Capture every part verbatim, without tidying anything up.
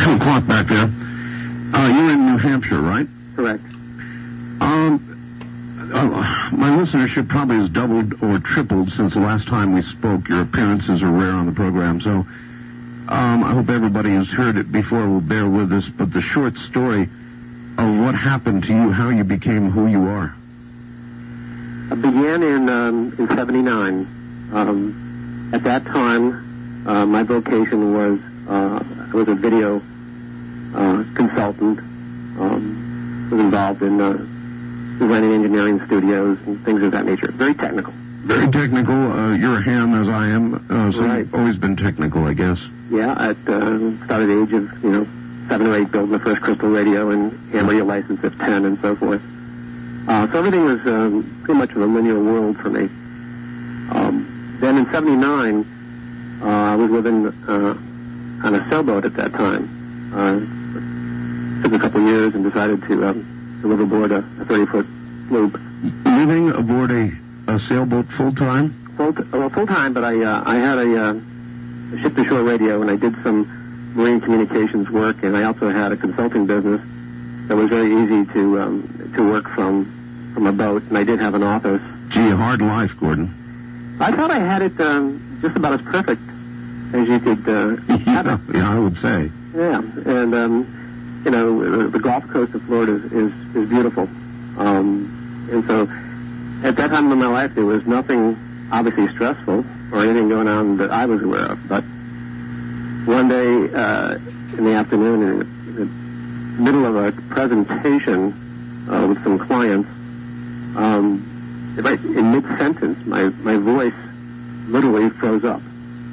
Two o'clock back there. Uh, you're in New Hampshire, right? Correct. Um, uh, my listenership probably has doubled or tripled since the last time we spoke. Your appearances are rare on the program, so um, I hope everybody has heard it before will bear with us. But the short story of what happened to you, how you became who you are. I began in um, in seventy-nine. Um, at that time, uh, my vocation was uh, I was a video uh, consultant. Um, was involved in uh, designing engineering studios and things of that nature. Very technical. Very technical. Uh, you're a ham, as I am. Uh, so right. You've always been technical, I guess. Yeah, at uh, started at the age of you know seven or eight, building the first crystal radio and hand radio license at ten and so forth. Uh, so everything was um, pretty much in a linear world for me. Um, then in seventy-nine, uh, I was living uh, on a sailboat at that time. Uh, took a couple years and decided to, um, to live aboard a thirty-foot sloop. Living aboard a, a sailboat full-time? Full, t- well, full-time, but I uh, I had a, uh, a ship-to-shore radio, and I did some marine communications work, and I also had a consulting business that was very easy to um, to work from from a boat, and I did have an office. Gee, a hard life, Gordon. I thought I had it um, just about as perfect as you could uh, have yeah, it. yeah, I would say. Yeah, and um, you know, the Gulf Coast of Florida is is, is beautiful, um, and so at that time in my life there was nothing obviously stressful or anything going on that I was aware of. But one day uh, in the afternoon, in the middle of a presentation uh, with some clients, um, right in mid-sentence, my, my voice literally froze up.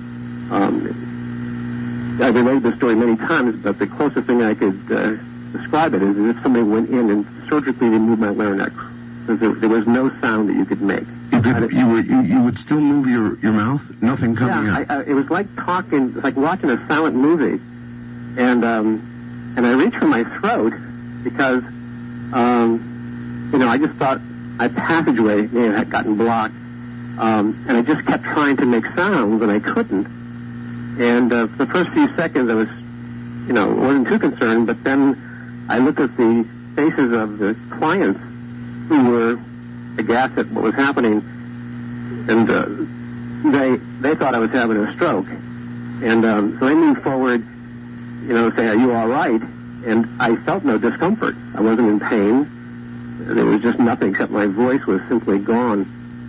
Um, I've related this story many times, but the closest thing I could uh, describe it is as if somebody went in and surgically removed my larynx. There, there was no sound that you could make. You, could, you, were, you, you would still move your, your mouth? Nothing coming yeah, out? Yeah, it was like talking, it was like watching a silent movie. And um, and I reached for my throat because, um, you know, I just thought my passageway may have gotten blocked. Um, and I just kept trying to make sounds, and I couldn't. And uh, for the first few seconds, I was, you know, wasn't too concerned. But then I looked at the faces of the clients who were aghast at what was happening, and uh, they they thought I was having a stroke. And um, so they moved forward, you know, saying, "Are you all right?" And I felt no discomfort. I wasn't in pain. There was just nothing except my voice was simply gone.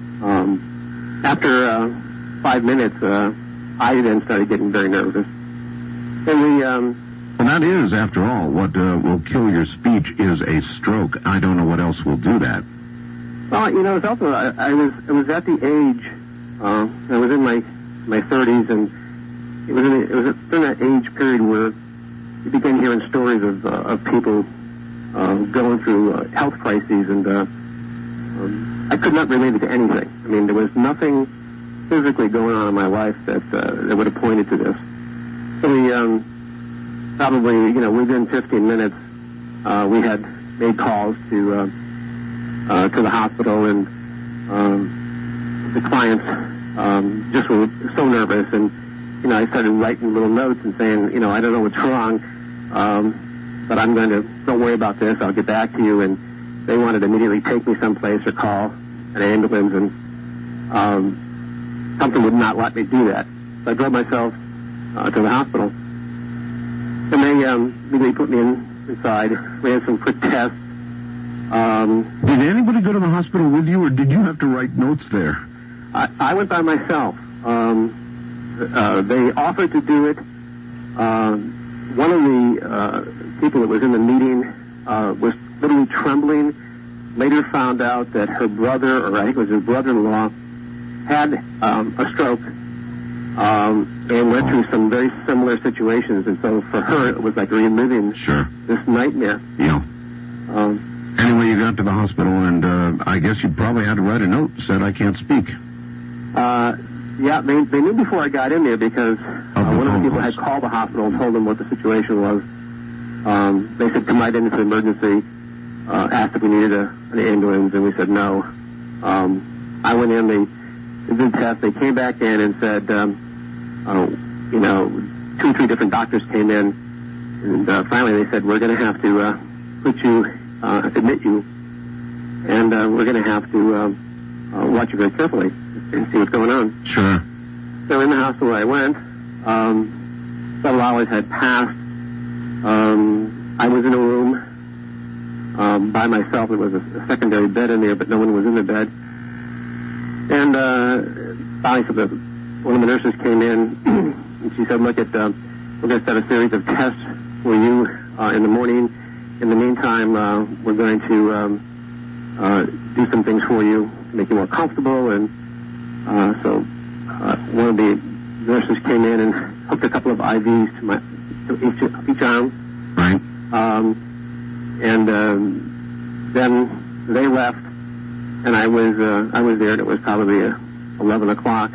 Um, after uh, five minutes, uh, I then started getting very nervous. And we, um, well, that is, after all, what uh, will kill your speech is a stroke. I don't know what else will do that. Well, you know, it's also I, I was I was at the age uh, I was in my my thirties, and it was in a, it was in that age period where you begin hearing stories of uh, of people uh, going through uh, health crises, and uh, um, I could not relate it to anything. I mean, there was nothing physically going on in my life that uh, that would have pointed to this. So we um, probably, you know, within fifteen minutes, uh, we had made calls to uh, uh, to the hospital, and um, the clients um, just were so nervous, and you know, I started writing little notes and saying, you know, I don't know what's wrong, um, but I'm going to, don't worry about this, I'll get back to you. And they wanted to immediately take me someplace or call an ambulance, and um, something would not let me do that. So I drove myself uh, to the hospital, and they um, immediately put me in, inside, ran some quick tests. Um, did anybody go to the hospital with you, or did you have to write notes there? I, I went by myself. Um, Uh, they offered to do it. Uh, one of the uh, people that was in the meeting uh, was literally trembling. Later found out that her brother, or I think it was his brother-in-law, had um, a stroke um, and went through some very similar situations. And so for her, it was like reliving sure. this nightmare. Yeah. Um, anyway, you got to the hospital, and uh, I guess you probably had to write a note that said, I can't speak. Uh, Yeah, they they knew before I got in there because uh, one of the people had called the hospital and told them what the situation was. Um, they said, come right into the emergency, uh, asked if we needed a, an ambulance, and we said no. Um, I went in, they, they did tests, they came back in and said, um, uh, you know, two or three different doctors came in, And uh, finally they said, we're going to have to uh, put you, uh, admit you, and uh, we're going to have to uh, uh, watch you very carefully and see what's going on. Sure. So in the hospital I went. Um, several hours had passed. Um, I was in a room um, by myself. There was a, a secondary bed in there, but no one was in the bed. And uh, finally, so the, one of the nurses came in, and she said, look, at, uh, we're going to set a series of tests for you uh, in the morning. In the meantime, uh, we're going to um, uh, do some things for you to make you more comfortable. And uh, so uh, one of the nurses came in and hooked a couple of I Vs to my to each, each arm. Right. Um, and um, then they left, and I was uh, I was there, and it was probably uh, eleven o'clock.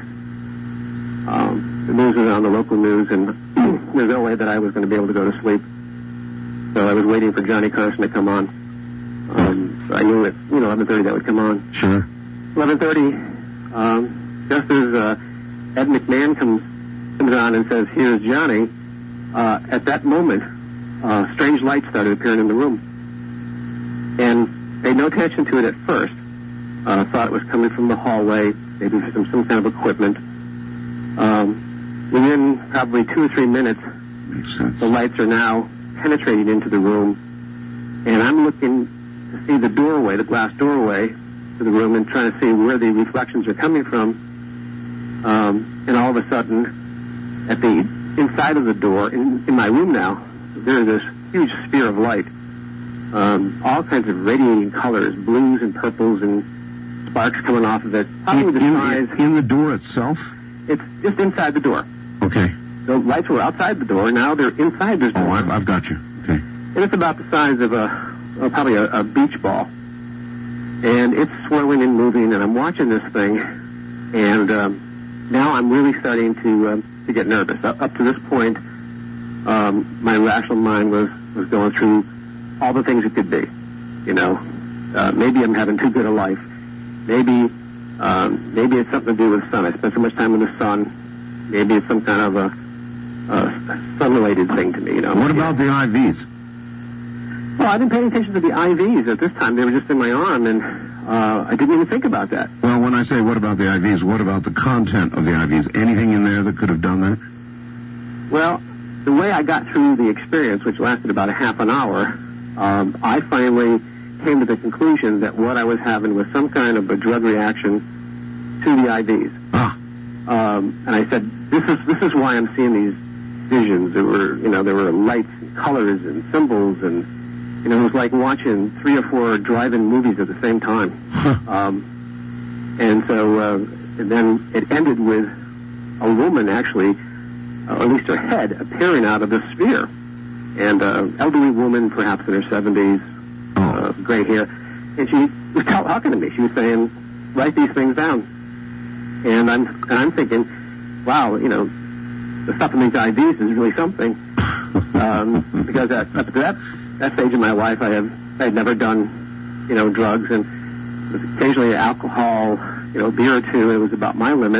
Um, the news was on the local news, and there's no way that I was going to be able to go to sleep. So I was waiting for Johnny Carson to come on. Um, so I knew that, you know, eleven thirty that would come on. Sure. eleven thirty, um, just as uh, Ed McMahon comes, comes on and says, here's Johnny, uh, at that moment, uh, strange lights started appearing in the room. And paid no attention to it at first. Uh, thought it was coming from the hallway, maybe from some kind of equipment. Um, within probably two or three minutes, Makes sense. the lights are now penetrating into the room, and I'm looking to see the doorway, the glass doorway to the room, and trying to see where the reflections are coming from. Um, and all of a sudden, at the inside of the door, in, in my room now, there is this huge sphere of light. Um, all kinds of radiating colors, blues and purples, and sparks coming off of it. Probably the in, size. in the door itself? It's just inside the door. Okay. The lights were outside the door. Now they're inside the door. Oh, I've, I've got you. Okay. And it's about the size of a, well, probably a, a beach ball. And it's swirling and moving, and I'm watching this thing, and um, now I'm really starting to uh, to get nervous. Up, up to this point, um, my rational mind was, was going through all the things it could be. You know, uh, maybe I'm having too good a life. Maybe um, maybe it's something to do with the sun. I spent so much time in the sun. Maybe it's some kind of a, a sun-related thing to me. You know. What about the I Vs? Well, I didn't pay attention to the I Vs at this time. They were just in my arm, and uh, I didn't even think about that. Well, when I say what about the I Vs, what about the content of the I Vs? Anything in there that could have done that? Well, the way I got through the experience, which lasted about a half an hour, um, I finally came to the conclusion that what I was having was some kind of a drug reaction to the I Vs. Ah. Um, and I said, this is this is why I'm seeing these visions. There were, you know, there were lights and colors and symbols, and you know, it was like watching three or four drive-in movies at the same time. um, and so, uh, and then it ended with a woman actually, uh, at least her head, appearing out of the sphere. And uh, elderly woman, perhaps in her seventies, uh, gray hair. And she was talking to me. She was saying, write these things down. And I'm, and I'm thinking, wow, you know, the stuff in these I Vs is really something. Um, because at, up to that, that stage in my life, I have I had never done, you know, drugs, and it was occasionally alcohol, you know, beer or two. It was about my limit.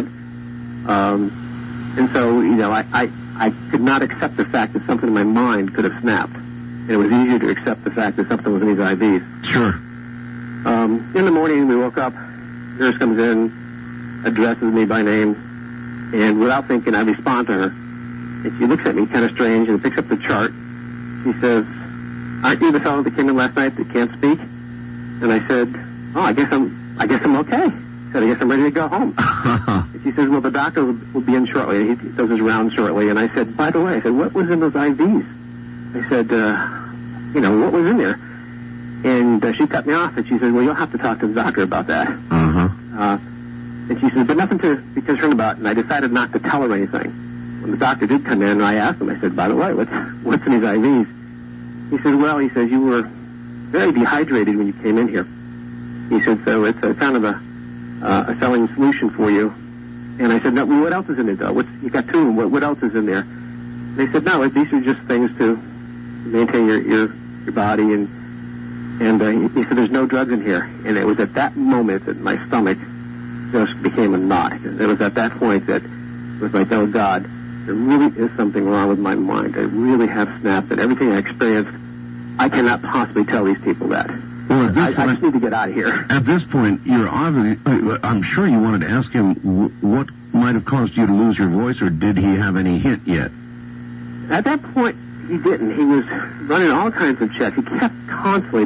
Um, and so, you know, I, I, I could not accept the fact that something in my mind could have snapped. And it was easier to accept the fact that something was in these I Vs. Sure. Um, in the morning, we woke up, nurse comes in, addresses me by name, and without thinking, I respond to her. And she looks at me kind of strange and picks up the chart. She says, aren't you the fellow that came in last night that can't speak? And I said, oh, I guess I'm, I guess I'm okay. I said, I guess I'm ready to go home. And she says, well, the doctor will, will be in shortly. He does his round shortly. And I said, by the way, I said, what was in those I Vs? I said, uh, you know, what was in there? And uh, she cut me off, and she said, well, you'll have to talk to the doctor about that. Uh-huh. Uh, and she said, but nothing to be concerned about. And I decided not to tell her anything. When the doctor did come in, I asked him, I said, by the way, what's, what's in these I Vs? He said, well, he says, you were very dehydrated when you came in here. He said, so it's a kind of a, uh, a selling solution for you. And I said, no, well, what else is in it, though? What's, you got two of them. What, what else is in there? And they said, no, these are just things to maintain your, your, your body. And, and uh, he said, there's no drugs in here. And it was at that moment that my stomach just became a knot. It was at that point that it was like, oh, God, there really is something wrong with my mind. I really have snapped, and everything I experienced, I cannot possibly tell these people that. Well, at this I, point, I just need to get out of here. At this point, you're obviously, I'm sure you wanted to ask him w- what might have caused you to lose your voice, or did he have any hint yet? At that point, he didn't. He was running all kinds of checks. He kept constantly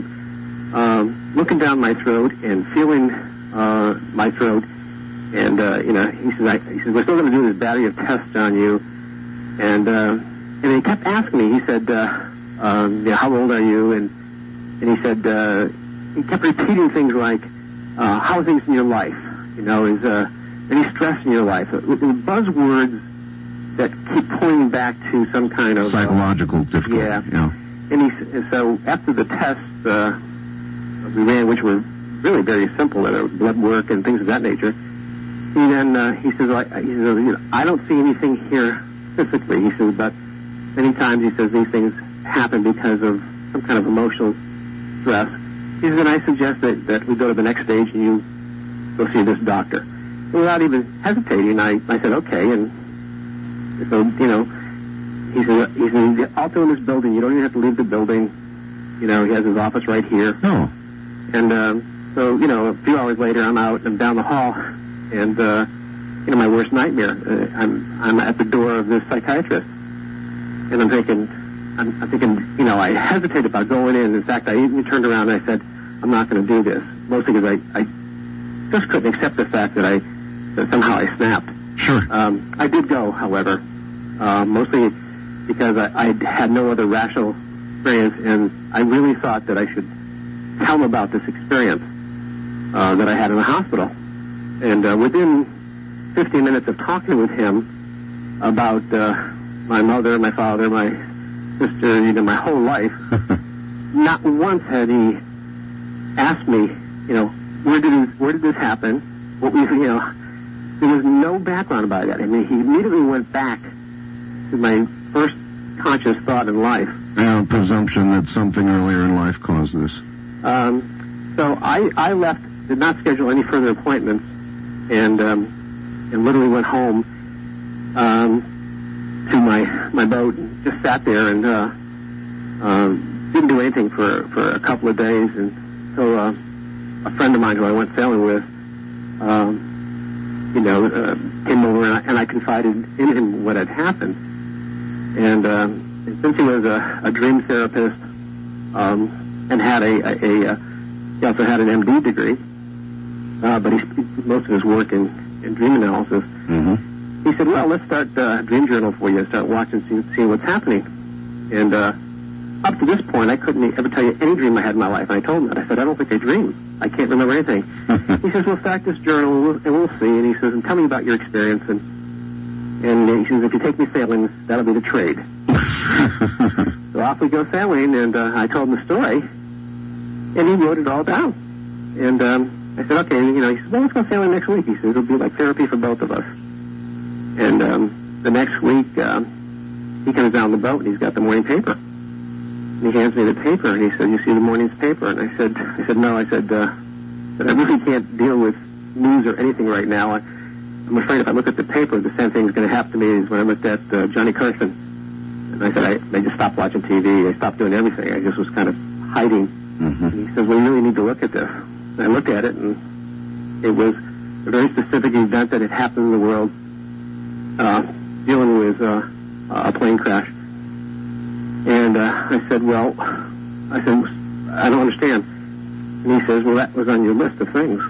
um, looking down my throat and feeling uh, my throat. And, uh, you know, he says, I, he says, we're still going to do this battery of tests on you. And, uh, and he kept asking me, he said, uh, um, yeah, how old are you? And, and he said, uh, he kept repeating things like, uh, how are things in your life? You know, is, uh, any stress in your life? Uh, buzzwords that keep pointing back to some kind of... Psychological uh, difficulty. Yeah. yeah. And, he, and so after the tests uh, we ran, which were really very simple, that blood work and things of that nature, he then, uh, he says, I, he says, you know, I don't see anything here physically. He says, but many times, he says, these things happen because of some kind of emotional stress. He says, and I suggest that, that we go to the next stage and you go see this doctor. And without even hesitating, I, I said, okay. And so, you know, he says, he says, also in this building, you don't even have to leave the building. You know, he has his office right here. Oh. And um, so, you know, a few hours later, I'm out and I'm down the hall. And, uh, you know, my worst nightmare, uh, I'm I'm at the door of this psychiatrist. And I'm thinking, I'm, I'm thinking, you know, I hesitated about going in. In fact, I even turned around and I said, I'm not going to do this. Mostly because I, I just couldn't accept the fact that I, that somehow I snapped. Sure. Um, I did go, however, uh, mostly because I, I had no other rational experience, and I really thought that I should tell him about this experience uh, that I had in the hospital. And uh, within fifteen minutes of talking with him about uh, my mother, my father, my sister, you know, my whole life, not once had he asked me, you know, where did this, where did this happen? What was, you know, there was no background about that. I mean, he immediately went back to my first conscious thought in life. Yeah, presumption that something earlier in life caused this. Um, so I, I left, did not schedule any further appointments, and um, and literally went home um, to my my boat, and just sat there and uh, uh, didn't do anything for for a couple of days, and so uh, a friend of mine who I went sailing with, um, you know, uh, came over and I, and I confided in him what had happened, and, uh, and since he was a, a dream therapist um, and had a, a, a, he also had an M D degree. Uh, but he did most of his work in, in dream analysis. Mm-hmm. He said, well, let's start uh, a dream journal for you and start watching, see, see what's happening. And uh, up to this point, I couldn't ever tell you any dream I had in my life. And I told him that. I said, I don't think I dream. I can't remember anything. He says, well, start this journal and we'll, and we'll see. And he says, and tell me about your experience. And, and he says, if you take me sailing, that'll be the trade. So off we go sailing, and uh, I told him the story. And he wrote it all down. And... Um, I said, okay, you know, he said, well, let's go sailing next week. He said, it'll be like therapy for both of us. And um, the next week, uh, he comes down the boat, and he's got the morning paper. And he hands me the paper, and he said, you see the morning's paper? And I said, I said, no, I said, uh, I really can't deal with news or anything right now. I, I'm afraid if I look at the paper, the same thing's going to happen to me as when I looked at uh, Johnny Carson. And I said, I, I just stopped watching T V. I stopped doing everything. I just was kind of hiding. Mm-hmm. And he says, well, you really need to look at this. I looked at it, and it was a very specific event that had happened in the world, uh, dealing with uh, a plane crash. And uh, I said, well, I said, I don't understand. And he says, well, that was on your list of things.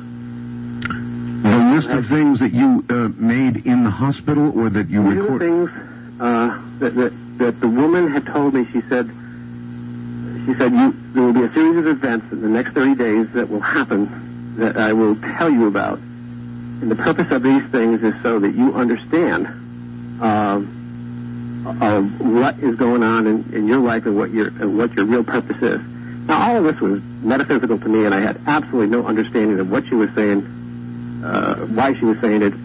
The list of things that you uh, made in the hospital, or that you recorded? recorded? Things uh, that, that, that the woman had told me. She said, She said, you, there will be a series of events in the next thirty days that will happen that I will tell you about. And the purpose of these things is so that you understand uh, of what is going on in, in your life and what your and what your real purpose is. Now, all of this was metaphysical to me, and I had absolutely no understanding of what she was saying, uh, why she was saying it.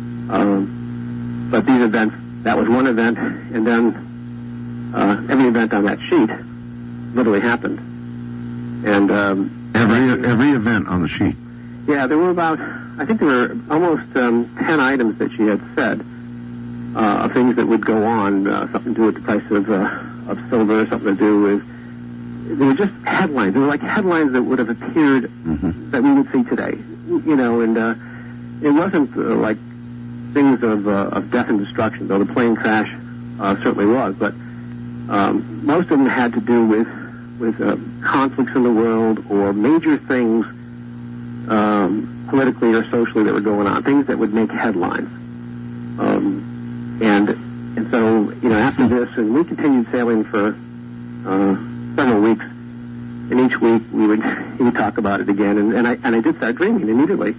Um, but these events, that was one event, and then uh, every event on that sheet literally happened. And um, every every event on the sheet. Yeah, there were about, I think there were almost um, ten items that she had said. uh, of things that would go on, uh, something to do with the price of, uh, of silver, something to do with, they were just headlines. They were like headlines that would have appeared mm-hmm. that we would see today, you know, and uh, it wasn't uh, like things of, uh, of death and destruction, though the plane crash uh, certainly was, but um, most of them had to do with, with uh, conflicts in the world or major things um, politically or socially that were going on, things that would make headlines. Um, and and so, you know, after this, and we continued sailing for uh, several weeks, and each week we would he would talk about it again, and, and I and I did start dreaming immediately.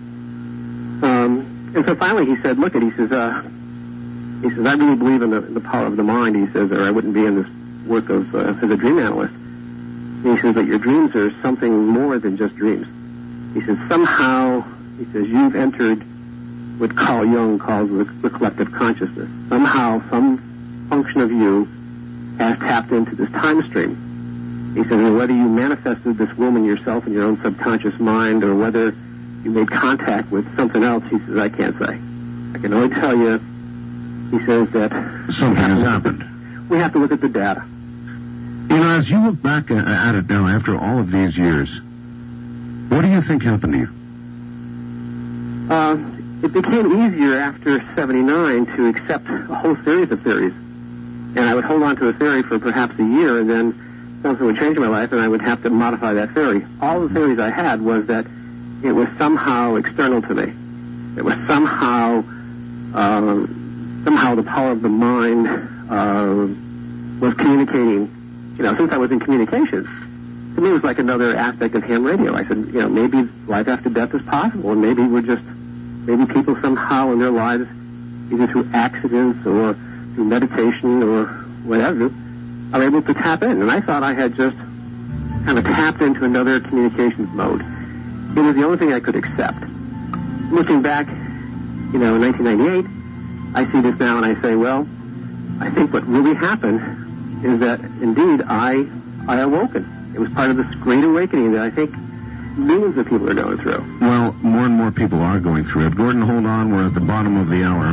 Um, and so finally he said, look, it, he says, uh, he says, I really believe in the, in the power of the mind, he says, or I wouldn't be in this work of uh, as a dream analyst. And he says, but your dreams are something more than just dreams. He says, somehow, he says, you've entered what Carl Jung calls the, the collective consciousness. Somehow, some function of you has tapped into this time stream. He says, and whether you manifested this woman yourself in your own subconscious mind or whether you made contact with something else, he says, I can't say. I can only tell you, he says, that something has happened. We have to look at the data. You know, as you look back at it now after all of these years, what do you think happened to you? Uh, it became easier after seventy-nine to accept a whole series of theories. And I would hold on to a theory for perhaps a year, and then something would change in my life, and I would have to modify that theory. All the theories I had was that it was somehow external to me. It was somehow, uh, somehow the power of the mind uh, was communicating. You know, since I was in communications, to me it was like another aspect of ham radio. I said, you know, maybe life after death is possible, and maybe we're just, maybe people somehow in their lives, either through accidents or through meditation or whatever, are able to tap in. And I thought I had just kind of tapped into another communications mode. It was the only thing I could accept. Looking back, you know, in nineteen ninety-eight, I see this now and I say, well, I think what really happened is that indeed I I awoken. It was part of this great awakening that I think millions of people are going through. Well, more and more people are going through it. Gordon, hold on. We're at the bottom of the hour.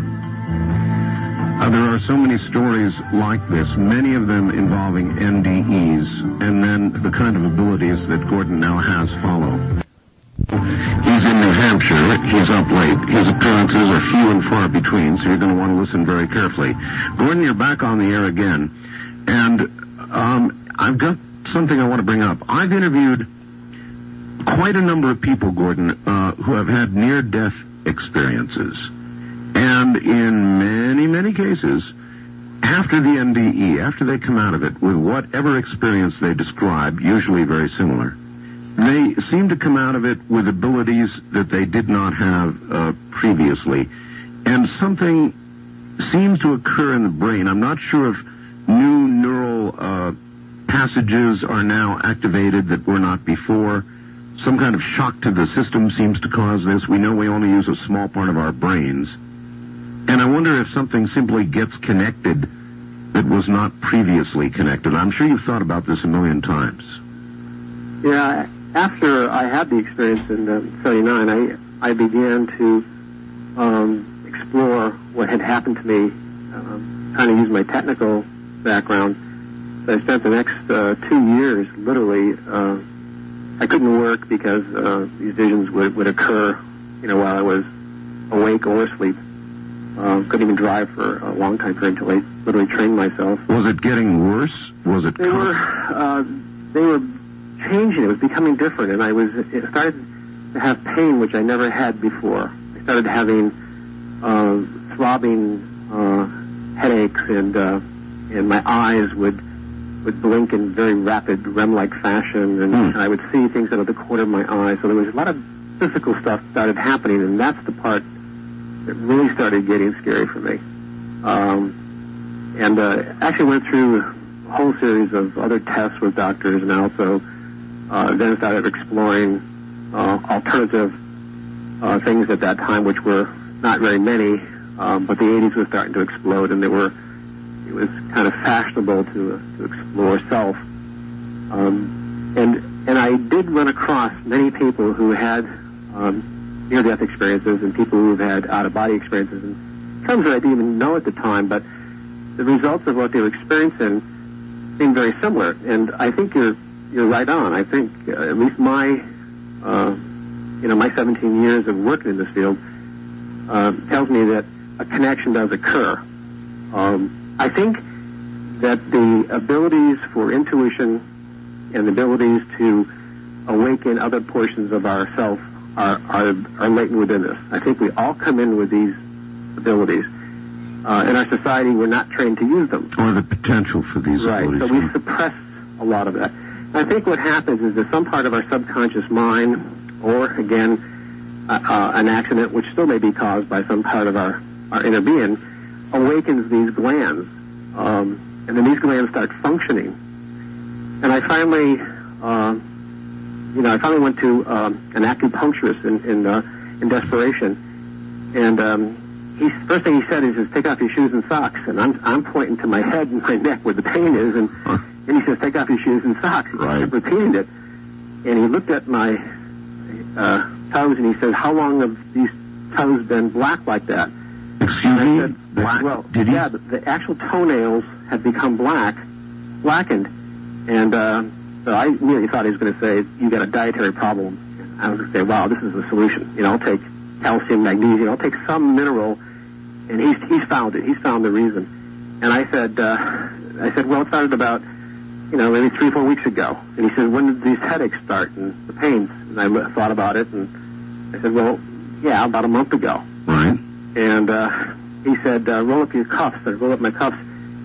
Uh, there are so many stories like this, many of them involving N D Es, and then the kind of abilities that Gordon now has follow. He's in New Hampshire. He's up late. His appearances are few and far between, so you're going to want to listen very carefully. Gordon, you're back on the air again. And um, I've got something I want to bring up. I've interviewed quite a number of people, Gordon, uh, who have had near-death experiences. And in many, many cases, after the N D E, after they come out of it, with whatever experience they describe, usually very similar, they seem to come out of it with abilities that they did not have uh, previously. And something seems to occur in the brain. I'm not sure if new neural uh, passages are now activated that were not before. Some kind of shock to the system seems to cause this. We know we only use a small part of our brains. And I wonder if something simply gets connected that was not previously connected. I'm sure you've thought about this a million times. Yeah, after I had the experience in uh, seventy-nine, I, I began to um, explore what had happened to me, um, trying to use my technical background. So I spent the next uh, two years, literally, uh, I couldn't work because uh, these visions would, would occur, you know, while I was awake or asleep. Uh, couldn't even drive for a long time period until I literally trained myself. Was it getting worse? Was it? They were, uh, they were changing. It was becoming different, and I was. It started to have pain, which I never had before. I started having uh, throbbing uh, headaches, and uh, and my eyes would would blink in very rapid R E M-like fashion, and mm. I would see things out of the corner of my eye. So there was a lot of physical stuff started happening, and that's the part that really started getting scary for me. Um, and uh, actually went through a whole series of other tests with doctors, and also uh, then started exploring uh, alternative uh, things at that time, which were not very many, um, but the eighties was starting to explode, and they were it was kind of fashionable to uh, to explore self. Um, and and I did run across many people who had um, near-death experiences and people who've had out-of-body experiences, and terms that I didn't even know at the time, but the results of what they were experiencing seemed very similar. And I think you're you're right on. I think uh, at least my uh, you know my seventeen years of working in this field uh, tells me that a connection does occur. Um, I think that the abilities for intuition and the abilities to awaken other portions of ourself are, are, are latent within us. I think we all come in with these abilities. Uh, in our society, we're not trained to use them. Or the potential for these right, abilities. Right, so we suppress a lot of that. And I think what happens is that some part of our subconscious mind, or again, uh, uh, an accident which still may be caused by some part of our, our inner being, awakens these glands. Um, and then these glands start functioning. And I finally, uh, you know, I finally went to um, an acupuncturist in in, uh, in desperation, and um, he first thing he said is, "Just take off your shoes and socks." And I'm I'm pointing to my head and my neck where the pain is, and huh? and he says, "Take off your shoes and socks." Right. I kept repeating it, and he looked at my uh, toes and he said, "How long have these toes been black like that?" Excuse me? Said, Black? Well, Did he? yeah, the, the actual toenails had become black, blackened, and uh, so I immediately thought he was going to say, "You got a dietary problem." I was going to say, "Wow, this is the solution. You know, I'll take calcium, magnesium, I'll take some mineral," and he's he's found it. He's found the reason. And I said, uh, I said, "Well, it started about, you know, maybe three, four weeks ago." And he said, "When did these headaches start and the pains?" And I thought about it, and I said, "Well, yeah, about a month ago." Right. And uh, he said, uh, "Roll up your cuffs." I rolled up my cuffs,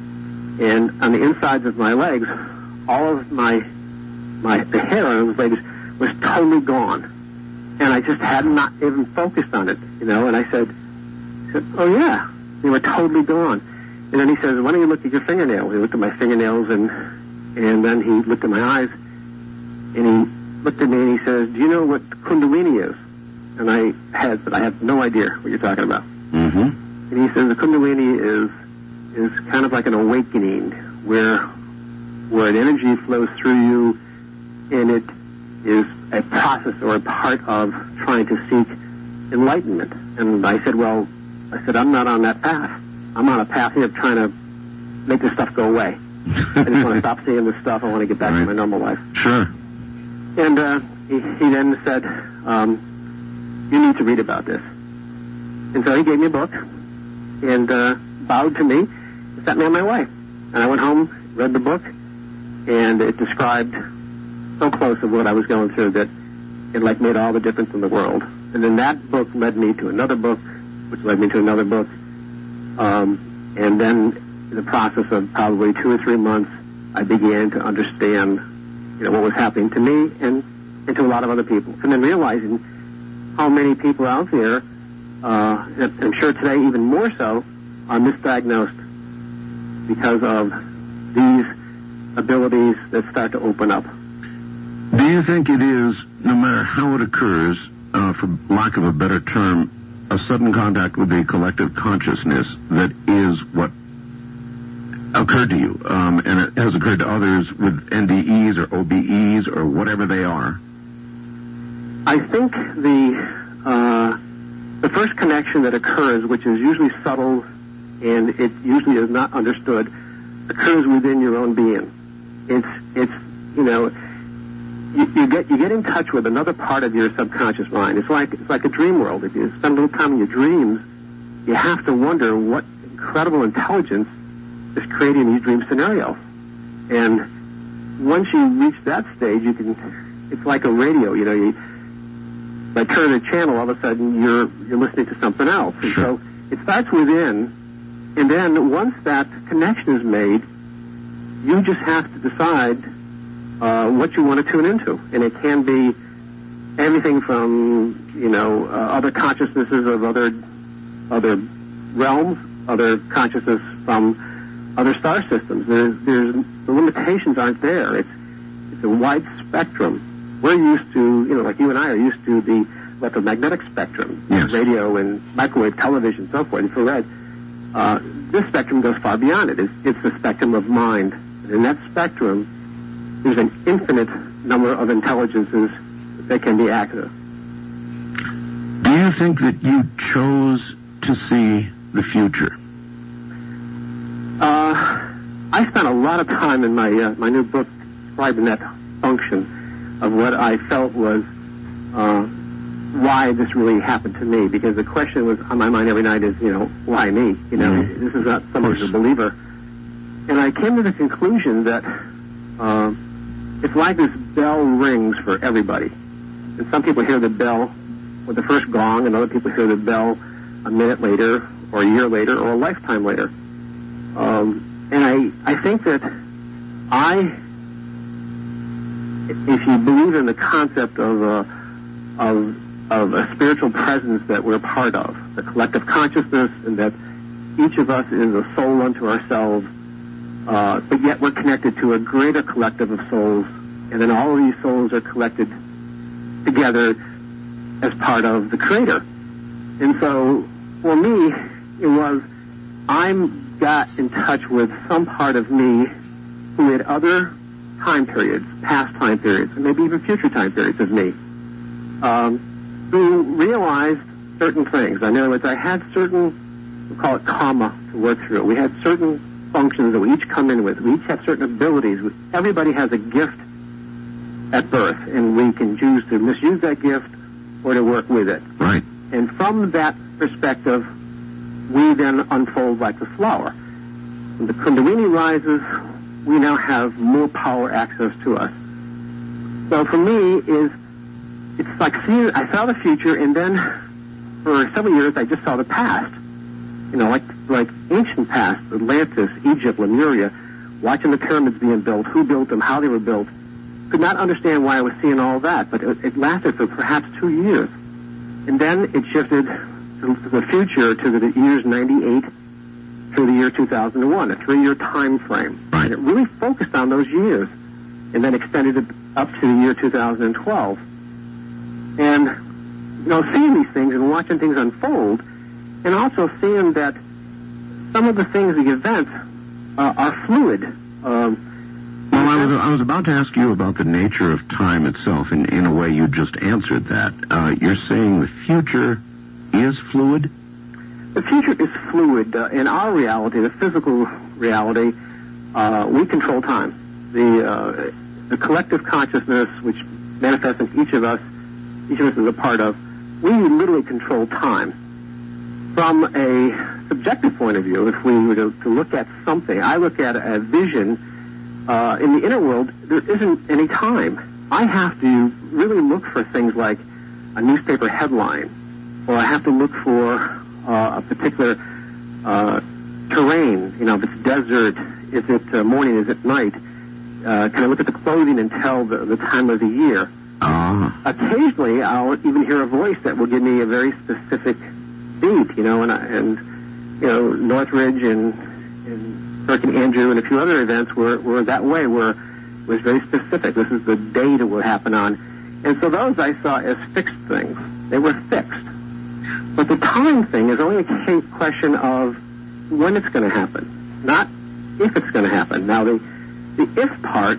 and on the insides of my legs, all of my my the hair on those legs was totally gone, and I just had not even focused on it, you know. And I said, I said, "Oh yeah, they were totally gone." And then he says, "Why don't you look at your fingernails?" He looked at my fingernails, and and then he looked at my eyes, and he looked at me and he says, "Do you know what Kundalini is?" And I had, but I had no idea what you're talking about. Mm-hmm. And he says the Kundalini is is kind of like an awakening, where where an energy flows through you, and it is a process or a part of trying to seek enlightenment. And I said, well, I said, I'm not on that path. I'm on a path here of trying to make this stuff go away. I just want to stop seeing this stuff. I want to get back right. to my normal life. Sure. And uh, he, he then said, um, you need to read about this. And so he gave me a book and uh, bowed to me and sent me on my way. And I went home, read the book, and it described so close of what I was going through that it like made all the difference in the world. And then that book led me to another book, which led me to another book. Um, and then in the process of probably two or three months, I began to understand, you know, what was happening to me and, and to a lot of other people. And then realizing how many people out there, uh, I'm sure today even more so, are misdiagnosed because of these abilities that start to open up. Do you think it is, no matter how it occurs, uh, for lack of a better term, a sudden contact with the collective consciousness that is what occurred to you, um, and it has occurred to others with N D Es or O B Es or whatever they are? I think the uh, the first connection that occurs, which is usually subtle and it usually is not understood, occurs within your own being. It's it's you know you, you get you get in touch with another part of your subconscious mind. It's like it's like a dream world. If you spend a little time in your dreams, you have to wonder what incredible intelligence is creating these dream scenarios. And once you reach that stage, you can. It's like a radio. You know, you by turning the channel, all of a sudden you're you're listening to something else. And sure. so it starts within, and then once that connection is made, you just have to decide uh, what you want to tune into, and it can be everything from you know uh, other consciousnesses of other other realms, other consciousness from other star systems. There's, there's the limitations aren't there. It's it's a wide spectrum. We're used to, you know, like you and I are used to the electromagnetic spectrum, yes. radio and microwave television, so forth, infrared. Uh, this spectrum goes far beyond it. It's, it's the spectrum of mind. And in that spectrum, there's an infinite number of intelligences that can be active. Do you think that you chose to see the future? Uh, I spent a lot of time in my uh, my new book describing that function of what I felt was uh, why this really happened to me. Because the question was on my mind every night is, you know, why me? You know, mm-hmm. This is not somebody who's a believer. And I came to the conclusion that uh, it's like this bell rings for everybody. And some people hear the bell with the first gong, and other people hear the bell a minute later, or a year later, or a lifetime later. Um, and I, I think that I, if you believe in the concept of a, of, of a spiritual presence that we're part of, the collective consciousness, and that each of us is a soul unto ourselves, uh, but yet we're connected to a greater collective of souls, and then all of these souls are collected together as part of the Creator. And so, for me, it was, I'm got in touch with some part of me who had other time periods, past time periods, and maybe even future time periods of me, um, who realized certain things. In other words, I had certain, we'll call it karma, to work through. We had certain functions that we each come in with. We each have certain abilities. Everybody has a gift at birth, and we can choose to misuse that gift or to work with it. Right. And from that perspective, we then unfold like the flower. When the Kundalini rises, we now have more power access to us. So for me, is it's like seeing, I saw the future, and then for several years, I just saw the past. You know, like like ancient past, Atlantis, Egypt, Lemuria, watching the pyramids being built, who built them, how they were built. Could not understand why I was seeing all that, but it, it lasted for perhaps two years. And then it shifted to, to the future, to the years ninety-eight through the year two thousand one, a three-year time frame. Right. And it really focused on those years, and then extended it up to the year two thousand twelve. And, you know, seeing these things and watching things unfold, and also seeing that some of the things, the events, uh, are fluid. Um, Well, I was, I was about to ask you about the nature of time itself, and in a way you just answered that. Uh, you're saying the future is fluid? The future is fluid. Uh, in our reality, the physical reality, uh, we control time. The, uh, the collective consciousness, which manifests in each of us, each of us is a part of, we literally control time. From a subjective point of view, if we were to, to look at something, I look at a vision. Uh, in the inner world, there isn't any time. I have to really look for things like a newspaper headline, or I have to look for uh, a particular uh, terrain. You know, if it's desert, is it uh, morning, is it night? Uh, can I look at the clothing and tell the, the time of the year? Uh. Occasionally, I'll even hear a voice that will give me a very specific beat. You know, and, I, and you know, Northridge and, and Hurricane Andrew and a few other events were, were that way, were was very specific. This is the date it will happen on. And so those I saw as fixed things. They were fixed. But the time thing is only a question of when it's going to happen, not if it's going to happen. Now, the, the if part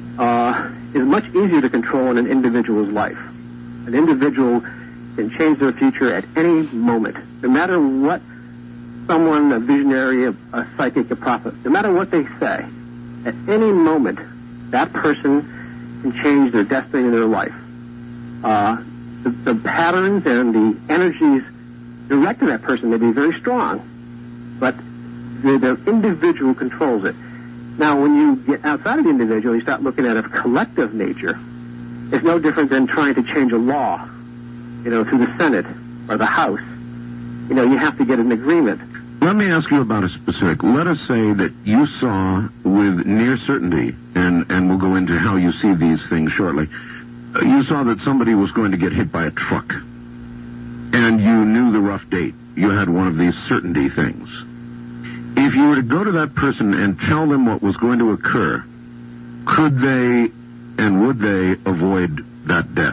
uh, is much easier to control in an individual's life. An individual can change their future at any moment, no matter what someone, a visionary, a, a psychic, a prophet, no matter what they say, at any moment, that person can change their destiny and their life. Uh, the, the patterns and the energies directed to that person may be very strong, but the, the individual controls it. Now, when you get outside of the individual, you start looking at a collective nature. It's no different than trying to change a law, you know, through the Senate or the House. You know, you have to get an agreement. Let me ask you about a specific. Let us say that you saw with near certainty, and, and we'll go into how you see these things shortly, uh, you saw that somebody was going to get hit by a truck, and you knew the rough date. You had one of these certainty things. If you were to go to that person and tell them what was going to occur, could they and would they avoid that death?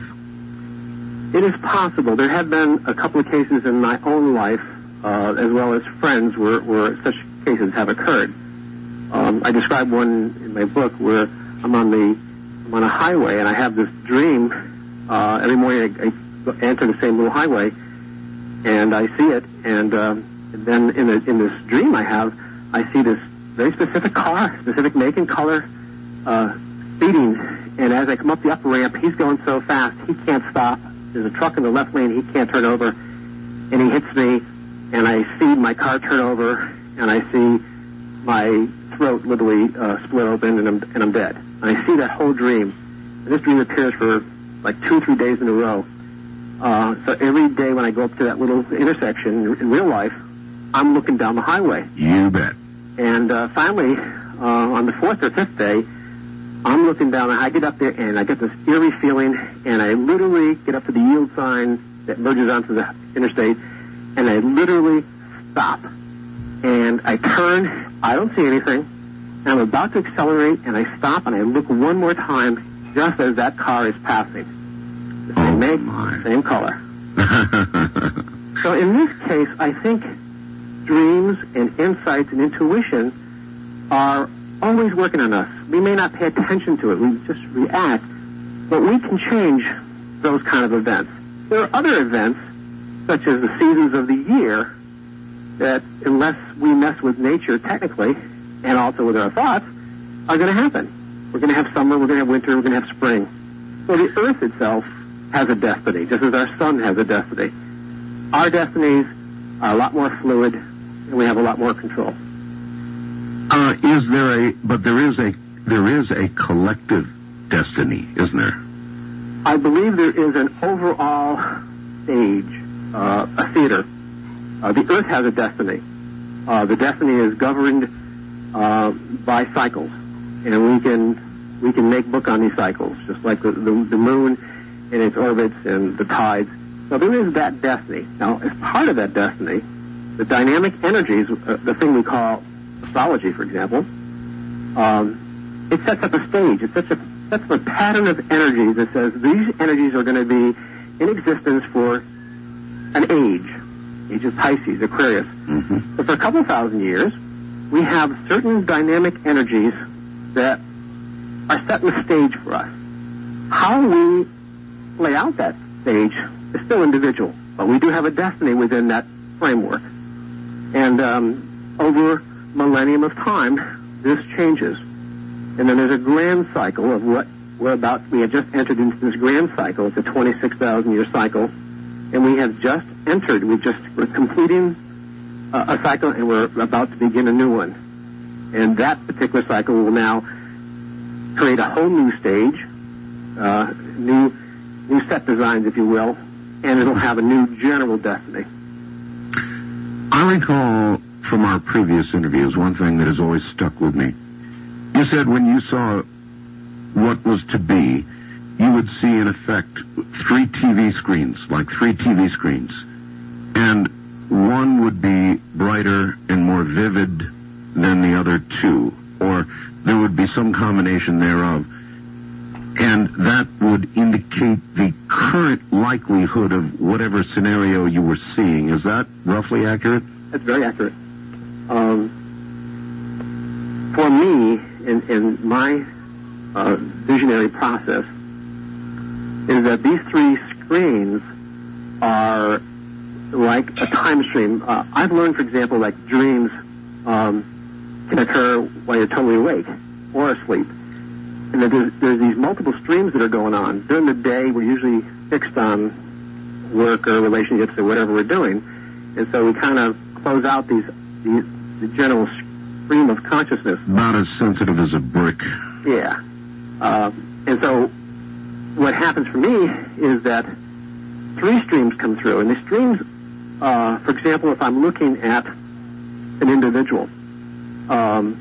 It is possible. There have been a couple of cases in my own life, Uh, as well as friends, where, where such cases have occurred. Um, I describe one in my book where I'm on the I'm on a highway and I have this dream. Uh, every morning I, I enter the same little highway and I see it, and uh, And then in, the, in this dream I have, I see this very specific car, specific make and color, uh, speeding. And as I come up the upper ramp, he's going so fast, he can't stop. There's a truck in the left lane, he can't turn over. And he hits me, and I see my car turn over, and I see my throat literally uh, split open, and I'm, and I'm dead. And I see that whole dream. And this dream appears for like two or three days in a row. Uh, so every day when I go up to that little intersection in real life, I'm looking down the highway. You bet. And uh, finally, uh, on the fourth or fifth day, I'm looking down, and I get up there, and I get this eerie feeling, and I literally get up to the yield sign that merges onto the interstate, and I literally stop. And I turn, I don't see anything, and I'm about to accelerate, and I stop, and I look one more time just as that car is passing. The same oh make, my. same color. So in this case, I think dreams and insights and intuition are always working on us. We may not pay attention to it. We just react. But we can change those kind of events. There are other events, such as the seasons of the year, that unless we mess with nature technically, and also with our thoughts, are going to happen. We're going to have summer, we're going to have winter, we're going to have spring. So the earth itself has a destiny, just as our sun has a destiny. Our destinies are a lot more fluid, and we have a lot more control. Uh, is there a, but there is a, there is a collective destiny, isn't there? I believe there is an overall stage, uh, a theater. Uh, the earth has a destiny. Uh, the destiny is governed uh, by cycles, and we can we can make book on these cycles, just like the, the, the moon and its orbits and the tides. So there is that destiny. Now, as part of that destiny, the dynamic energies, uh, the thing we call astrology, for example, um, it sets up a stage. It sets up, sets up a pattern of energies that says these energies are going to be in existence for an age. Age of Pisces, Aquarius. Mm-hmm. But for a couple thousand years, we have certain dynamic energies that are setting the stage for us. How we play out that stage is still individual, but we do have a destiny within that framework. And um, over millennium of time, this changes. And then there's a grand cycle of what we're about. We have just entered into this grand cycle. It's a twenty-six thousand year cycle. And we have just entered, we've just, we're completing uh, a cycle, and we're about to begin a new one. And that particular cycle will now create a whole new stage, uh, new, new set designs, if you will, and it'll have a new general destiny. I recall from our previous interviews one thing that has always stuck with me. You said when you saw what was to be, you would see, in effect, three T V screens, like three T V screens. And one would be brighter and more vivid than the other two. Or there would be some combination thereof. And that would indicate the current likelihood of whatever scenario you were seeing. Is that roughly accurate? That's very accurate. Um, for me, in, in my uh, visionary process, is that these three screens are like a time stream. Uh, I've learned, for example, like dreams um, can occur while you're totally awake or asleep. And that there's, there's these multiple streams that are going on. During the day, we're usually fixed on work or relationships or whatever we're doing. And so we kind of close out these, these the general stream of consciousness. About as sensitive as a brick. Yeah. Uh, and so what happens for me is that three streams come through. And the streams, uh, for example, if I'm looking at an individual, um,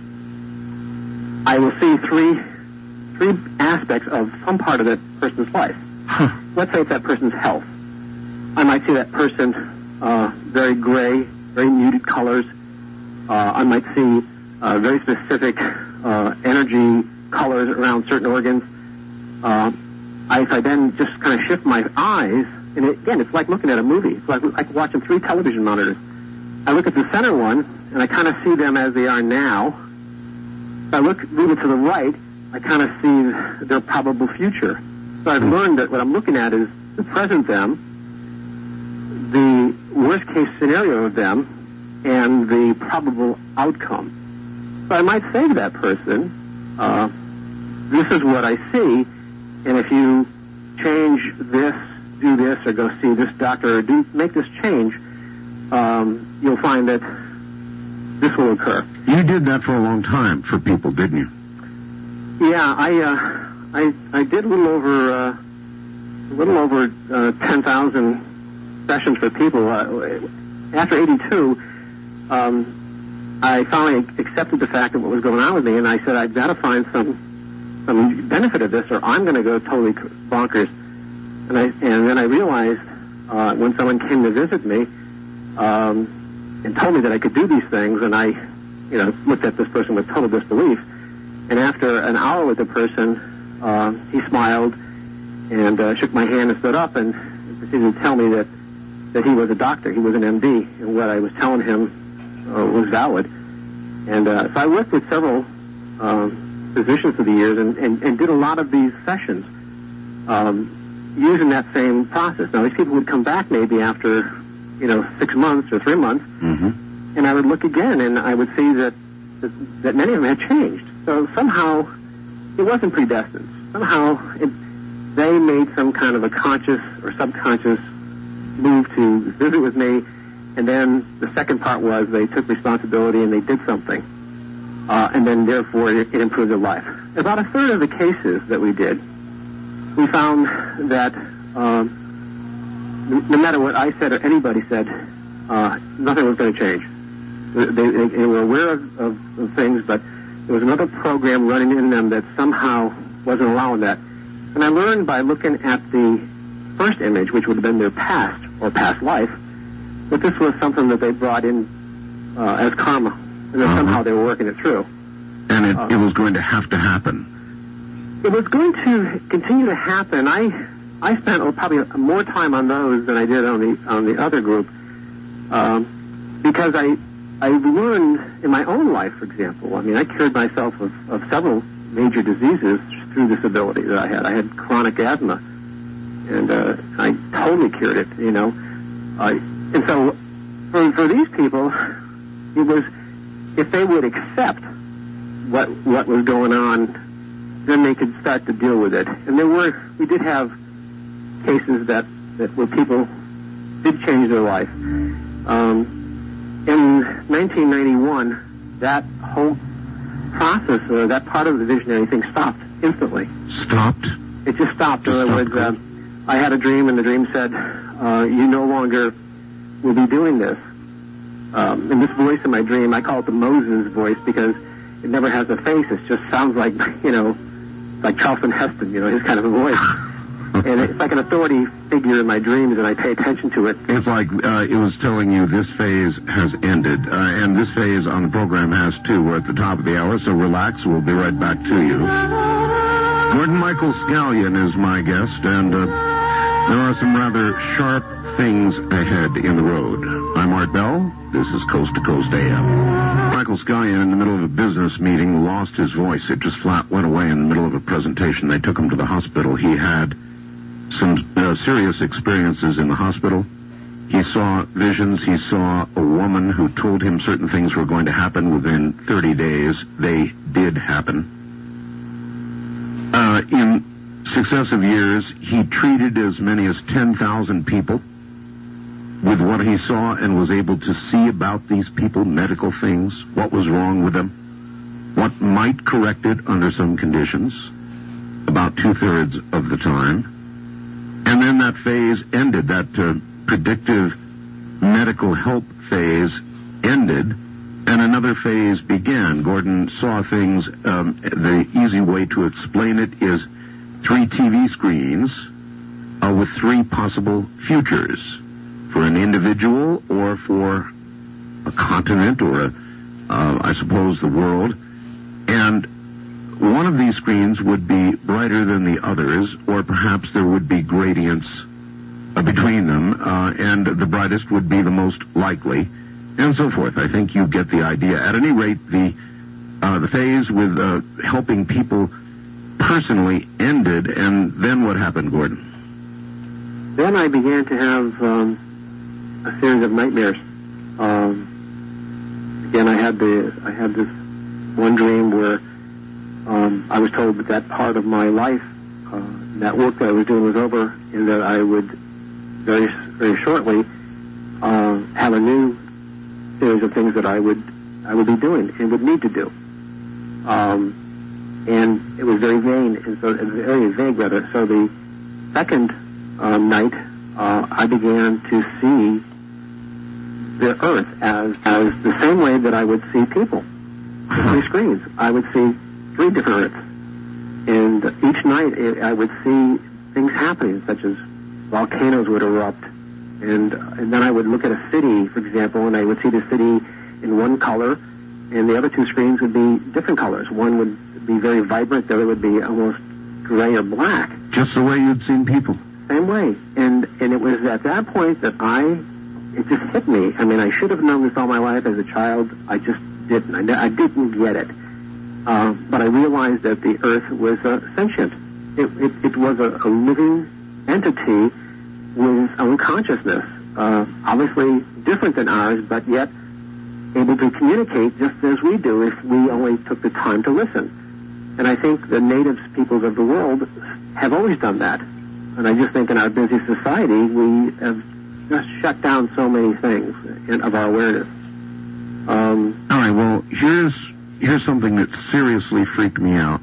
I will see three three aspects of some part of that person's life. Huh. Let's say it's that person's health. I might see that person uh, very gray, very muted colors. Uh, I might see uh, very specific uh, energy colors around certain organs. Uh, I, if I then just kind of shift my eyes, and it, again, it's like looking at a movie. It's like, like watching three television monitors. I look at the center one, and I kind of see them as they are now. If I look a little to the right, I kind of see their probable future. So I've learned that what I'm looking at is the present them, the worst case scenario of them, and the probable outcome. So I might say to that person, uh, this is what I see, and if you change this, do this, or go see this doctor, or do make this change, um, you'll find that this will occur. You did that for a long time for people, didn't you? Yeah, I uh, I I did a little over uh, a little over uh, ten thousand sessions for people. Uh, after eighty-two, um, I finally accepted the fact of what was going on with me, and I said I've got to find some some benefit of this, or I'm going to go totally bonkers. And I and then I realized uh, when someone came to visit me um, and told me that I could do these things, and I, you know, looked at this person with total disbelief. And after an hour with the person, uh, he smiled and uh, shook my hand and stood up and proceeded to tell me that, that he was a doctor. He was an M D, and what I was telling him uh, was valid. And uh, so I worked with several um, physicians through the years and, and, and did a lot of these sessions um, using that same process. Now, these people would come back maybe after, you know, six months or three months, mm-hmm. and I would look again, and I would see that, that, that many of them had changed. So somehow it wasn't predestined. Somehow it, they made some kind of a conscious or subconscious move to visit with me, and then the second part was they took responsibility and they did something, uh, and then therefore it, it improved their life. About a third of the cases that we did, we found that um, no matter what I said or anybody said, uh, nothing was going to change. They, they, they were aware of, of, of things, but there was another program running in them that somehow wasn't allowing that. And I learned by looking at the first image, which would have been their past or past life, that this was something that they brought in uh, as karma, and that uh-huh. somehow they were working it through. And it, uh, it was going to have to happen. It was going to continue to happen. I I spent oh, probably more time on those than I did on the on the other group, um, because I. I've learned in my own life, for example, I mean, I cured myself of, of several major diseases through this ability that I had. I had chronic asthma, and uh, I totally cured it, you know. Uh, and so for, for these people, it was, if they would accept what what was going on, then they could start to deal with it. And there were, we did have cases that, that where people did change their life. Um, In nineteen ninety-one, that whole process, uh, that part of the visionary thing stopped instantly. Stopped? It just stopped. In other words, uh, I had a dream, and the dream said, uh, you no longer will be doing this. Um, and this voice in my dream, I call it the Moses voice because it never has a face. It just sounds like, you know, like Charlton Heston, you know, his kind of a voice. And it's like an authority figure in my dreams, and I pay attention to it. It's like uh, it was telling you this phase has ended, uh, and this phase on the program has too. We're at the top of the hour, so relax. We'll be right back to you. Gordon Michael Scallion is my guest, and uh, there are some rather sharp things ahead in the road. I'm Art Bell. This is Coast to Coast A M. Michael Scallion, in the middle of a business meeting, lost his voice. It just flat went away in the middle of a presentation. They took him to the hospital. He had some uh, serious experiences in the hospital. He saw visions. He saw a woman who told him certain things were going to happen within thirty days. They did happen. Uh, in successive years, he treated as many as ten thousand people with what he saw and was able to see about these people, medical things, what was wrong with them, what might correct it under some conditions, about two-thirds of the time. And then that phase ended, that uh, predictive medical help phase ended, and another phase began. Gordon saw things, um, the easy way to explain it is three T V screens uh, with three possible futures for an individual or for a continent or, a, uh, I suppose, the world. And one of these screens would be brighter than the others, or perhaps there would be gradients uh, between them, uh, and the brightest would be the most likely, and so forth. I think you get the idea. At any rate, the uh, the phase with uh, helping people personally ended, and then what happened, Gordon? Then I began to have um, a series of nightmares. Um, again, I had the I had this one dream where um, I was told that that part of my life, uh, that work that I was doing was over, and that I would very very shortly uh, have a new series of things that I would I would be doing and would need to do. Um, and it was very vain, and so it was very vague rather. So the second um, night, uh, I began to see the Earth as as the same way that I would see people. With three screens, I would see three different Earths, and each night it, I would see things happening, such as volcanoes would erupt, and and then I would look at a city, for example, and I would see the city in one color, and the other two screens would be different colors. One would be very vibrant, the other would be almost gray or black. Just the way you'd seen people. Same way, and and it was at that point that I, it just hit me. I mean, I should have known this all my life as a child. I just didn't. I, I didn't get it. Uh, but I realized that the Earth was uh, sentient. It, it, it was a, a living entity with its own consciousness, uh, obviously different than ours, but yet able to communicate just as we do if we only took the time to listen. And I think the native peoples of the world have always done that. And I just think in our busy society, we have just shut down so many things in, of our awareness. Um, All right, well, here's here's something that seriously freaked me out.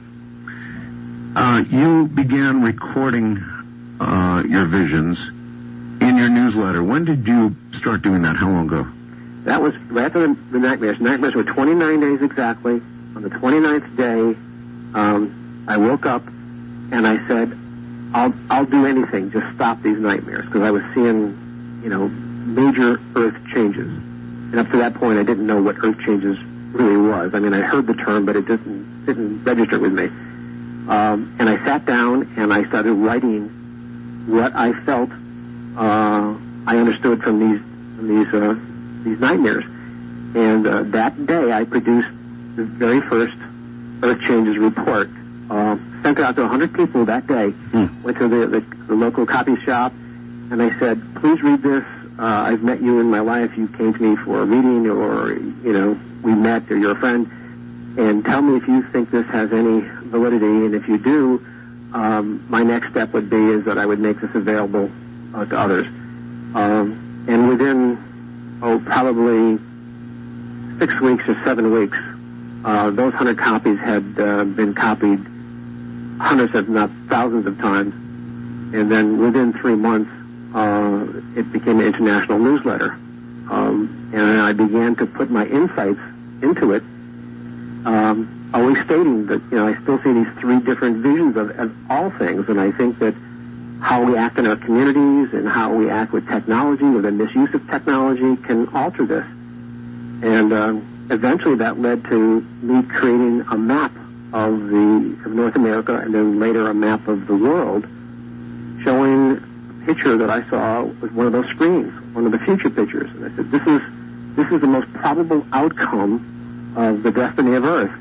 Uh, you began recording uh, your visions in your newsletter. When did you start doing that? How long ago? That was right after the, the nightmares. Nightmares were twenty-nine days exactly. On the twenty-ninth day, um, I woke up and I said, I'll I'll do anything, just stop these nightmares, because I was seeing, you know, major Earth changes. And up to that point, I didn't know what Earth changes really was. I mean, I heard the term, but it didn't didn't register with me. Um, and I sat down and I started writing what I felt uh, I understood from these from these uh, these nightmares. And uh, that day, I produced the very first Earth Changes report. Uh, sent it out to one hundred people that day. Mm. Went to the, the, the local copy shop, and I said, please read this. Uh, I've met you in my life. You came to me for a meeting, or, you know, we met, or you're a friend. And tell me if you think this has any validity. And if you do, um, my next step would be is that I would make this available uh, to others. Um, and within, oh, probably six weeks or seven weeks, uh, those hundred copies had uh, been copied hundreds, if not thousands of times. And then within three months, uh, it became an international newsletter. Um, and I began to put my insights into it, um, always stating that, you know, I still see these three different visions of, of all things. And I think that how we act in our communities and how we act with technology or the misuse of technology can alter this. And uh, eventually that led to me creating a map of the of North America, and then later a map of the world, showing a picture that I saw with one of those screens, one of the future pictures. And I said, this is this is the most probable outcome of the destiny of Earth.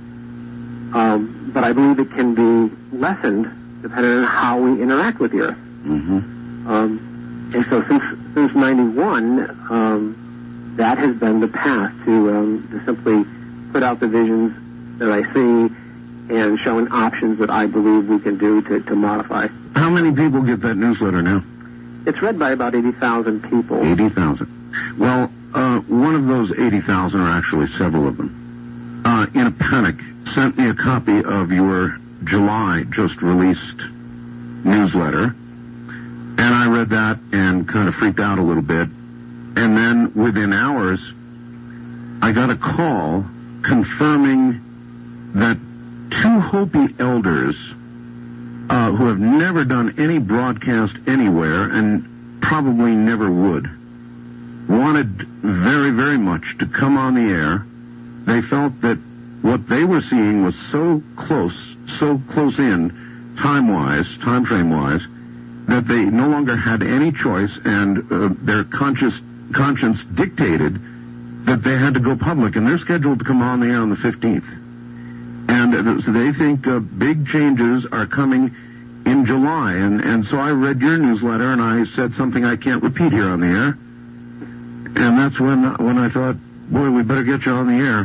Um, but I believe it can be lessened depending on how we interact with the Earth. Mm-hmm. Um, and so since since ninety-one, um, that has been the path to um, to simply put out the visions that I see and showing options that I believe we can do to, to modify. How many people get that newsletter now? It's read by about eighty thousand people. eighty thousand. Well, uh, one of those eighty thousand, or actually several of them, uh, in a panic, sent me a copy of your July just released newsletter. And I read that and kind of freaked out a little bit. And then within hours, I got a call confirming that two Hopi elders uh, who have never done any broadcast anywhere and probably never would, wanted very, very much to come on the air. They felt that what they were seeing was so close, so close in, time-wise, time frame-wise, that they no longer had any choice, and uh, their conscious conscience dictated that they had to go public, and they're scheduled to come on the air on the fifteenth. And uh, so they think uh, big changes are coming in July. And, and so I read your newsletter, and I said something I can't repeat here on the air. And that's when when I thought, boy, we better get you on the air.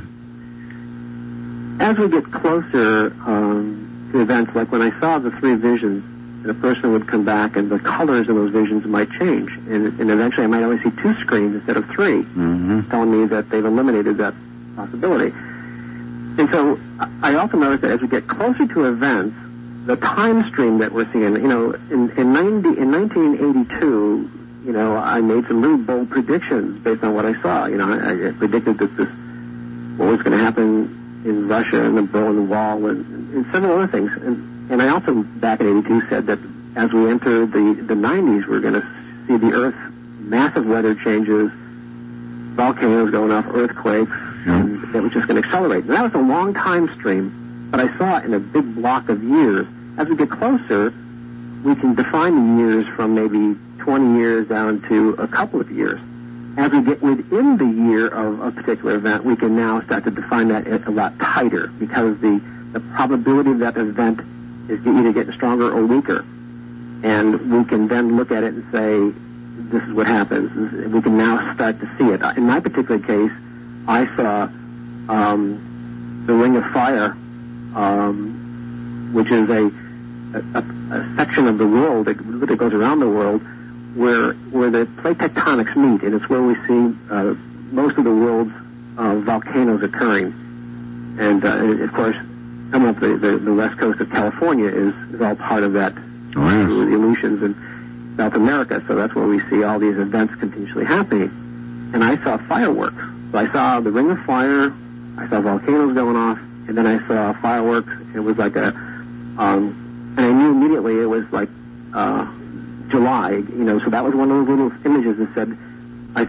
As we get closer um, to events, like when I saw the three visions, and a person would come back and the colors in those visions might change. And, and eventually I might only see two screens instead of three, mm-hmm. telling me that they've eliminated that possibility. And so I also noticed that as we get closer to events, the time stream that we're seeing, you know, in, in, ninety, in nineteen eighty-two, you know, I made some really bold predictions based on what I saw. You know, I, I predicted that this, what was going to happen in Russia and the Berlin Wall and, and several other things. And, and I also, back in eighty-two, said that as we enter the, the nineties, we're going to see the Earth, massive weather changes, volcanoes going off, earthquakes, and that was just going to accelerate. And that was a long time stream, but I saw it in a big block of years. As we get closer, we can define the years from maybe twenty years down to a couple of years. As we get within the year of a particular event, we can now start to define that a lot tighter, because the, the probability of that event is either getting stronger or weaker. And we can then look at it and say, this is what happens. We can now start to see it. In my particular case, I saw um, the Ring of Fire, um, which is a, a, a section of the world that, that goes around the world where where the plate tectonics meet, and it's where we see uh, most of the world's uh, volcanoes occurring. And, uh, of course, some of the, the, the west coast of California is, is all part of that, oh, yes. The Aleutians and South America, so that's where we see all these events continuously happening. And I saw fireworks. So I saw the Ring of Fire, I saw volcanoes going off, and then I saw fireworks. It was like a, um, and I knew immediately it was like uh, July, you know, so that was one of those little images that said, I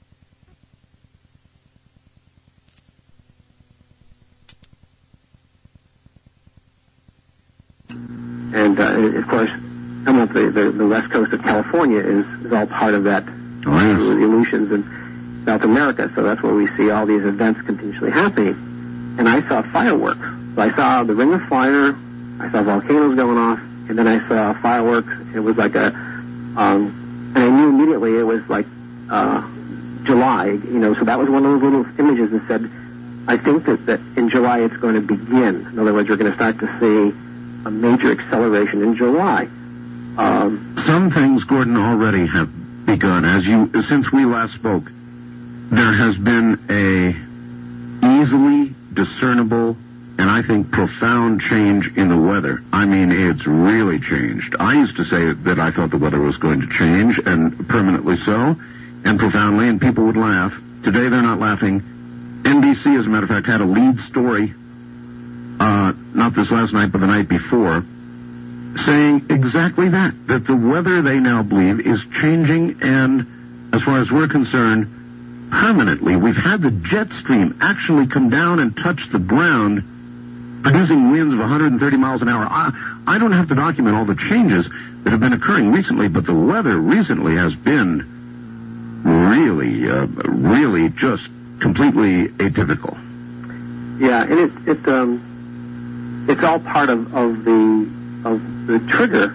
And, uh, of course, some of the, the, the west coast of California is, is all part of that, oh, yes. The Aleutians and South America, so that's where we see all these events continuously happening. And I saw fireworks. So I saw the Ring of Fire, I saw volcanoes going off, and then I saw fireworks. It was like a, um, and I knew immediately it was like uh, July, you know, so that was one of those little images that said, I think that, that in July it's going to begin. In other words, we're going to start to see a major acceleration in July. Um, Some things, Gordon, already have begun. As you, since we last spoke, there has been a easily discernible and I think profound change in the weather. I mean, it's really changed. I used to say that I thought the weather was going to change, and permanently so, and profoundly, and people would laugh. Today they're not laughing. N B C, as a matter of fact, had a lead story, uh, not this last night, but the night before, saying exactly that, that the weather, they now believe, is changing, and as far as we're concerned, permanently. We've had the jet stream actually come down and touch the ground, producing winds of one hundred thirty miles an hour. I, I don't have to document all the changes that have been occurring recently, but the weather recently has been really, uh, really just completely atypical. Yeah, and it, it um, it's all part of, of the of the trigger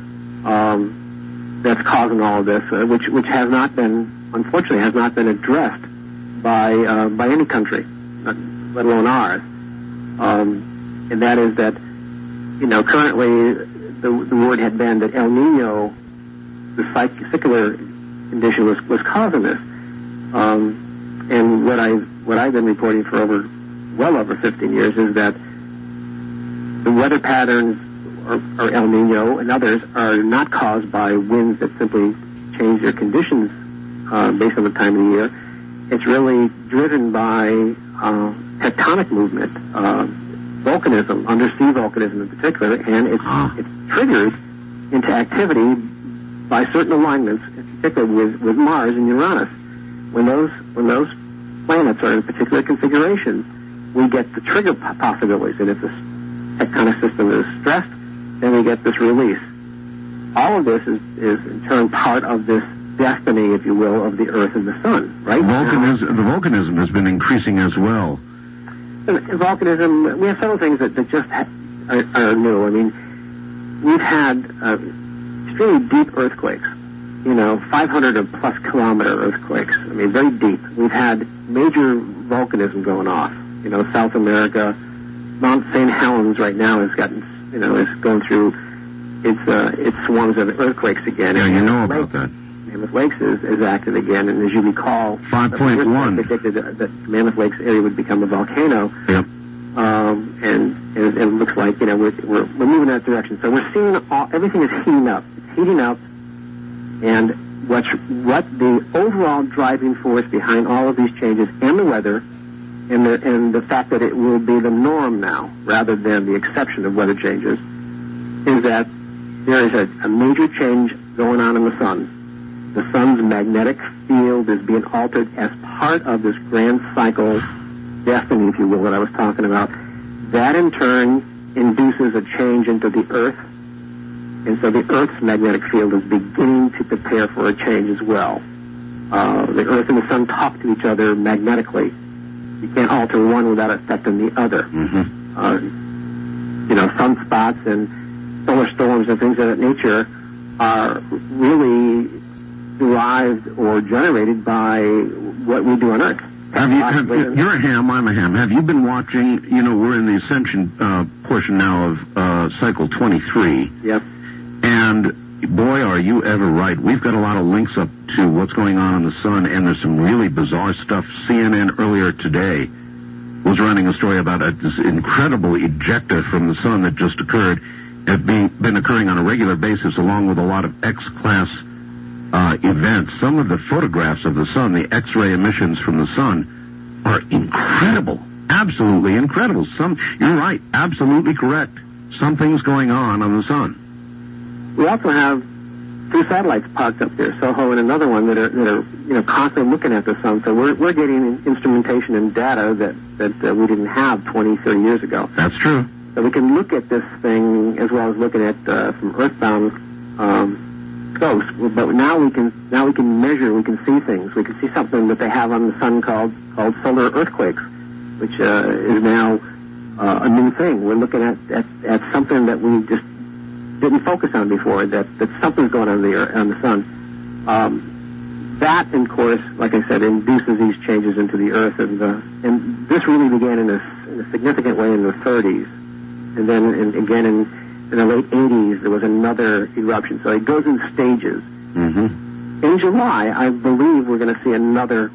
um, that's causing all of this, uh, which which has not been, unfortunately, has not been addressed by uh, by any country, not, let alone ours. Um, and that is that, you know, currently the, the word had been that El Nino, the cyclical condition, was was causing this. Um, and what I what I've been reporting for over well over fifteen years is that the weather patterns, or, or El Nino and others, are not caused by winds that simply change their conditions uh, based on the time of the year. It's really driven by uh, tectonic movement, uh, volcanism, undersea volcanism in particular, and it's, it's triggered into activity by certain alignments, in particular with, with Mars and Uranus. When those when those planets are in particular configurations, we get the trigger possibilities, and if the tectonic system is stressed, then we get this release. All of this is, is in turn part of this destiny, if you will, of the Earth and the Sun, right? Volcanism, the volcanism has been increasing as well. Volcanism, we have several things that, that just ha- are, are new. I mean, we've had uh, extremely deep earthquakes you know, five hundred or plus kilometer earthquakes. I mean, very deep. We've had major volcanism going off. You know, South America, Mount Saint Helens right now has gotten, you know, is going through its uh, its swarms of earthquakes again. Yeah, and you know Mammoth about Lake, that. Mammoth Lakes is, is active again, and as you recall, five point one predicted that, that Mammoth Lakes area would become a volcano. Yep. Um, and, and it looks like, you know, we're, we're, we're moving in that direction. So we're seeing all, everything is heating up. It's heating up, and what's, what the overall driving force behind all of these changes and the weather and the, and the fact that it will be the norm now rather than the exception of weather changes is that there is a, a major change going on in the sun. The sun's magnetic field is being altered as part of this grand cycle destiny, if you will, that I was talking about. That in turn induces a change into the Earth, and so the Earth's magnetic field is beginning to prepare for a change as well. Uh, the Earth and the sun talk to each other magnetically. You can't alter one without affecting the other. Mm-hmm. Uh, you know, sunspots and solar storms and things of that nature are really derived or generated by what we do on Earth. Have you, have, you're a ham, I'm a ham. Have you been watching, you know, we're in the ascension uh, portion now of uh, cycle twenty-three. Yep. And boy, are you ever right. We've got a lot of links up to what's going on in the sun, and there's some really bizarre stuff. C N N earlier today was running a story about a, this incredible ejecta from the sun that just occurred, have been, been occurring on a regular basis along with a lot of X-class Uh, events. Some of the photographs of the sun, the X-ray emissions from the sun, are incredible. Absolutely incredible. Some, you're right, absolutely correct. Something's going on on the sun. We also have two satellites parked up there, SOHO and another one, that are, that are you know, constantly looking at the sun. So we're, we're getting instrumentation and data that, that uh, we didn't have twenty, thirty years ago. That's true. So we can look at this thing as well as looking at uh, from earthbound um, ghosts. But now we can now we can measure, we can see things. We can see something that they have on the sun called called solar earthquakes, which uh, is now uh, a new thing. We're looking at, at at something that we just didn't focus on before. That that something's going on there on the sun. Um, that, of course, like I said, induces these changes into the Earth, and uh, and this really began in a, in a significant way in the thirties, and then in, again in. In the late eighties, there was another eruption. So it goes in stages. Mm-hmm. In July, I believe we're going to see another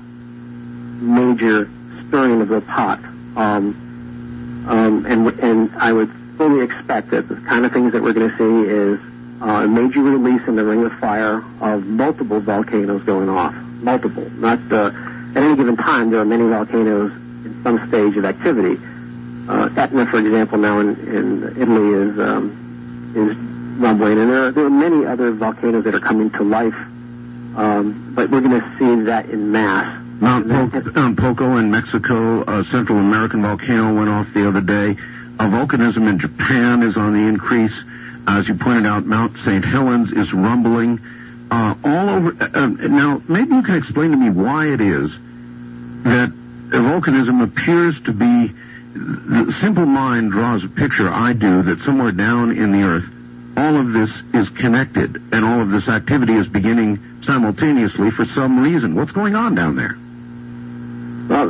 major stirring of the pot. Um, um, and, and I would fully expect that the kind of things that we're going to see is uh, a major release in the Ring of Fire of multiple volcanoes going off. Multiple. Not uh, at any given time, there are many volcanoes in some stage of activity. Uh, Etna, for example, now in, in Italy is um, is rumbling, and there are, there are many other volcanoes that are coming to life. Um, but we're going to see that in mass. Mount po- um, Poco in Mexico, a Central American volcano went off the other day. Uh, volcanism in Japan is on the increase. As you pointed out, Mount Saint Helens is rumbling. Uh, all over. Uh, now, maybe you can explain to me why it is that volcanism appears to be. The simple mind draws a picture, I do, that somewhere down in the Earth, all of this is connected, and all of this activity is beginning simultaneously for some reason. What's going on down there? Well,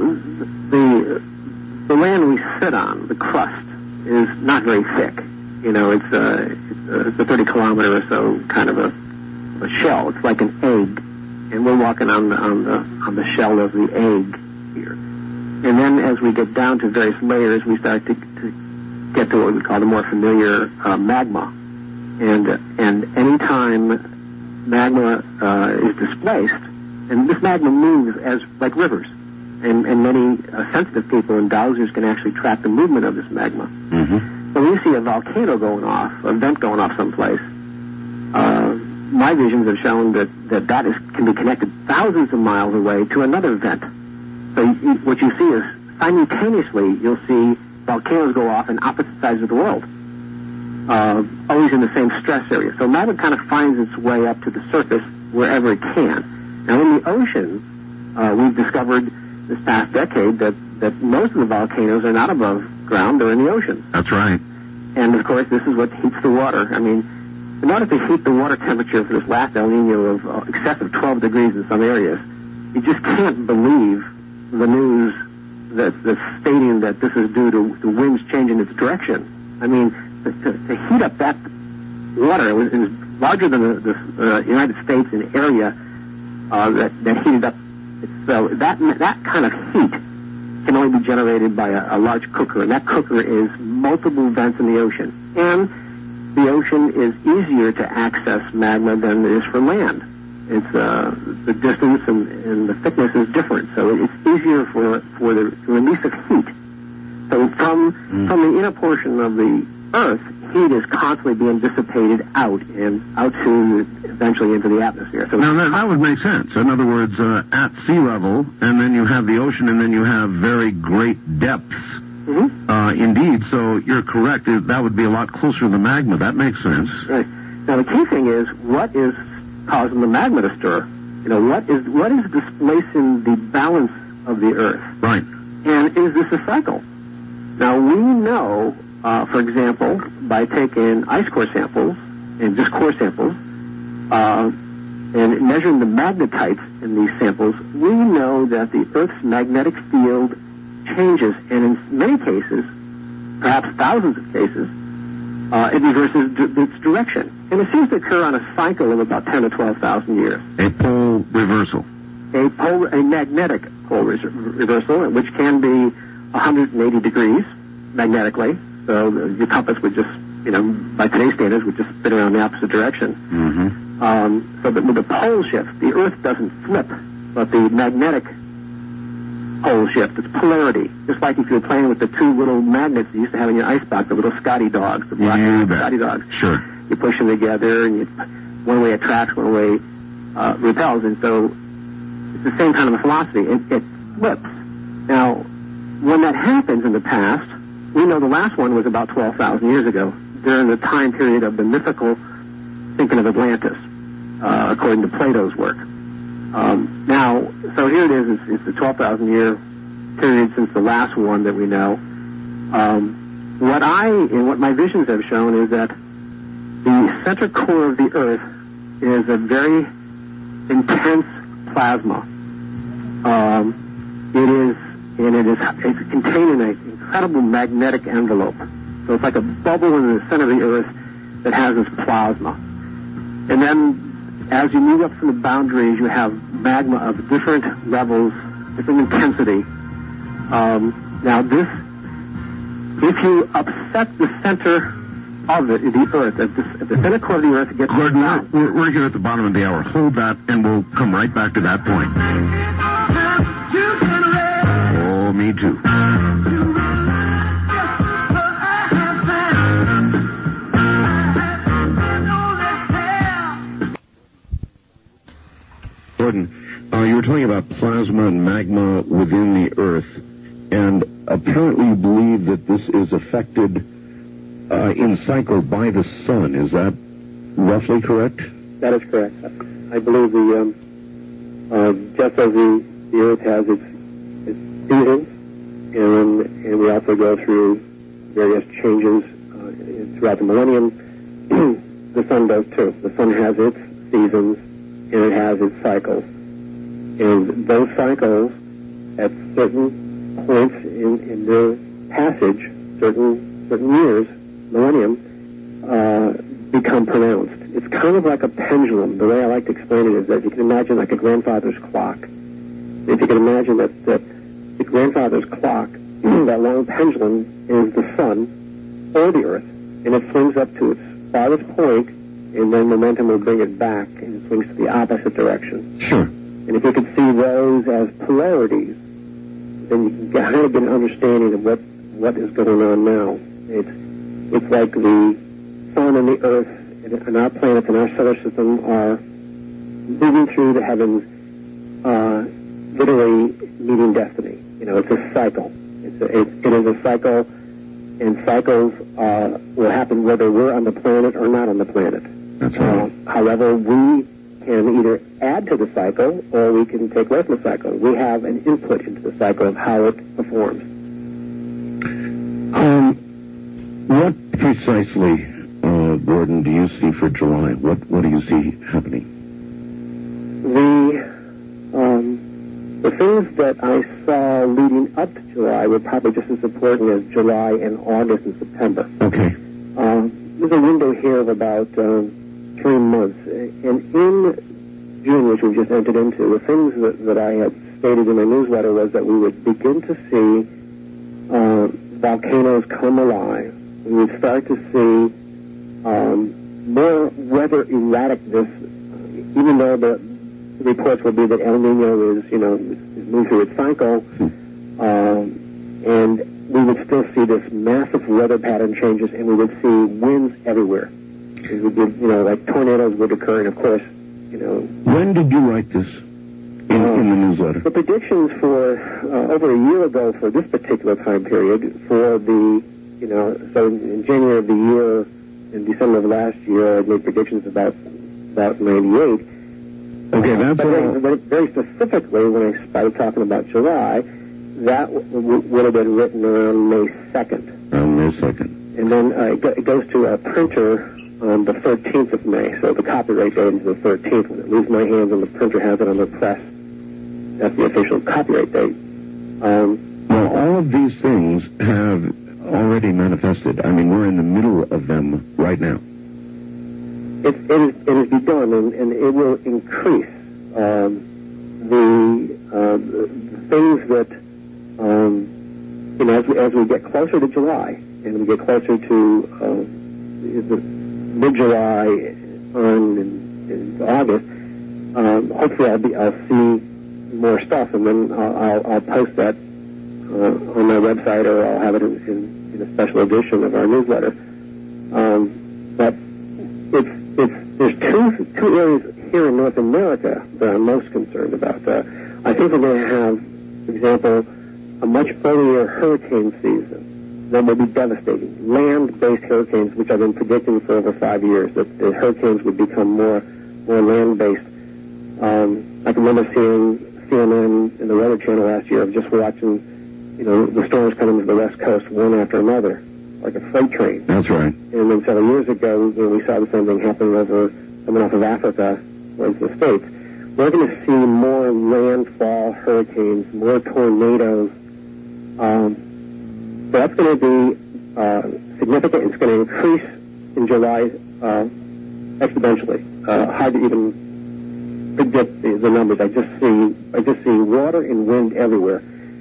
the the land we sit on, the crust, is not very thick. You know, it's a, it's a, it's a thirty kilometer or so kind of a, a shell. It's like an egg, and we're walking on the, on the, on the shell of the egg here. And then as we get down to various layers, we start to, to get to what we call the more familiar uh, magma. And uh, and any time magma uh, is displaced, and this magma moves as like rivers, and, and many uh, sensitive people and dowsers can actually track the movement of this magma. Mm-hmm. So when you see a volcano going off, a vent going off someplace, uh, my visions have shown that that, that is, can be connected thousands of miles away to another vent. So you, what you see is simultaneously you'll see volcanoes go off in opposite sides of the world, uh, always in the same stress area. So magma kind of finds its way up to the surface wherever it can. Now in the ocean, uh, we've discovered this past decade that, that most of the volcanoes are not above ground, they're in the ocean. That's right. And of course this is what heats the water. I mean, in order to heat the water temperature for this last El Nino of uh, excessive twelve degrees in some areas, you just can't believe the news that, that's stating that this is due to the winds changing its direction. I mean, to, to, to heat up that water, it was, it was larger than the, the uh, United States in area uh, that, that heated up. So that that kind of heat can only be generated by a, a large cooker, and that cooker is multiple vents in the ocean. And the ocean is easier to access magma than it is for land. It's uh, the distance and, and the thickness is different, so it's easier for for the release of heat. So from mm. from the inner portion of the Earth, heat is constantly being dissipated out and out to eventually into the atmosphere. So now that, that would make sense. In other words, uh, at sea level, and then you have the ocean, and then you have very great depths. Mm-hmm. Uh, indeed. So you're correct. That would be a lot closer to the magma. That makes sense. Right. Now the key thing is what is causing the magma to stir. You know, what is what is displacing the balance of the Earth? Right. And is this a cycle? Now we know. Uh, for example, by taking ice core samples and just core samples uh, and measuring the magnetites in these samples, we know that the Earth's magnetic field changes, and in many cases, perhaps thousands of cases, uh, it reverses d- its direction. And it seems to occur on a cycle of about ten to twelve thousand years. A pole reversal. A pole, a magnetic pole re- reversal, which can be one hundred eighty degrees magnetically. So your compass would just, you know, by today's standards, would just spin around the opposite direction. Mm-hmm. Um, so that with the pole shift, the Earth doesn't flip, but the magnetic pole shift, it's polarity. Just like if you were playing with the two little magnets you used to have in your icebox, the little Scotty dogs, the black yeah, Scotty dogs. Sure. You push them together, and you, one way attracts, one way uh, repels, and so it's the same kind of a philosophy. It, it flips. Now, when that happens in the past, we know the last one was about twelve thousand years ago, during the time period of the mythical thinking of Atlantis, uh, according to Plato's work. Um, now, so here it is, it's, it's the twelve thousand year period since the last one that we know. Um, what I, and what my visions have shown is that the center core of the Earth is a very intense plasma. Um, it is, and it is it's contained in a incredible magnetic envelope. So it's like a bubble in the center of the Earth that has this plasma. And then as you move up from the boundaries, you have magma of different levels, different intensity. Um, now this, if you upset the center of it, the Earth, at the, at the center core of the Earth, it gets... Gordon, we're, we're here at the bottom of the hour. Hold that, and we'll come right back to that point. Oh, me too. Gordon, uh, you were talking about plasma and magma within the Earth, and apparently you believe that this is affected uh, in cycle by the sun. Is that roughly correct? That is correct. I believe the um, uh, just as the, the Earth has its, its seasons, and, and we also go through various changes uh, throughout the millennium, the sun does too. The sun has its seasons, and it has its cycles. And those cycles, at certain points in, in their passage, certain certain years, millennium, uh, become pronounced. It's kind of like a pendulum. The way I like to explain it is that you can imagine like a grandfather's clock. If you can imagine that, that the grandfather's clock, that long pendulum, is the sun or the Earth, and it swings up to its farthest point, and then momentum will bring it back, and it swings to the opposite direction. Sure. And if you could see those as polarities, then you can kind of get an understanding of what, what is going on now. It's, it's like the sun and the Earth and our planets and our solar system are moving through the heavens, uh, literally meeting destiny. You know, it's a cycle. It's a, it, it is a cycle, and cycles uh, will happen whether we're on the planet or not on the planet. That's right. Uh, however, we can either add to the cycle or we can take away from the cycle. We have an input into the cycle of how it performs. Um, what precisely, uh, Gordon, do you see for July? What What do you see happening? The um, the things that I saw leading up to July were probably just as important as July and August and September. Okay. Um, there's a window here of about um, three months, and in June, which we've just entered into, the things that, that I had stated in my newsletter was that we would begin to see uh, volcanoes come alive. We would start to see um, more weather erraticness, even though the reports will be that El Nino is, you know, is moving through its cycle, um, and we would still see this massive weather pattern changes, and we would see winds everywhere. It would be, you know, like tornadoes would occur, and of course, you know. When did you write this in, uh, in the newsletter? The predictions for uh, over a year ago for this particular time period for the, you know, so in January of the year, in December of last year, I made predictions about about ninety-eight. Okay, that's but all. very, very specifically, when I started talking about July, that w- w- would have been written around May second. On May second. And then uh, it, go- it goes to a printer on the thirteenth of May. So the copyright date is the thirteenth. When it leaves my hands and the printer has it on the press, that's the official copyright date. Um, well, all of these things have already manifested. I mean, we're in the middle of them right now. It, it, is, it has begun, and, and it will increase. Um, the, uh, the things that, um, you know, as we, as we get closer to July, and we get closer to uh, the mid-July on in, in August, um, hopefully I'll, be, I'll see more stuff, and then I'll, I'll, I'll post that uh, on my website, or I'll have it in, in, in a special edition of our newsletter. Um, but it's It's, there's two two areas here in North America that I'm most concerned about. Uh, I think we're going to have, for example, a much earlier hurricane season that will be devastating. Land-based hurricanes, which I've been predicting for over five years, that the hurricanes would become more more land-based. Um, I can remember seeing C N N and the Weather Channel last year of just watching, you know, the storms coming to the West Coast one after another, like a freight train. That's right. And then several years ago, you know, we saw the same thing happening over, coming off of Africa, towards the States. We're going to see more landfall hurricanes, more tornadoes. Um, so that's going to be uh, significant. It's going to increase in July uh, exponentially. Uh, hard to even predict the, the numbers. I just see, I just see water and wind everywhere.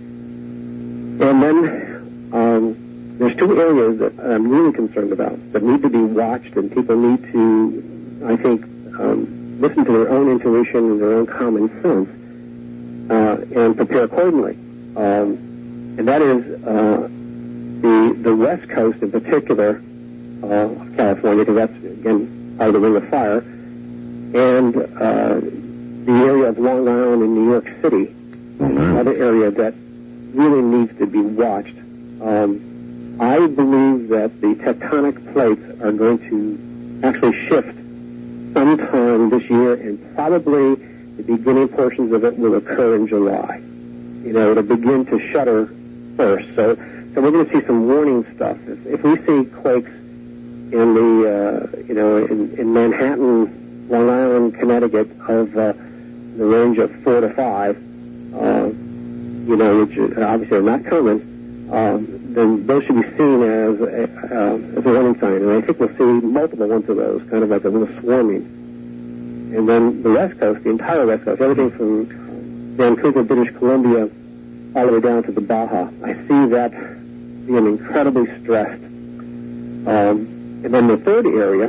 And then, um, there's two areas that I'm really concerned about that need to be watched, and people need to, I think, um, listen to their own intuition and their own common sense uh, and prepare accordingly. Um, and that is uh, the the West Coast in particular uh, of California, because that's, again, part of the Ring of Fire, and uh, the area of Long Island and New York City, another area that really needs to be watched. Um, I believe that the tectonic plates are going to actually shift sometime this year, and probably the beginning portions of it will occur in July. You know, it'll begin to shudder first. So, so we're going to see some warning stuff. If, if we see quakes in the, uh, you know, in, in Manhattan, Long Island, Connecticut, of uh, the range of four to five, uh, you know, which obviously are not common. Um, then those should be seen as a, uh, as a warning sign. And I think we'll see multiple ones of those, kind of like a little swarming. And then the West Coast, the entire West Coast, everything from Vancouver, British Columbia, all the way down to the Baja. I see that being incredibly stressed. Um, and then the third area,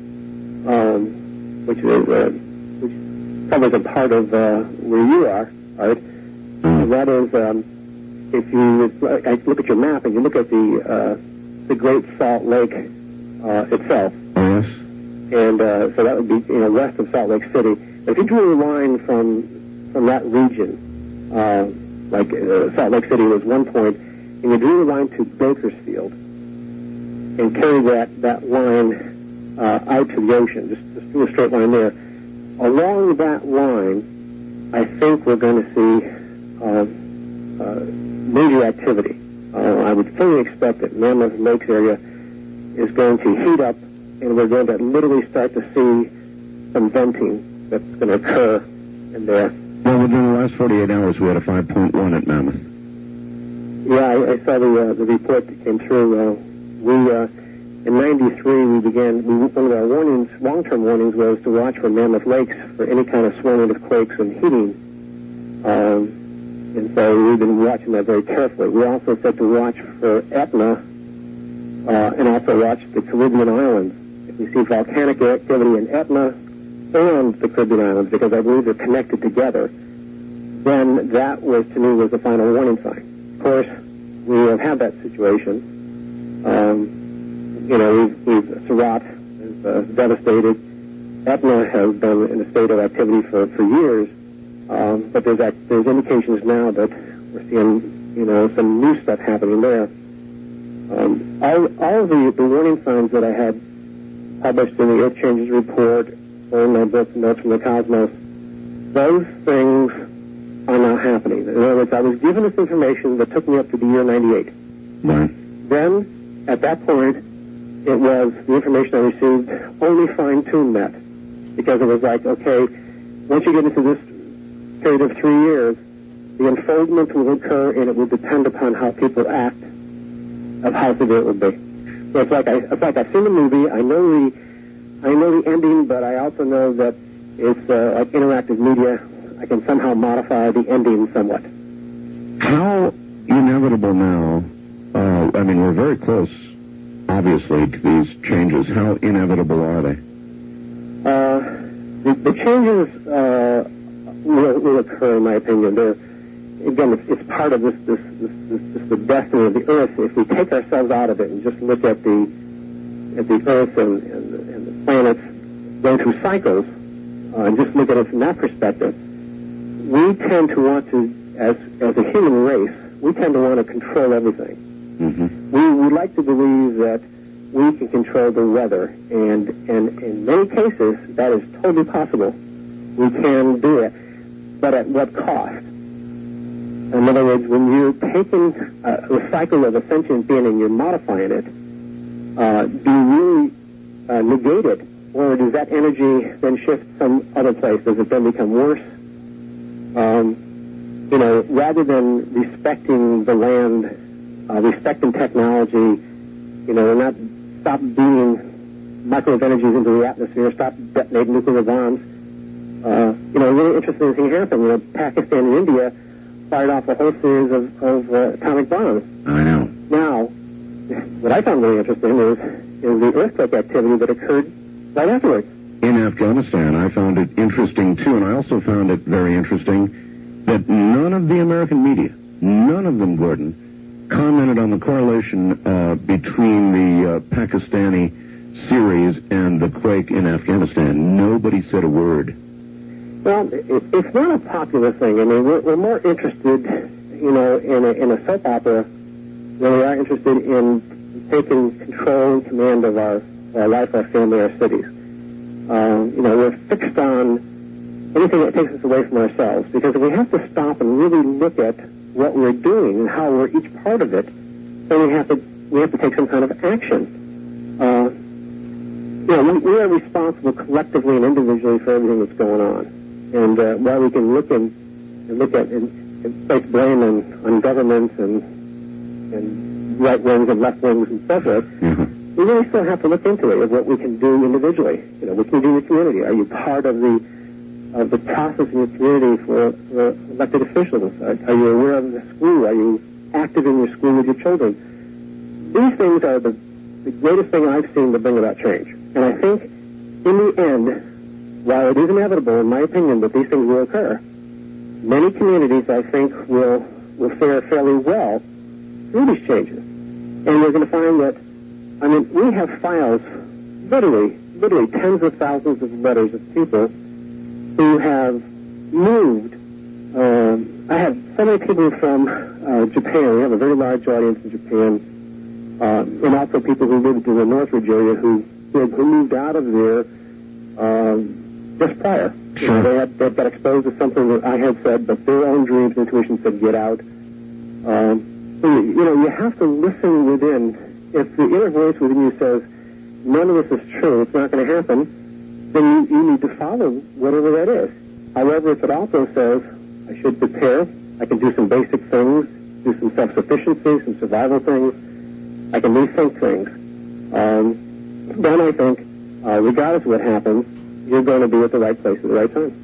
um, which is uh, which covers a part of uh, where you are, Art, and that is... Um, If you look at your map and you look at the uh, the Great Salt Lake uh, itself, yes, and uh, so that would be, you know, west of Salt Lake City. If you drew a line from from that region, uh, like uh, Salt Lake City was one point, and you drew a line to Bakersfield, and carried that that line uh, out to the ocean, just just do a straight line there. Along that line, I think we're going to see uh, uh, major activity. Uh, I would fully expect that Mammoth Lakes area is going to heat up and we're going to literally start to see some venting that's going to occur in there. Well, within the last forty-eight hours, we had a five point one at Mammoth. Yeah, I, I saw the uh, the report that came through. Uh, we uh, in ninety-three we began. We, one of our warnings, long-term warnings, was to watch for Mammoth Lakes for any kind of swelling of quakes and heating. Um, and so we've been watching that very carefully. We also said to watch for Etna uh, and also watch the Caribbean islands. If we see volcanic activity in Etna and the Caribbean islands, because I believe they're connected together, then that was, to me, was the final warning sign. Of course, we have had that situation. Um, you know, we've, we've Surat is uh, devastated. Etna has been in a state of activity for, for years, um, but there's act, there's indications now that we're seeing, you know, some new stuff happening there. Um, all, all of the, the warning signs that I had published in the Earth Changes report or in my book, Notes from the Cosmos, those things are now happening. In other words, I was given this information that took me up to the year ninety-eight. Right. Then, at that point, it was the information I received only fine-tuned that. Because it was like, okay, once you get into this period of three years, the unfoldment will occur and it will depend upon how people act of how severe it will be. So it's like I, it's like I've seen the movie, I know the, I know the ending, but I also know that it's uh, like interactive media. I can somehow modify the ending somewhat. How inevitable now, uh, I mean, we're very close, obviously, to these changes. How inevitable are they? Uh, the, the changes uh, will, will occur, in my opinion. They're, again, it's, it's part of this, this, this, this, this, the destiny of the Earth. If we take ourselves out of it and just look at the at the Earth and, and, the, and the planets going through cycles, uh, and just look at it from that perspective, we tend to want to, as as a human race, we tend to want to control everything. Mm-hmm. We we like to believe that we can control the weather, and and in many cases that is totally possible. We can do it, but at what cost? In other words, when you're taking uh, the cycle of a sentient being and you're modifying it, uh, do you really uh, negate it, or does that energy then shift some other place? Does it then become worse? Um, you know, rather than respecting the land, uh, respecting technology, you know, not stop beaming microwave energies into the atmosphere, stop detonating nuclear bombs. Uh, you know, really interesting thing happened. You know, Pakistan and India fired off a whole series of, of uh, atomic bombs. I know. Now, what I found really interesting is, is the earthquake activity that occurred right afterwards. In Afghanistan, I found it interesting, too, and I also found it very interesting that none of the American media, none of them, Gordon, commented on the correlation uh, between the uh, Pakistani series and the quake in Afghanistan. Nobody said a word. Well, it, it's not a popular thing. I mean, we're, we're more interested, you know, in a, in a soap opera than we are interested in taking control and command of our, our life, our family, our cities. Um, you know, we're fixed on anything that takes us away from ourselves, because we have to stop and really look at what we're doing and how we're each part of it. Then we have to we have to take some kind of action. Uh, you know, we, we are responsible collectively and individually for everything that's going on. And uh, while we can look and, and look at and, and place blame on, on governments and and right wings and left wings and so forth, Mm-hmm. we really still have to look into it of what we can do individually. You know, what can you do in the community? Are you part of the of the process in your community for, for elected officials? Are, are you aware of the school? Are you active in your school with your children? These things are the, the greatest thing I've seen to bring about change. And I think, in the end, while it is inevitable, in my opinion, that these things will occur, many communities, I think, will will fare fairly well through these changes. And we're going to find that, I mean, we have files, literally, literally tens of thousands of letters of people who have moved. Um, I have so many people from uh, Japan. We have a very large audience in Japan, uh, and also people who lived in the Northridge area who, who, who moved out of there um, just prior. Sure. You know, they had they got exposed to something that I had said, but their own dreams and intuition said, get out. Um, so, you know, you have to listen within. If the inner voice within you says, none of this is true, it's not going to happen, then you, you need to follow whatever that is. However, if it also says, I should prepare, I can do some basic things, do some self-sufficiency, some survival things, I can rethink things, um, then I think, uh, regardless of what happens, you're going to be at the right place at the right time.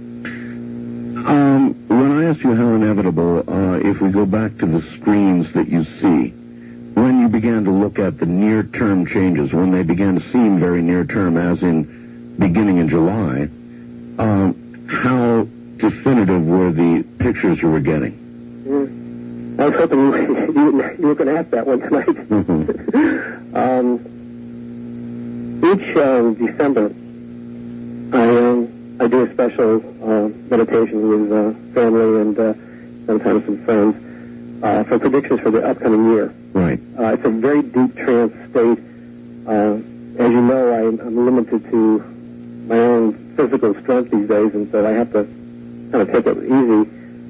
Um, when I ask you how inevitable, uh, if we go back to the screens that you see, when you began to look at the near-term changes, when they began to seem very near-term, as in beginning in July, um, how definitive were the pictures you were getting? Yeah. I was hoping you, you, you were going to ask that one tonight. Mm-hmm. um, each um, December, I um, I do a special uh, meditation with uh, family and uh, sometimes some friends uh, for predictions for the upcoming year. Right. Uh, it's a very deep trance state. Uh, as you know, I'm, I'm limited to my own physical strength these days, and so I have to kind of take it easy.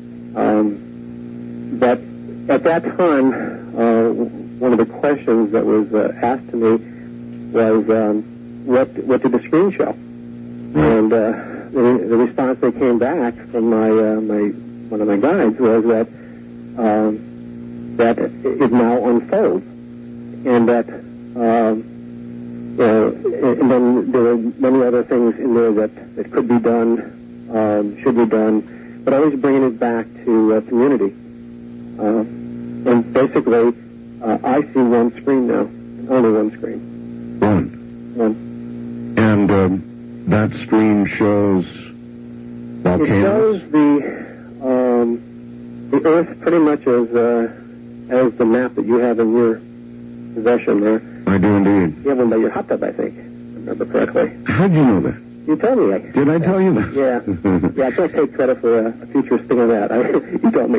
Um, but at that time, uh, one of the questions that was uh, asked to me was, um, what what did the screen show? And uh, the, the response that came back from my uh, my one of my guides was that um, that it now unfolds, and that um, you know, and then there were many other things in there that, that could be done, um, should be done, but always bringing it back to uh, community. Uh, and basically, uh, I see one screen now, only one screen. One. One. And um, that screen shows volcanoes? It shows the um, the Earth pretty much as uh, as the map that you have in your possession there. I do indeed. You have one by your hot tub, I think, if I remember correctly. How'd you know that? You told me. I, Did I tell you that? Yeah. Yeah, I can't take credit for a, a futurist thing of that. I, you told me.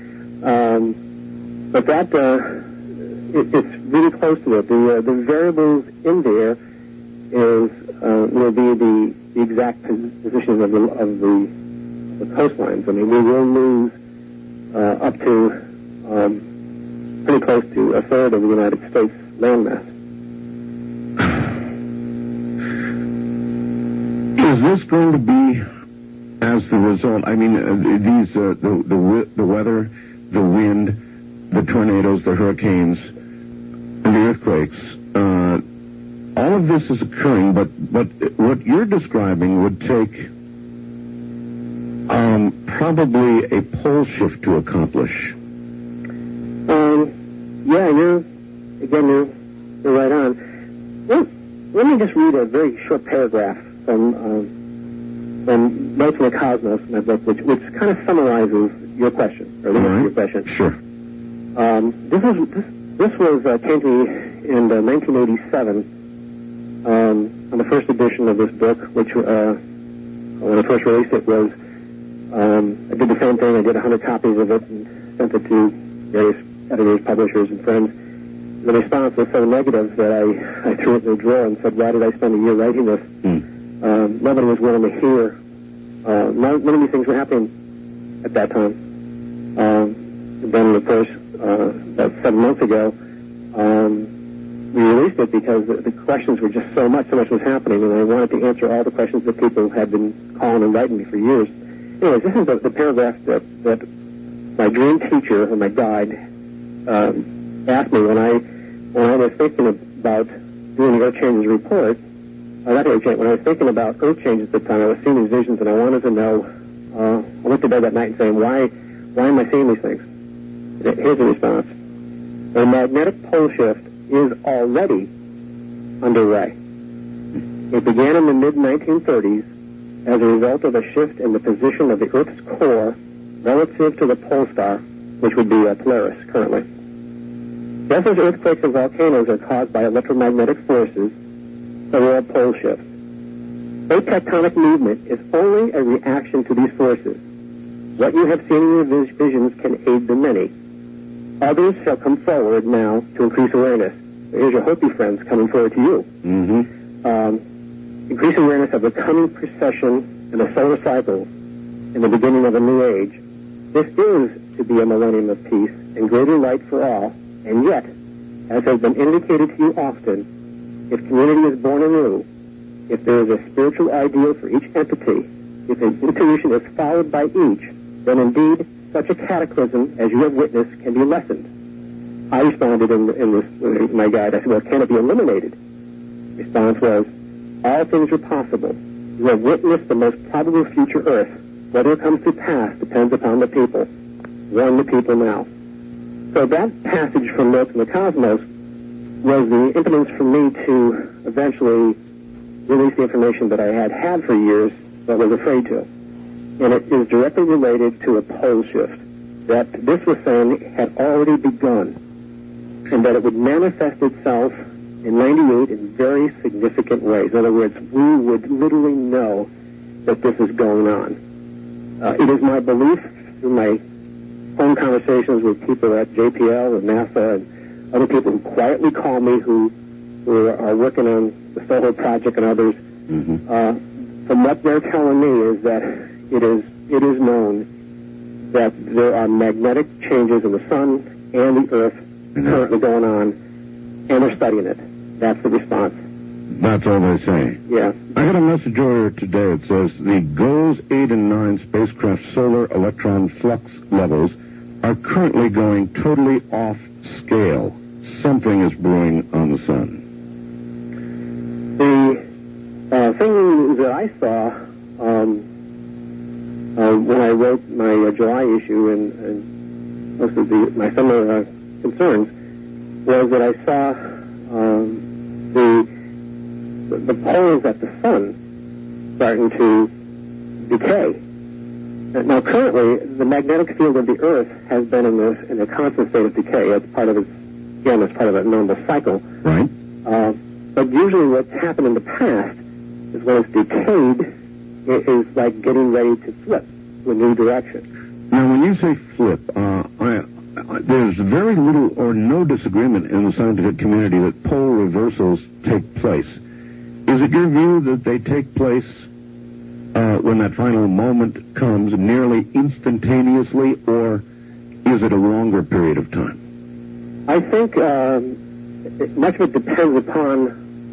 Um, but that, uh, it, it's really close to it. The, uh, the variables in there is, uh, will be the, the exact positions of the, of the, the coastlines. I mean, we will lose, uh, up to, um, pretty close to a third of the United States landmass. Is this going to be as the result? I mean, uh, these uh, the the the weather, the wind, the tornadoes, the hurricanes, and the earthquakes. Uh, all of this is occurring, but but what you're describing would take um, probably a pole shift to accomplish. Um, yeah, you're again you're you're right on. Well, let me just read a very short paragraph from um, from Notes from the Cosmos, my book, which which kind of summarizes your question, or the answer to your question. Sure. Um, this was this, this was uh, came to me in uh, nineteen eighty-seven um, on the first edition of this book, which uh, when I first released it was um, I did the same thing. I did a hundred copies of it and sent it to various editors, publishers, and friends. The response was so negative that I, I threw it in a drawer and said, why did I spend a year writing this? Mm. Um, nobody was willing to hear. Uh, none, none of these things were happening at that time. Um, and then, of course, uh, about seven months ago, um, we released it because the, the questions were just so much, so much was happening, and I wanted to answer all the questions that people had been calling and writing me for years. Anyways, this is the, the paragraph that, that my dream teacher, or my guide, um, asked me when I when I was thinking about doing the Earth Changes report. Uh, not Earth Change, when I was thinking about Earth Changes at the time, I was seeing these visions, and I wanted to know. Uh, I went to bed that night and saying, "Why, why am I seeing these things?" Here's the response: a magnetic pole shift is already underway. It began in the mid nineteen thirties as a result of a shift in the position of the Earth's core relative to the pole star, which would be uh, Polaris currently. Just as earthquakes and volcanoes are caused by electromagnetic forces, so are pole shifts. Plate tectonic movement is only a reaction to these forces. What you have seen in your vis- visions can aid the many. Others shall come forward now to increase awareness. So here's your Hopi friends coming forward to you. Mm-hmm. Um, increase awareness of the coming precession and the solar cycles in the beginning of a new age. This is to be a millennium of peace and greater light for all. And yet, as has been indicated to you often, if community is born anew, if there is a spiritual ideal for each entity, if an intuition is followed by each, then indeed such a cataclysm as you have witnessed can be lessened. I responded in, in this, in my guide, I said, well, can it be eliminated? Response was, all things are possible. You have witnessed the most probable future Earth. Whether it comes to pass depends upon the people. Warn the people now. So that passage from Notes in the Cosmos was the impetus for me to eventually release the information that I had had for years but was afraid to. And it is directly related to a pole shift that this was saying had already begun, and that it would manifest itself in ninety-eight in very significant ways. In other words, we would literally know that this is going on. Uh, it is my belief through my phone conversations with people at J P L and NASA and other people who quietly call me who, who are working on the Soho Project and others, mm-hmm. uh, from what they're telling me is that it is it is known that there are magnetic changes in the sun and the Earth mm-hmm. currently going on, and they're studying it. That's the response. That's all they say. Yeah. I got a message earlier today. It says the GOES eight and nine spacecraft solar electron flux levels are currently going totally off scale. Something is brewing on the sun. The uh, thing that I saw um, uh, when I wrote my uh, July issue and, and most of the, my summer uh, concerns was that I saw um, the the poles at the sun starting to decay. Now, currently, the magnetic field of the Earth has been in, this, in a constant state of decay. It's part of its, again, it's part of a normal cycle. Right. Uh, but usually what's happened in the past is when it's decayed, it is like getting ready to flip to a new direction. Now, when you say flip, uh, I, I, there's very little or no disagreement in the scientific community that pole reversals take place. Is it your view that they take place uh, when that final moment comes nearly instantaneously, or is it a longer period of time? I think um, it, much of it depends upon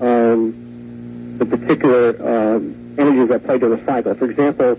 um, the particular um, energies that play during the cycle. For example,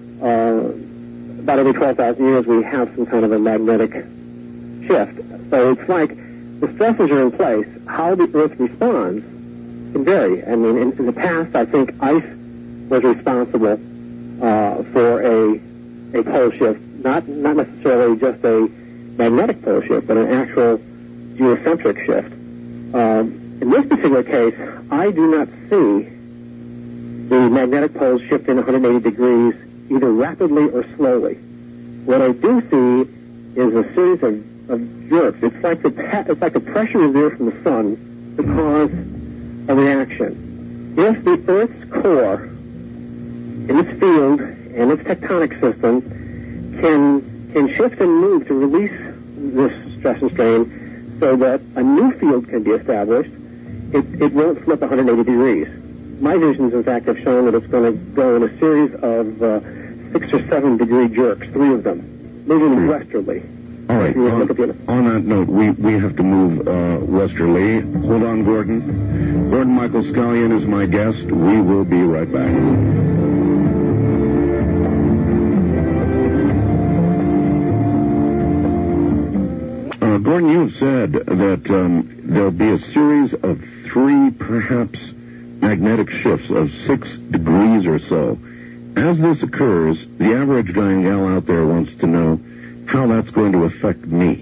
uh, about every twelve thousand years we have some kind of a magnetic shift. So it's like the stresses are in place. How the Earth responds can vary. I mean, in, in the past, I think ice was responsible uh, for a a pole shift, not not necessarily just a magnetic pole shift, but an actual geocentric shift. Um, in this particular case, I do not see the magnetic poles shifting one hundred eighty degrees either rapidly or slowly. What I do see is a series of, of jerks. It's like the pa- it's like the pressure is there from the sun to cause a reaction. If the Earth's core, in its field and its tectonic system, can can shift and move to release this stress and strain so that a new field can be established, it, it won't flip one hundred eighty degrees. My visions, in fact, have shown that it's going to go in a series of uh, six or seven degree jerks, three of them, moving westerly. All right. On, on that note, we, we have to move uh, westerly. Hold on, Gordon. Gordon Michael Scallion is my guest. We will be right back. Uh, Gordon, you have said that um, there'll be a series of three, perhaps, magnetic shifts of six degrees or so. As this occurs, the average guy and gal out there wants to know how that's going to affect me.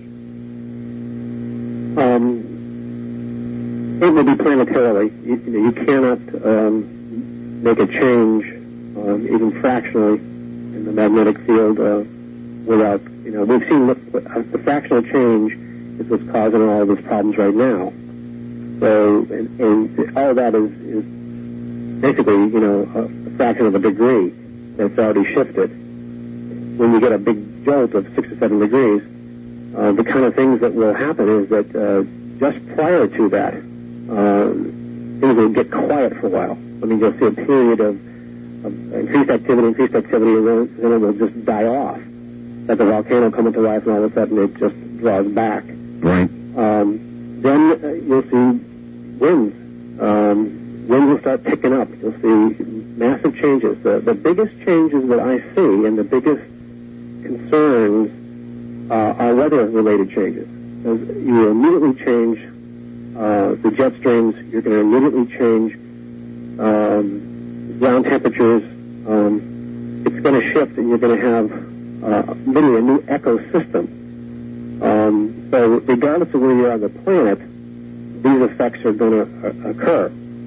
Um, it will be planetarily. You, you, know, you cannot um, make a change, um, even fractionally, in the magnetic field uh, without, you know, we've seen the, the fractional change is what's causing all of these problems right now. So, and, and all of that is, is basically, you know, a, a fraction of a degree that's already shifted. When you get a big jolt of six or seven degrees, uh, the kind of things that will happen is that uh, just prior to that, uh, things will get quiet for a while. I mean, you'll see a period of, of increased activity, increased activity, and then, then it will just die off. Like a volcano coming to life, and all of a sudden it just draws back. Right. Um, then uh, you'll see winds um, winds will start picking up. You'll see massive changes. The, the biggest changes that I see and the biggest concerns uh, are weather-related changes. You immediately change uh, the jet streams. You're going to immediately change um, ground temperatures. Um, it's going to shift, and you're going to have uh, literally a new ecosystem. Um, so regardless of where you are on the planet, these effects are going to uh, occur.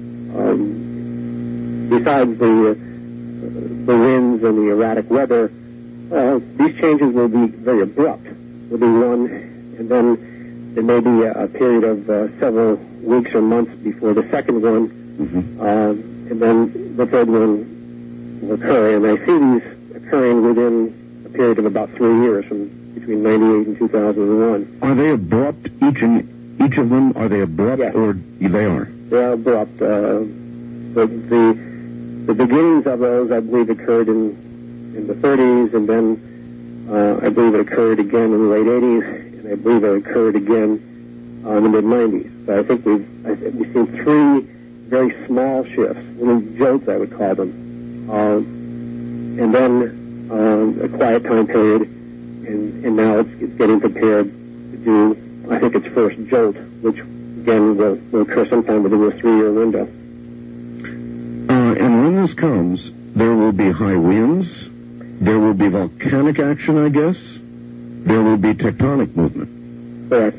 Um, besides the, uh, the winds and the erratic weather, uh, these changes will be very abrupt. Will be one, and then there may be a, a period of uh, several weeks or months before the second one, mm-hmm. uh, and then the third one will occur. And I see these occurring within a period of about three years, from between ninety-eight and two thousand one. Are they abrupt, each and each of them? Are they abrupt, yes. or they are? They are abrupt. Uh, the, the the beginnings of those, I believe, occurred in in the thirties, and then uh, I believe it occurred again in the late eighties, and I believe it occurred again uh, in the mid nineties. So I think we've I think we've seen three very small shifts, little jolts, I would call them, uh, and then uh, a quiet time period, and, and now it's, it's getting prepared to do, I think, its first jolt, which again will, will occur sometime within a three-year window. Uh, and when this comes, there will be high winds. There will be volcanic action, I guess. There will be tectonic movement. Correct.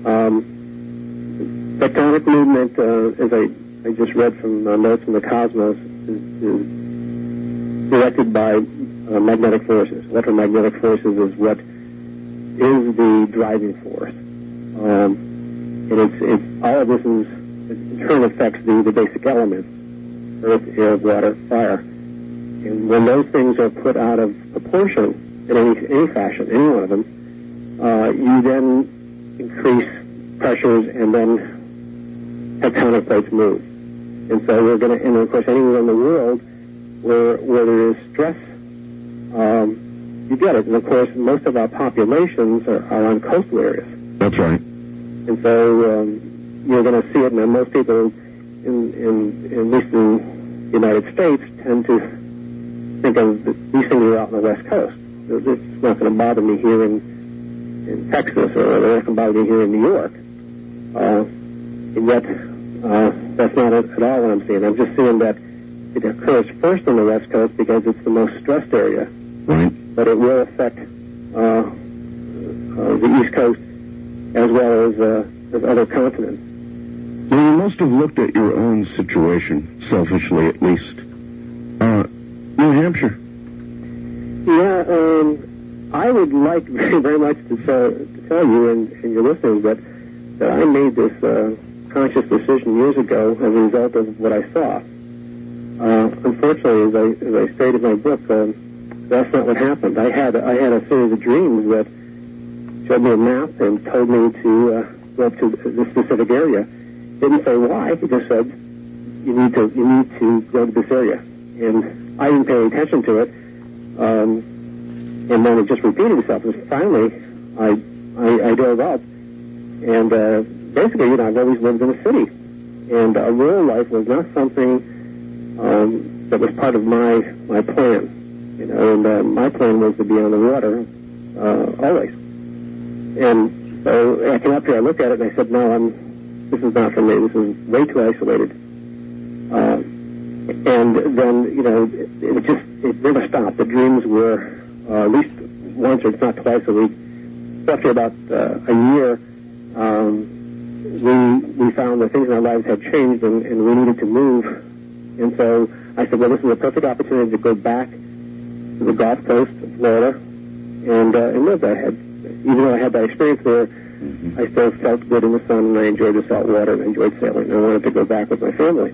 Um, tectonic movement, uh, as I, I just read from uh, Notes from the Cosmos, is, is directed by uh, magnetic forces. Electromagnetic forces is what is the driving force. Um, and it's, it's, all of this is, in turn affects the, the basic elements: earth, air, water, fire. And when those things are put out of proportion in any, any fashion, any one of them, uh, you then increase pressures, and then tectonic plates move. And so we're going to, and of course, anywhere in the world where where there is stress, um, you get it. And of course, most of our populations are, are on coastal areas. That's right. And so um, you're going to see it. Now, most people, in, in, in at least in the United States, tend to think of these things are out on the West Coast. It's not going to bother me here in, in Texas, or it's not going to bother me here in New York. Uh, and yet, uh, that's not at all what I'm seeing. I'm just seeing that it occurs first on the West Coast because it's the most stressed area. Right. But it will affect uh, uh, the East Coast as well as, uh, as other continents. Well, you must have looked at your own situation, selfishly at least. Uh, New Hampshire. Yeah, um, I would like very, very much to tell, to tell you and, and your listeners that, that I made this uh, conscious decision years ago as a result of what I saw. Uh, unfortunately, as I, as I stated in my book, uh, that's not what happened. I had I had a series of dreams that showed me a map and told me to uh, go up to this specific area. Didn't say why. He just said you need to you need to go to this area, and I didn't pay attention to it. Um, and then it just repeated itself. And finally, I I, I dove up, and uh, basically, you know, I've always lived in a city, and a rural life was not something um, that was part of my my plan. You know, and uh, my plan was to be on the water uh, always. And so I came up here, I looked at it, and I said, no, I'm, this is not for me. This is way too isolated. Uh, and then, you know, it, it just, it never stopped. The dreams were uh, at least once or if not twice a week. So after about uh, a year, um, we we found that things in our lives had changed, and, and we needed to move. And so I said, well, this is a perfect opportunity to go back to the Gulf Coast of Florida and, uh, and live. I had, even though I had that experience there, mm-hmm. I still felt good in the sun, and I enjoyed the salt water, and I enjoyed sailing. I wanted to go back with my family.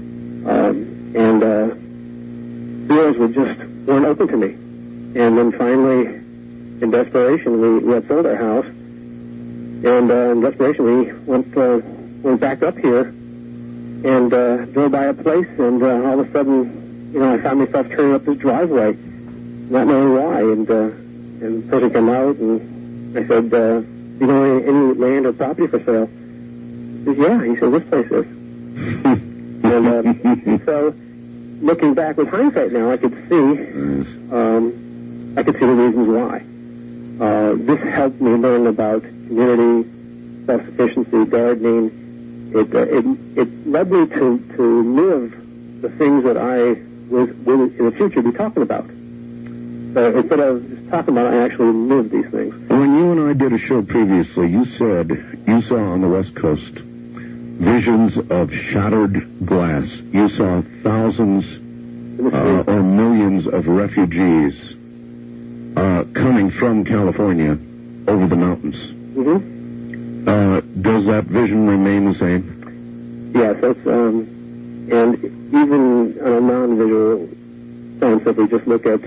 Um, and uh, doors were just weren't open to me. And then finally, in desperation, we, we had sold our house. And uh, in desperation, we went uh, went back up here and uh, drove by a place, and uh, all of a sudden, you know, I found myself turning up this driveway, not knowing why. And uh, and the person came out, and I said, uh, "You know any, any land or property for sale?" He said, "Yeah." He said, "This place is." and uh, so, looking back with hindsight now, I could see, um, I could see the reasons why. Uh, this helped me learn about community, self-sufficiency, gardening. It, uh, it, it led me to, to live the things that I was, will in the future be talking about. So instead of just talking about it, I actually lived these things. When you and I did a show previously, you said you saw on the West Coast visions of shattered glass. You saw thousands uh, or millions of refugees uh, coming from California over the mountains. Mm-hmm. Uh, does that vision remain the same? Yes, that's, um, and even on a non-visual sense, if we just look at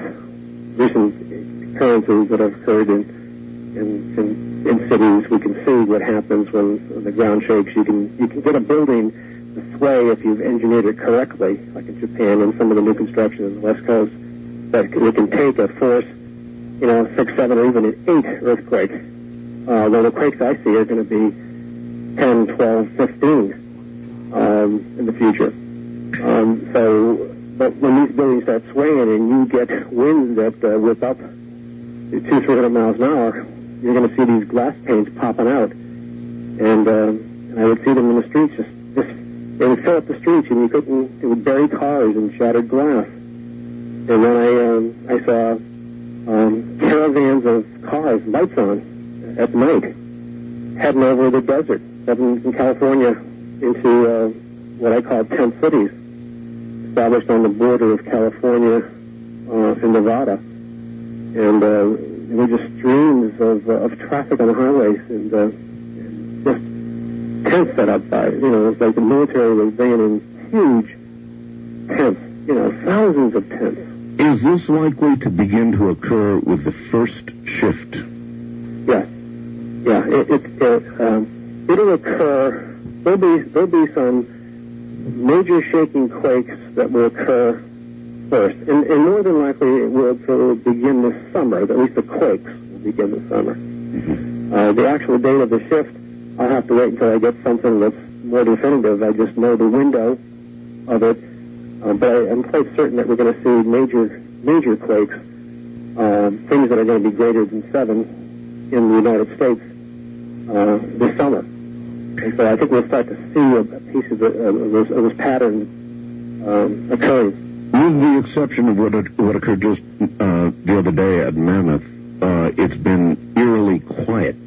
recent occurrences that have occurred in, in, in, in cities, we can see what happens when the ground shakes. You can, you can get a building to sway if you've engineered it correctly, like in Japan and some of the new construction on the West Coast, that it can take a force, you know, six, seven, or even an eight earthquake. Uh, though the quakes I see are going to be ten, twelve, fifteen um, in the future. Um, so, but when these buildings start swaying and you get winds that uh, whip up to two, three hundred miles an hour, you're going to see these glass panes popping out. And, uh, and I would see them in the streets. Just, just they would fill up the streets, and you couldn't. It would bury cars in shattered glass. And then I, um, I saw um, caravans of cars, lights on, at night, heading over the desert, heading from California into uh, what I call tent cities, established on the border of California uh, and Nevada. And uh, there were just streams of, uh, of traffic on the highways, and uh, just tents set up by, you know, it's like the military was bringing in huge tents, you know, thousands of tents. Is this likely to begin to occur with the first shift? Yes. Yeah, it, it, it, um, it'll occur. There'll be, there'll be some major shaking quakes that will occur first. And, and more than likely it will, it will begin this summer. At least the quakes will begin this summer. Mm-hmm. Uh, the actual date of the shift, I'll have to wait until I get something that's more definitive. I just know the window of it. Uh, but I, I'm quite certain that we're going to see major, major quakes, uh, things that are going to be greater than seven in the United States uh, this summer. And so I think we'll start to see a, a piece of, the, uh, of, this, of this pattern um, occurring. With the exception of what, what occurred just uh, the other day at Mammoth, uh, it's been eerily quiet.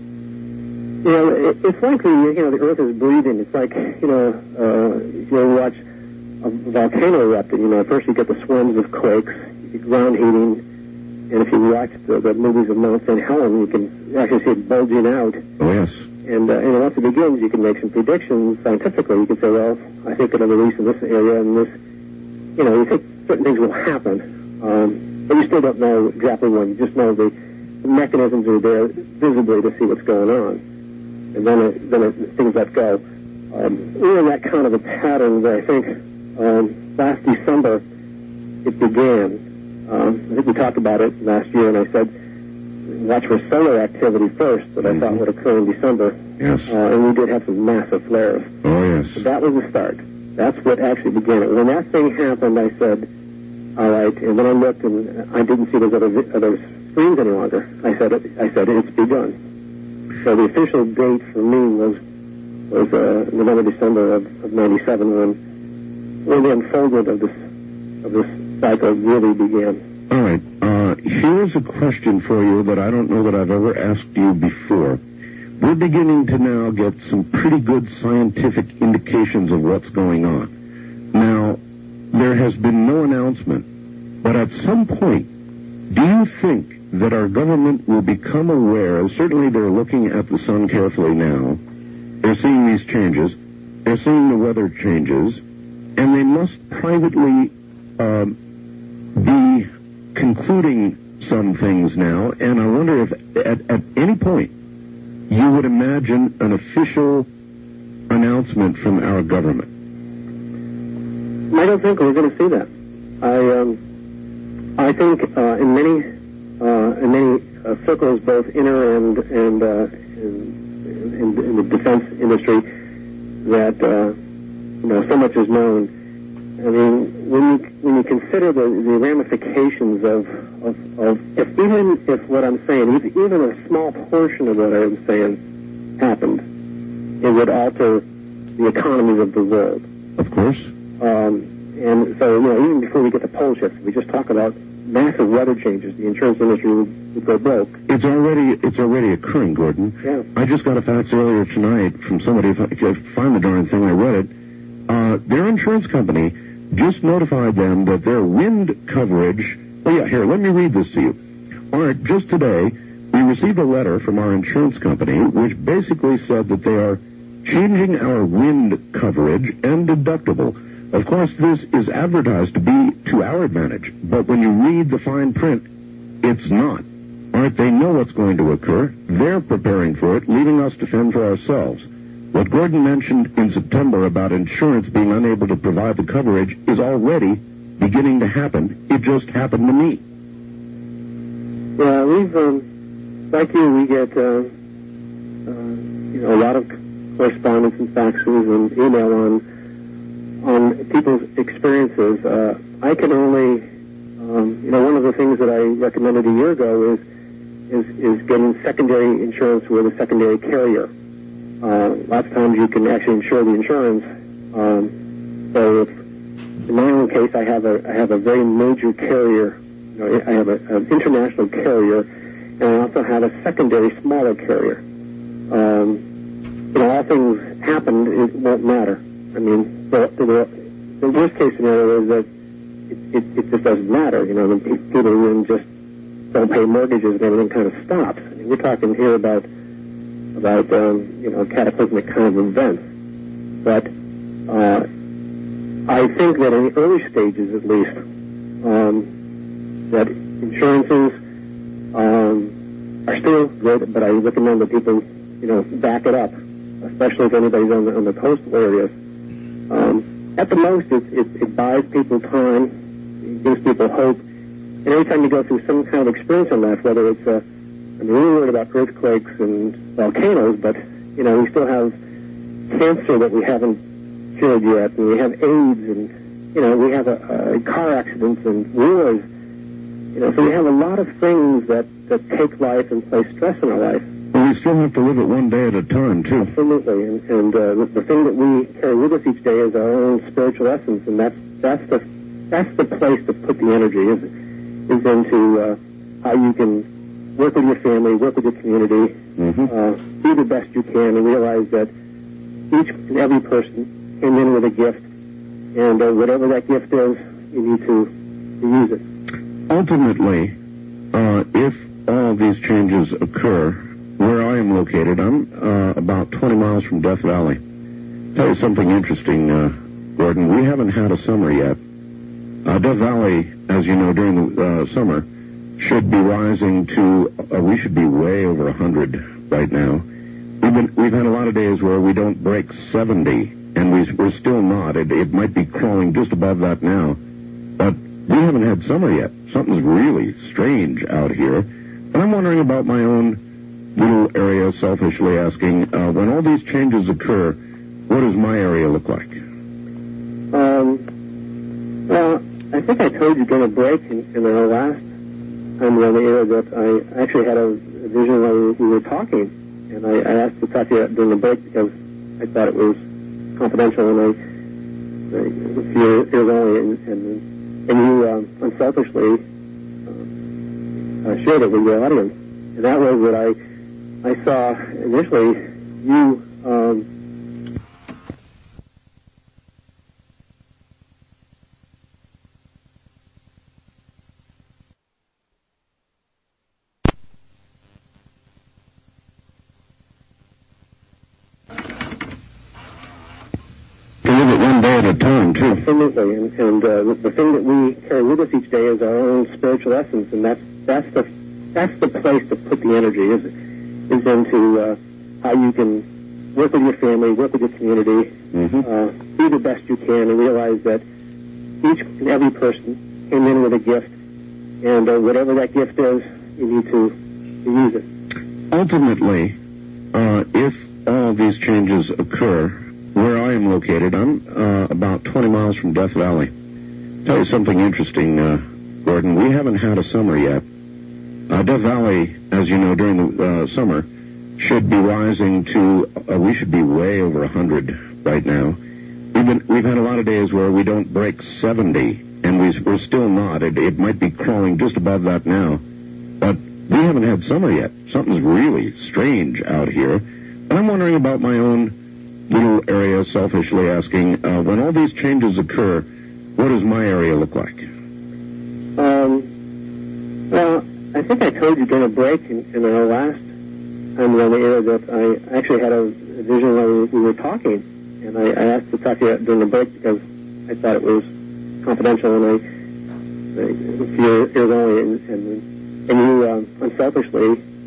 You know, it, it's like the, you know, the earth is breathing. It's like, you know, uh, you know, watch a volcano erupting. You know, first you get the swarms of quakes, you get ground heating, and if you watch the, the movies of Mount Saint Helens, you can actually see it bulging out. Oh, yes. And, uh, and once it begins, you can make some predictions scientifically. You can say, well, I think it'll release in this area, and this, you know, you think certain things will happen. Um, but you still don't know exactly when. You just know the, the mechanisms are there visibly to see what's going on. And then it, then it, things let go. Um, we're in that kind of a pattern that I think um, last December it began. Um, I think we talked about it last year, and I said, watch for solar activity first that I mm-hmm. thought would occur in December. Yes. Uh, and we did have some massive flares. Oh, yes. So that was the start. That's what actually began it. When that thing happened, I said, all right, and then I looked, and I didn't see those other, other screens any longer. I said, it, I said, it's begun. So the official date for me was was uh, November, December of, of ninety-seven, when, when the unfoldment of this of this cycle really began. All right. Uh, here's a question for you that I don't know that I've ever asked you before. We're beginning to now get some pretty good scientific indications of what's going on. Now, there has been no announcement, but at some point, do you think that our government will become aware, certainly they're looking at the sun carefully now, they're seeing these changes, they're seeing the weather changes, and they must privately uh, be concluding some things now, and I wonder if at, at any point you would imagine an official announcement from our government. I don't think we're going to see that. I um, I think uh, in many uh, in many uh, circles, both inner and and uh, in, in, in the defense industry, that uh, you know, so much is known. I mean, when you when you consider the, the ramifications of, of, of if even if what I'm saying, if even a small portion of what I'm saying happened, it would alter the economies of the world. Of course. Um, and so, you know, even before we get to pole shifts, we just talk about massive weather changes. The insurance industry would, would go broke. It's already it's already occurring, Gordon. Yeah. I just got a fax earlier tonight from somebody. If I, if I find the darn thing, I read it. Uh, their insurance company just notified them that their wind coverage... Oh, yeah, here, let me read this to you. All right, just today, we received a letter from our insurance company which basically said that they are changing our wind coverage and deductible. Of course, this is advertised to be to our advantage, but when you read the fine print, it's not. All right, they know what's going to occur. They're preparing for it, leaving us to fend for ourselves. What Gordon mentioned in September about insurance being unable to provide the coverage is already beginning to happen. It just happened to me. Yeah, we've, um, like you, we get, uh, uh, you know, a lot of correspondence and faxes and email on, on people's experiences. Uh, I can only, um, you know, one of the things that I recommended a year ago is, is, is getting secondary insurance with a secondary carrier. Uh, lots of times you can actually insure the insurance. Um, so if, in my own case, I have a I have a very major carrier. You know, I have a, an international carrier, and I also have a secondary smaller carrier. Um, you know, all things happen. It won't matter. I mean, the, the, the worst case scenario is that it, it, it just doesn't matter. You know, the people who just don't pay mortgages and everything kind of stops. I mean, we're talking here about. about, um, you know, cataclysmic kind of events. But uh, I think that in the early stages, at least, um, that insurances um, are still good, but I recommend that people, you know, back it up, especially if anybody's on the, on the coastal areas. Um, at the most, it, it, it buys people time, it gives people hope, and every time you go through some kind of experience on that, whether it's a I mean, we're worried about earthquakes and volcanoes, but, you know, we still have cancer that we haven't cured yet, and we have AIDS, and, you know, we have a, a car accidents and wars. You know, so we have a lot of things that, that take life and place stress in our life. Well, we still have to live it one day at a time, too. Absolutely, and, and uh, the, the thing that we carry with us each day is our own spiritual essence, and that's, that's, the, that's the place to put the energy, is, is into uh, how you can work with your family, work with your community, mm-hmm. uh, do the best you can, and realize that each and every person came in with a gift, and uh, whatever that gift is, you need to, to use it. Ultimately, uh, if all these changes occur, where I am located, I'm uh, about twenty miles from Death Valley. Tell you something interesting, uh, Gordon. We haven't had a summer yet. Uh, Death Valley, as you know, during the uh, summer, should be rising to, uh, we should be way over one hundred right now. We've been, we've had a lot of days where we don't break seventy, and we, we're still not. It, it might be crawling just above that now. But we haven't had summer yet. Something's really strange out here. And I'm wondering about my own little area, selfishly asking, uh, when all these changes occur, what does my area look like? Um, well, I think I told you during a break in, in our last time we were on the air that I actually had a vision while we, we were talking, and I, I asked to talk to you during the break because I thought it was confidential, and I, I it's your ears only, and, and, and you um, unselfishly uh, uh, shared it with your audience, and that was that I I saw initially you. Um, Time, too. Absolutely, and, and uh, the, the thing that we carry with us each day is our own spiritual essence, and that's that's the that's the place to put the energy, is is into uh, how you can work with your family, work with your community, mm-hmm. uh, do the best you can, and realize that each and every person came in with a gift, and uh, whatever that gift is, you need to, to use it. Ultimately, uh, if all these changes occur, where I am located, I'm uh, about twenty miles from Death Valley. Tell you something interesting, uh, Gordon. We haven't had a summer yet. Uh, Death Valley, as you know, during the uh, summer, should be rising to, uh, we should be way over one hundred right now. We've been, we've had a lot of days where we don't break seventy, and we, we're still not. It, it might be crawling just above that now. But we haven't had summer yet. Something's really strange out here. And I'm wondering about my own little area, selfishly asking, uh, when all these changes occur, what does my area look like? Um, well, I think I told you during a break in, in our last time we were on the air that I actually had a vision while we were talking, and I, I asked to talk to you during the break because I thought it was confidential, and I, I if you're, you're only, and, and, and you um, unselfishly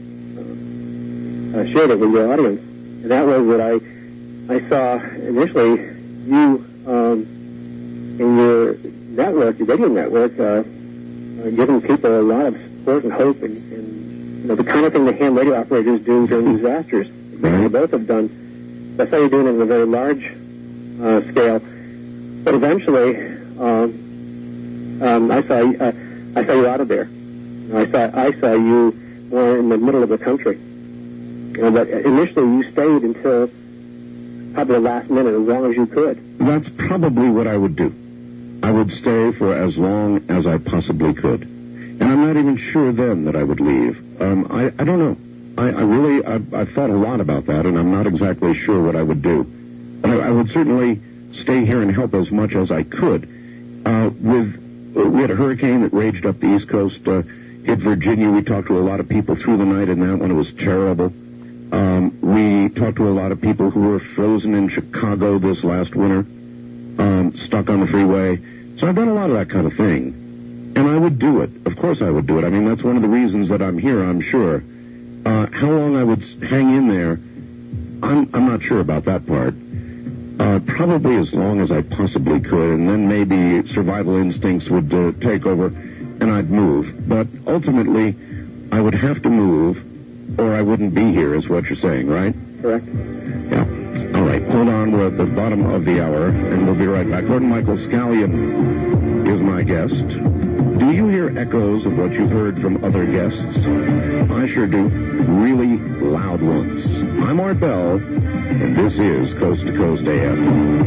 uh, uh, shared it with your audience, and that was that I I saw initially you um, in your network, your radio network, uh, uh, giving people a lot of support and hope, and, and you know the kind of thing the ham radio operators do during disasters. Right. You both have done. I saw you doing it on a very large uh, scale, but eventually um, um, I saw uh, I saw you out of there. I saw I saw you more in the middle of the country. You know, but initially you stayed until probably the last minute, as long as you could. That's probably what I would do. I would stay for as long as I possibly could. And I'm not even sure then that I would leave. Um, I, I don't know. I, I really, I, I've thought a lot about that, and I'm not exactly sure what I would do. But I, I would certainly stay here and help as much as I could. Uh, with, uh, we had a hurricane that raged up the East Coast, uh, hit Virginia. We talked to a lot of people through the night in that one. It was terrible. Um, we talked to a lot of people who were frozen in Chicago this last winter, um, stuck on the freeway. So I've done a lot of that kind of thing. And I would do it. Of course I would do it. I mean, that's one of the reasons that I'm here, I'm sure. Uh, how long I would hang in there, I'm, I'm not sure about that part. Uh, probably as long as I possibly could, and then maybe survival instincts would uh, take over, and I'd move. But ultimately, I would have to move, or I wouldn't be here, is what you're saying, right? Correct. Yeah. All right. Hold on. We're at the bottom of the hour, and we'll be right back. Gordon Michael Scallion is my guest. Do you hear echoes of what you've heard from other guests? I sure do. Really loud ones. I'm Art Bell, and this is Coast to Coast A F.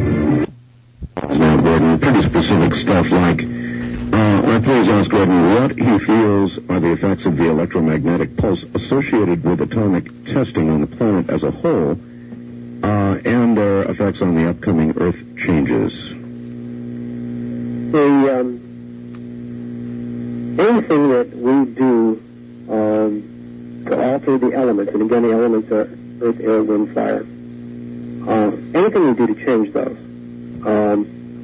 Now, Gordon, pretty specific stuff like, uh, I please ask Gordon what he feels are the effects of the electromagnetic pulse associated with atomic testing on the planet as a whole, uh, and their effects on the upcoming Earth changes. The, um, anything that we do um, to alter the elements, and again the elements are earth, air, wind, fire, uh, anything we do to change those um,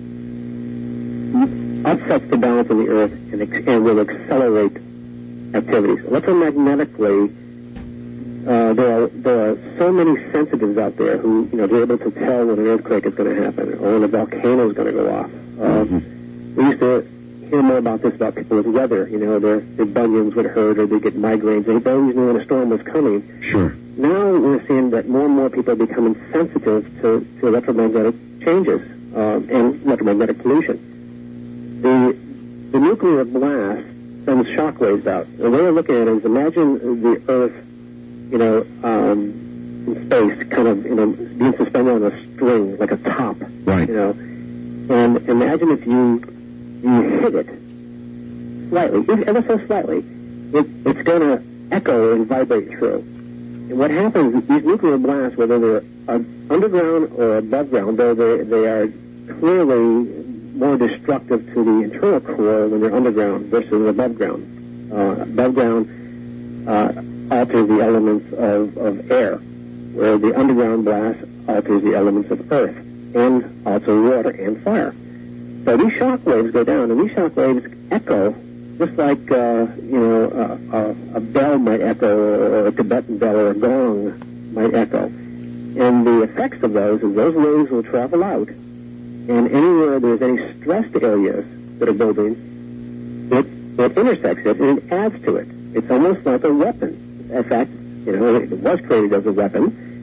upsets the balance of the earth and, ex- and will accelerate activities. Electromagnetically, uh, there are there are so many sensitives out there who you know they're able to tell when an earthquake is going to happen or when a volcano is going to go off. Uh, mm-hmm. We used to hear more about this about people with weather. You know, their, their bunions would hurt or they get migraines. They always knew when a storm was coming. Sure. Now we're seeing that more and more people are becoming sensitive to, to electromagnetic changes uh, and electromagnetic pollution. The the nuclear blast sends shock waves out. The way we're looking at it is imagine the Earth, you know, um, in space, kind of, you know, being suspended on a string, like a top. Right. You know, and imagine if you you hit it slightly, ever so slightly, it, it's going to echo and vibrate through. And what happens is these nuclear blasts, whether they're uh, underground or above ground, though they, they are clearly more destructive to the internal core when they're underground versus above ground. Uh, above ground uh, alters the elements of, of air, where the underground blast alters the elements of earth, and also water and fire. So these shock waves go down, and these shock waves echo just like, uh, you know, uh, uh, a bell might echo, or a Tibetan bell or a gong might echo. And the effects of those is those waves will travel out, and anywhere there's any stressed areas that are building, it, it intersects it, and it adds to it. It's almost like a weapon. In fact, you know, it was created as a weapon,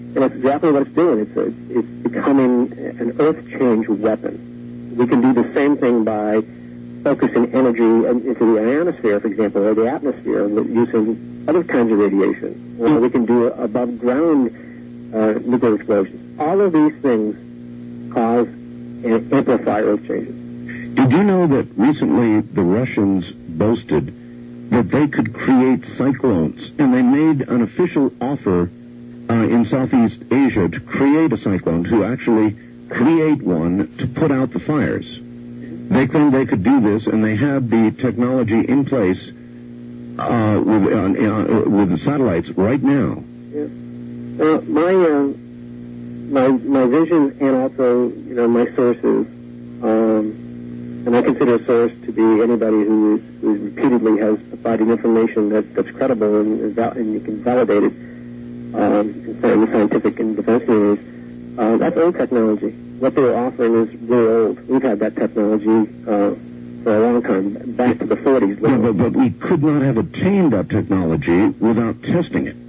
And that's exactly what it's doing. It's, a, it's becoming an earth change weapon. We can do the same thing by focusing energy into the ionosphere, for example, or the atmosphere, using other kinds of radiation. Or we can do above-ground uh, nuclear explosions. All of these things cause and amplify earth changes. Did you know that recently the Russians boasted that they could create cyclones, and they made an official offer uh, in Southeast Asia to create a cyclone, to actually create one to put out the fires? They claimed they could do this, and they had the technology in place uh, with, uh, uh, with the satellites right now. Yeah. Uh, my, uh, my my vision and also, you know, my sources, um, and I consider a source to be anybody who, is, who repeatedly has provided information that, that's credible and, is val- and you can validate it um, in the scientific and defense communities. Uh, that's old technology. What they're offering is really old. We've had that technology uh, for a long time, back to the forties. Yeah, but, but we could not have obtained that technology without testing it.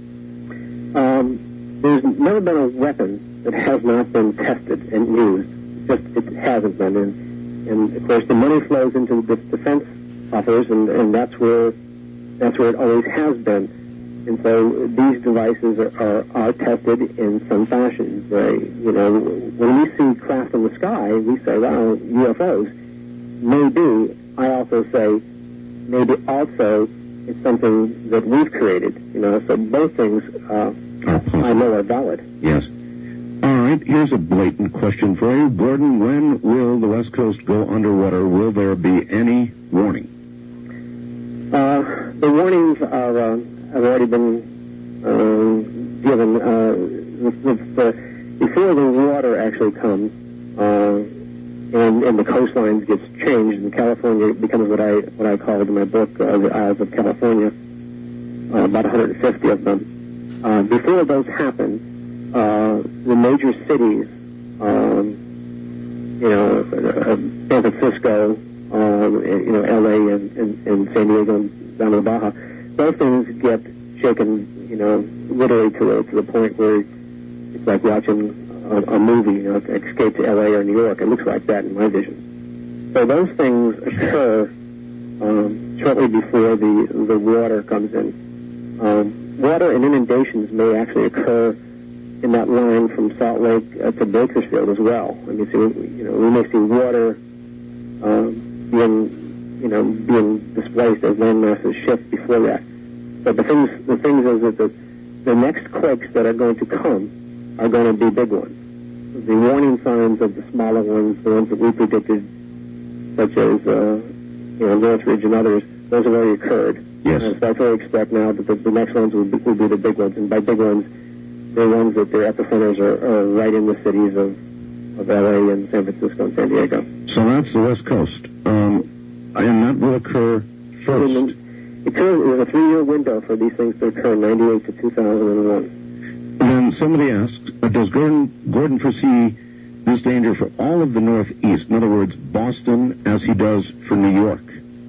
Um, there's never been a weapon that has not been tested and used. Just it hasn't been. And, and of course, the money flows into the defense offers, and, and that's where that's where it always has been. And so these devices are, are, are tested in some fashion. They, you know, when we see craft in the sky, we say, wow, U F Os. Maybe, I also say, maybe also it's something that we've created. You know, so both things uh, I know are valid. Yes. All right, here's a blatant question for you. Gordon, when will the West Coast go underwater? Will there be any warning? Uh, the warnings are... Uh, have already been uh, given uh, with, with, uh, before the water actually comes uh, and, and the coastlines gets changed, and California becomes what I what I called in my book uh, the Isles of California, uh, about one hundred fifty of them. Uh, before those happen, uh, the major cities, um, you know, uh, San Francisco, um, you know, L A and, and, and San Diego and down to Baja. Those things get shaken, you know, literally to, a, to the point where it's like watching a, a movie, you know, Escape to L A or New York. It looks like that in my vision. So those things occur um, shortly before the the water comes in. Um, water and inundations may actually occur in that line from Salt Lake uh, to Bakersfield as well. I mean, so, you know, we may see water um, being you know, being displaced as land masses shift before that. But the things, the things is that the, the next quakes that are going to come are going to be big ones. The warning signs of the smaller ones, the ones that we predicted, such as, uh, you know, Northridge and others, those have already occurred. Yes. And so I fully expect now that the, the next ones will be, will be the big ones. And by big ones, they're ones that their epicenters are, are right in the cities of, of L A and San Francisco and San Diego. So that's the West Coast. Um, And that will occur first. It occurs, a three-year window for these things to occur, ninety-eight to two thousand one. And then somebody asked, uh, does Gordon, Gordon foresee this danger for all of the Northeast? In other words, Boston, as he does for New York?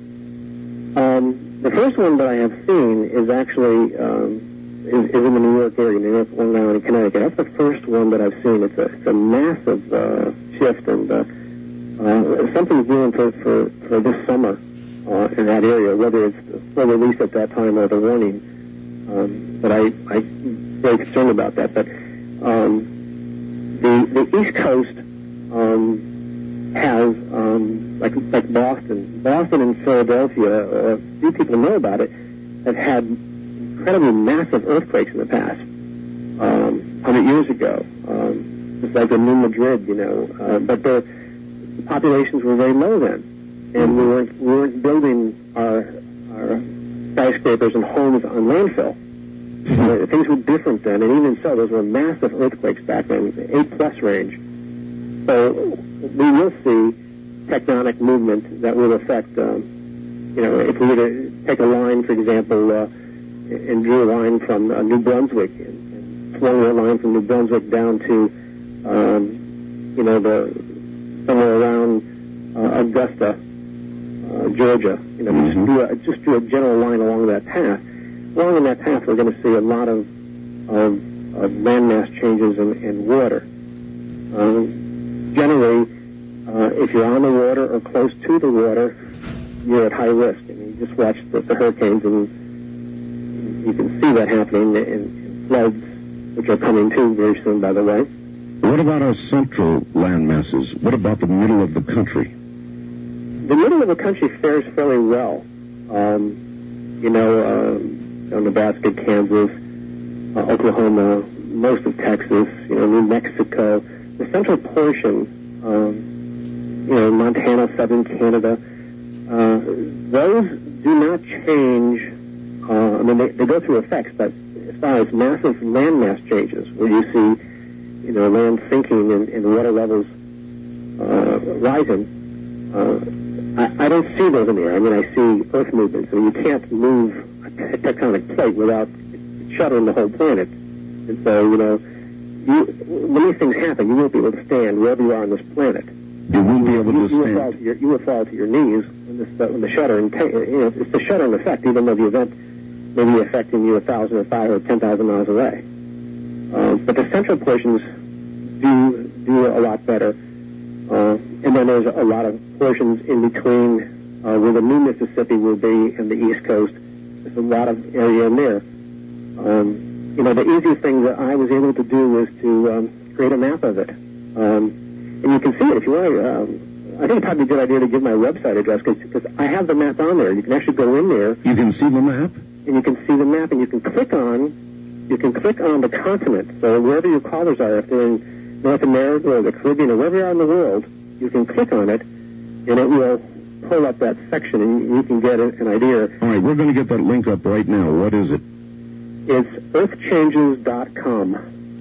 Um, the first one that I have seen is actually um, is, is in the New York area, New York, Long Island, and Connecticut. That's the first one that I've seen. It's a, it's a massive uh, shift, and uh, Uh, something's doing for, for, for this summer uh, in that area, whether it's the release at that time or the warning. Um, but I, I'm very concerned about that. But um, the the East Coast um, has, um, like like Boston, Boston and Philadelphia, uh, few people know about it, have had incredibly massive earthquakes in the past, um, one hundred years ago. Um, just like in New Madrid, you know. Uh, but they're The populations were very low then, and we weren't, we weren't building our, our skyscrapers and homes on landfill. Uh, things were different then, and even so, those were massive earthquakes back then, eight plus range. So we will see tectonic movement that will affect, um, you know, if we were to take a line, for example, uh, and drew a line from uh, New Brunswick, and, and swung a line from New Brunswick down to, um, you know, the somewhere around uh, Augusta, uh, Georgia. You know, mm-hmm. just, do a, just do a general line along that path. Along in that path, we're going to see a lot of, of of landmass changes in, in water. Um, generally, uh, if you're on the water or close to the water, you're at high risk. I mean, you just watch the, the hurricanes, and you can see that happening in, in floods, which are coming too very soon, by the way. What about our central land masses? What about the middle of the country? The middle of the country fares fairly well. Um, you know, uh, you know, Nebraska, Kansas, uh, Oklahoma, most of Texas, you know, New Mexico. The central portion, um, you know, Montana, southern Canada, uh, those do not change. Uh, I mean, they, they go through effects, but as far as massive landmass changes, where you see, you know, land sinking and, and water levels uh, rising, uh, I, I don't see those in the air. I mean, I see earth movements, and you can't move a tectonic plate without shuddering the whole planet. And so, you know, you, when these things happen, you won't be able to stand wherever you are on this planet. You won't be able to you, you stand. Will fall to your, you will fall to your knees when, this, when the shuddering, ta- you know, it's the shuddering effect, even though the event may be affecting you a thousand or five or ten thousand miles away. Um, but the central portions do do a lot better. Uh, and then there's a lot of portions in between uh, where the new Mississippi will be and the East Coast. There's a lot of area in there. Um, you know, the easiest thing that I was able to do was to um, create a map of it. Um, and you can see it if you want. Um, I think it's probably a good idea to give my website address because I have the map on there. You can actually go in there. You can see the map? And you can see the map, and you can click on, you can click on the continent. So wherever your callers are, if they're in North America or the Caribbean or wherever you are in the world, you can click on it, and it will pull up that section, and you can get an idea. All right, we're going to get that link up right now. What is it? It's earth changes dot com.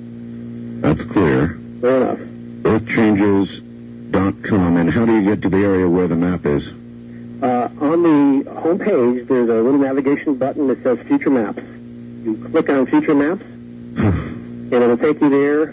That's clear. Fair enough. earth changes dot com. And how do you get to the area where the map is? Uh, on the home page, there's a little navigation button that says Future Maps. You click on Future Maps, and it'll take you there.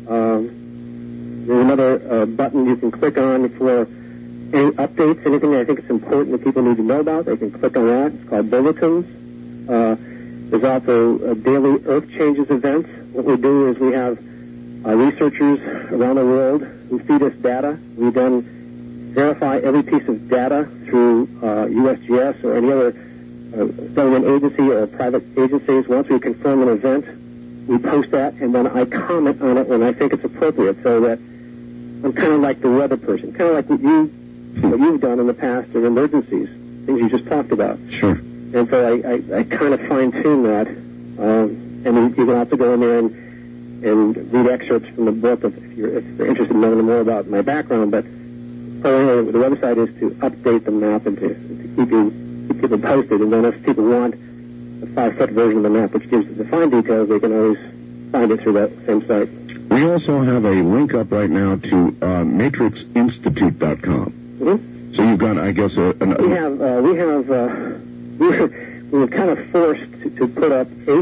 Um, there's another uh, button you can click on for any updates, anything that I think is important that people need to know about. They can click on that. It's called Bulletins. Uh, there's also uh, daily Earth Changes events. What we do is we have uh, researchers around the world who feed us data. We then verify every piece of data through uh, U S G S or any other uh, government agency or private agencies. Once we confirm an event, we post that, and then I comment on it when I think it's appropriate, so that I'm kind of like the weather person, kind of like what, you, what you've done in the past in emergencies, things you just talked about. Sure. And so I, I, I kind of fine-tune that, um, and you, you can also go in there and, and read excerpts from the book if you're, if you're interested in knowing more about my background, but the website is to update the map and to, to keep you keep people posted. And then if people want a five-foot version of the map, which gives the fine details, they can always find it through that same site. We also have a link up right now to uh, matrix institute dot com. Mm-hmm. So you've got, I guess, a, an... We have, uh, we have, uh, we were, we were kind of forced to, to put up eight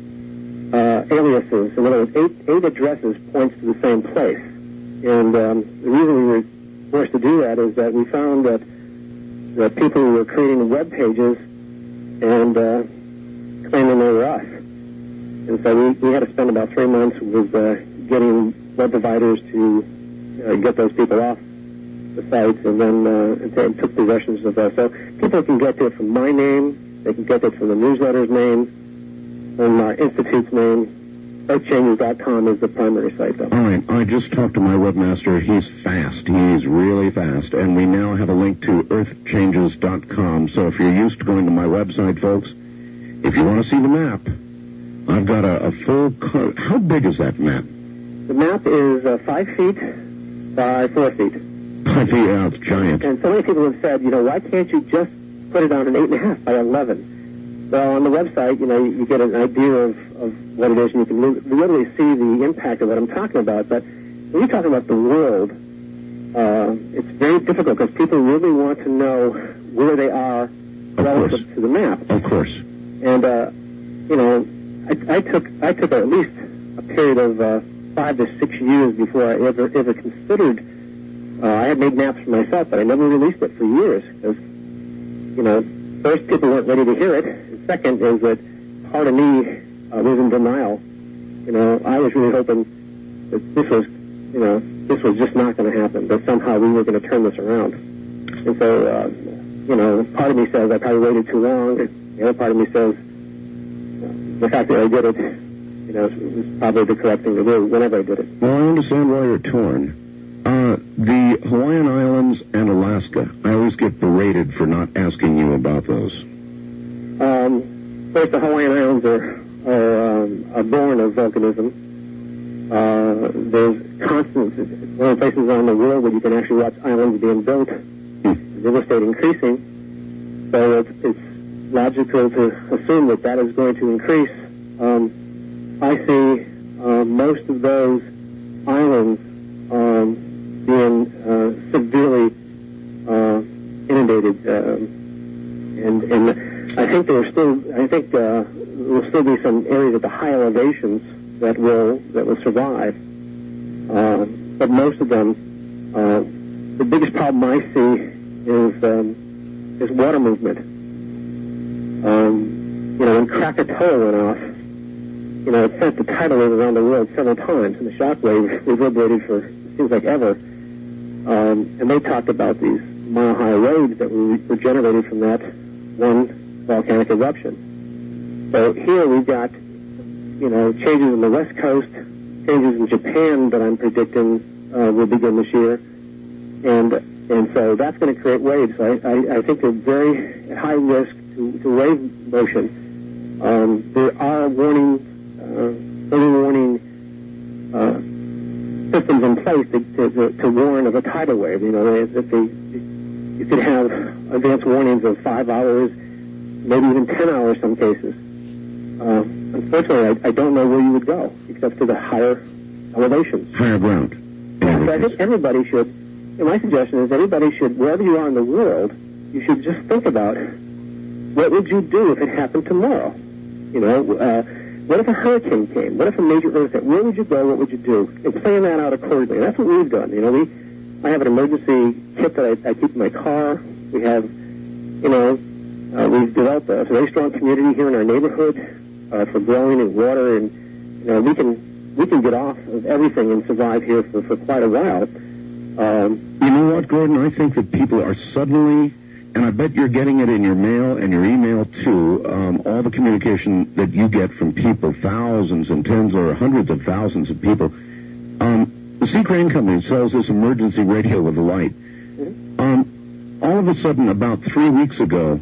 uh, aliases. In other words, eight, eight addresses points to the same place. And um, the reason we were forced to do that is that we found that that people were creating web pages and uh, claiming they were us. And so we, we had to spend about three months with uh, getting web providers to uh, get those people off the sites, and then uh, and t- took possessions of that. So people can get it from my name, they can get it from the newsletter's name, from our institute's name. earth changes dot com is the primary site, though. All right. I just talked to my webmaster. He's fast. He's really fast. And we now have a link to earth changes dot com. So if you're used to going to my website, folks, if you want to see the map, I've got a, a full... Co- How big is that map? The map is uh, five feet by four feet. Five feet, yeah, it's giant. And so many people have said, you know, why can't you just put it on an eight and a half by eleven? Well, on the website, you know, you, you get an idea of, of what it is, and you can li- literally see the impact of what I'm talking about. But when you're talking about the world, uh, it's very difficult because people really want to know where they are relative to the map. Of course. And, uh, you know, I, I took I took at least a period of uh, five to six years before I ever ever considered. Uh, I had made maps for myself, but I never released it for years because, you know, first, people weren't ready to hear it. And second is that part of me uh, was in denial You know, I was really hoping that this was, you know, this was just not going to happen, that somehow we were going to turn this around. And so, uh, you know, part of me says I probably waited too long. The other part of me says the fact that I did it, you know, was probably the correct thing to do whenever I did it. Well, I understand why you're torn. Uh, the Hawaiian Islands and Alaska, I always get berated for not asking you about those. Um, first, the Hawaiian Islands are, are, um, are born of volcanism. Uh, there's constant, one of the places around the world where you can actually watch islands being built, Hmm. real estate increasing. So it's, it's logical to assume that that is going to increase. Um, I see uh, most of those islands um, being uh, severely uh, inundated, um, and and I think there are still I think uh, there will still be some areas at the high elevations that will that will survive, uh, but most of them, uh, the biggest problem I see is um, is water movement. Um, you know, when Krakatoa went off, you know, it sent the tidal wave around the world several times, and the shock wave reverberated for it seems like ever. Um, and they talked about these mile-high waves that were, were generated from that one volcanic eruption. So here we've got, you know, changes in the West Coast, changes in Japan that I'm predicting uh, will begin this year, and and so that's going to create waves. So I, I, I think they're very high risk to, to wave motion. Um, there are warning, uh, early warning. Uh, systems in place to, to, to warn of a tidal wave. You know, if they, you could have advance warnings of five hours, maybe even ten hours some cases. Uh, unfortunately, I, I don't know where you would go except to the higher elevations. Higher ground. Yeah, so I think everybody should, and my suggestion is everybody should, wherever you are in the world, you should just think about what would you do if it happened tomorrow? You know, uh, what if a hurricane came? What if a major earthquake? Where would you go? What would you do? And plan that out accordingly. That's what we've done. You know, we, I have an emergency kit that I, I keep in my car. We have, you know, uh, we've developed a very strong community here in our neighborhood uh, for growing and water, and you know, we can we can get off of everything and survive here for, for quite a while. Um, you know what, Gordon? I think that people are suddenly, and I bet you're getting it in your mail and your email too, um, all the communication that you get from people, thousands and tens or hundreds of thousands of people. Um, the Sea Crane Company sells this emergency radio with a light. mm-hmm. Um, all of a sudden, about three weeks ago,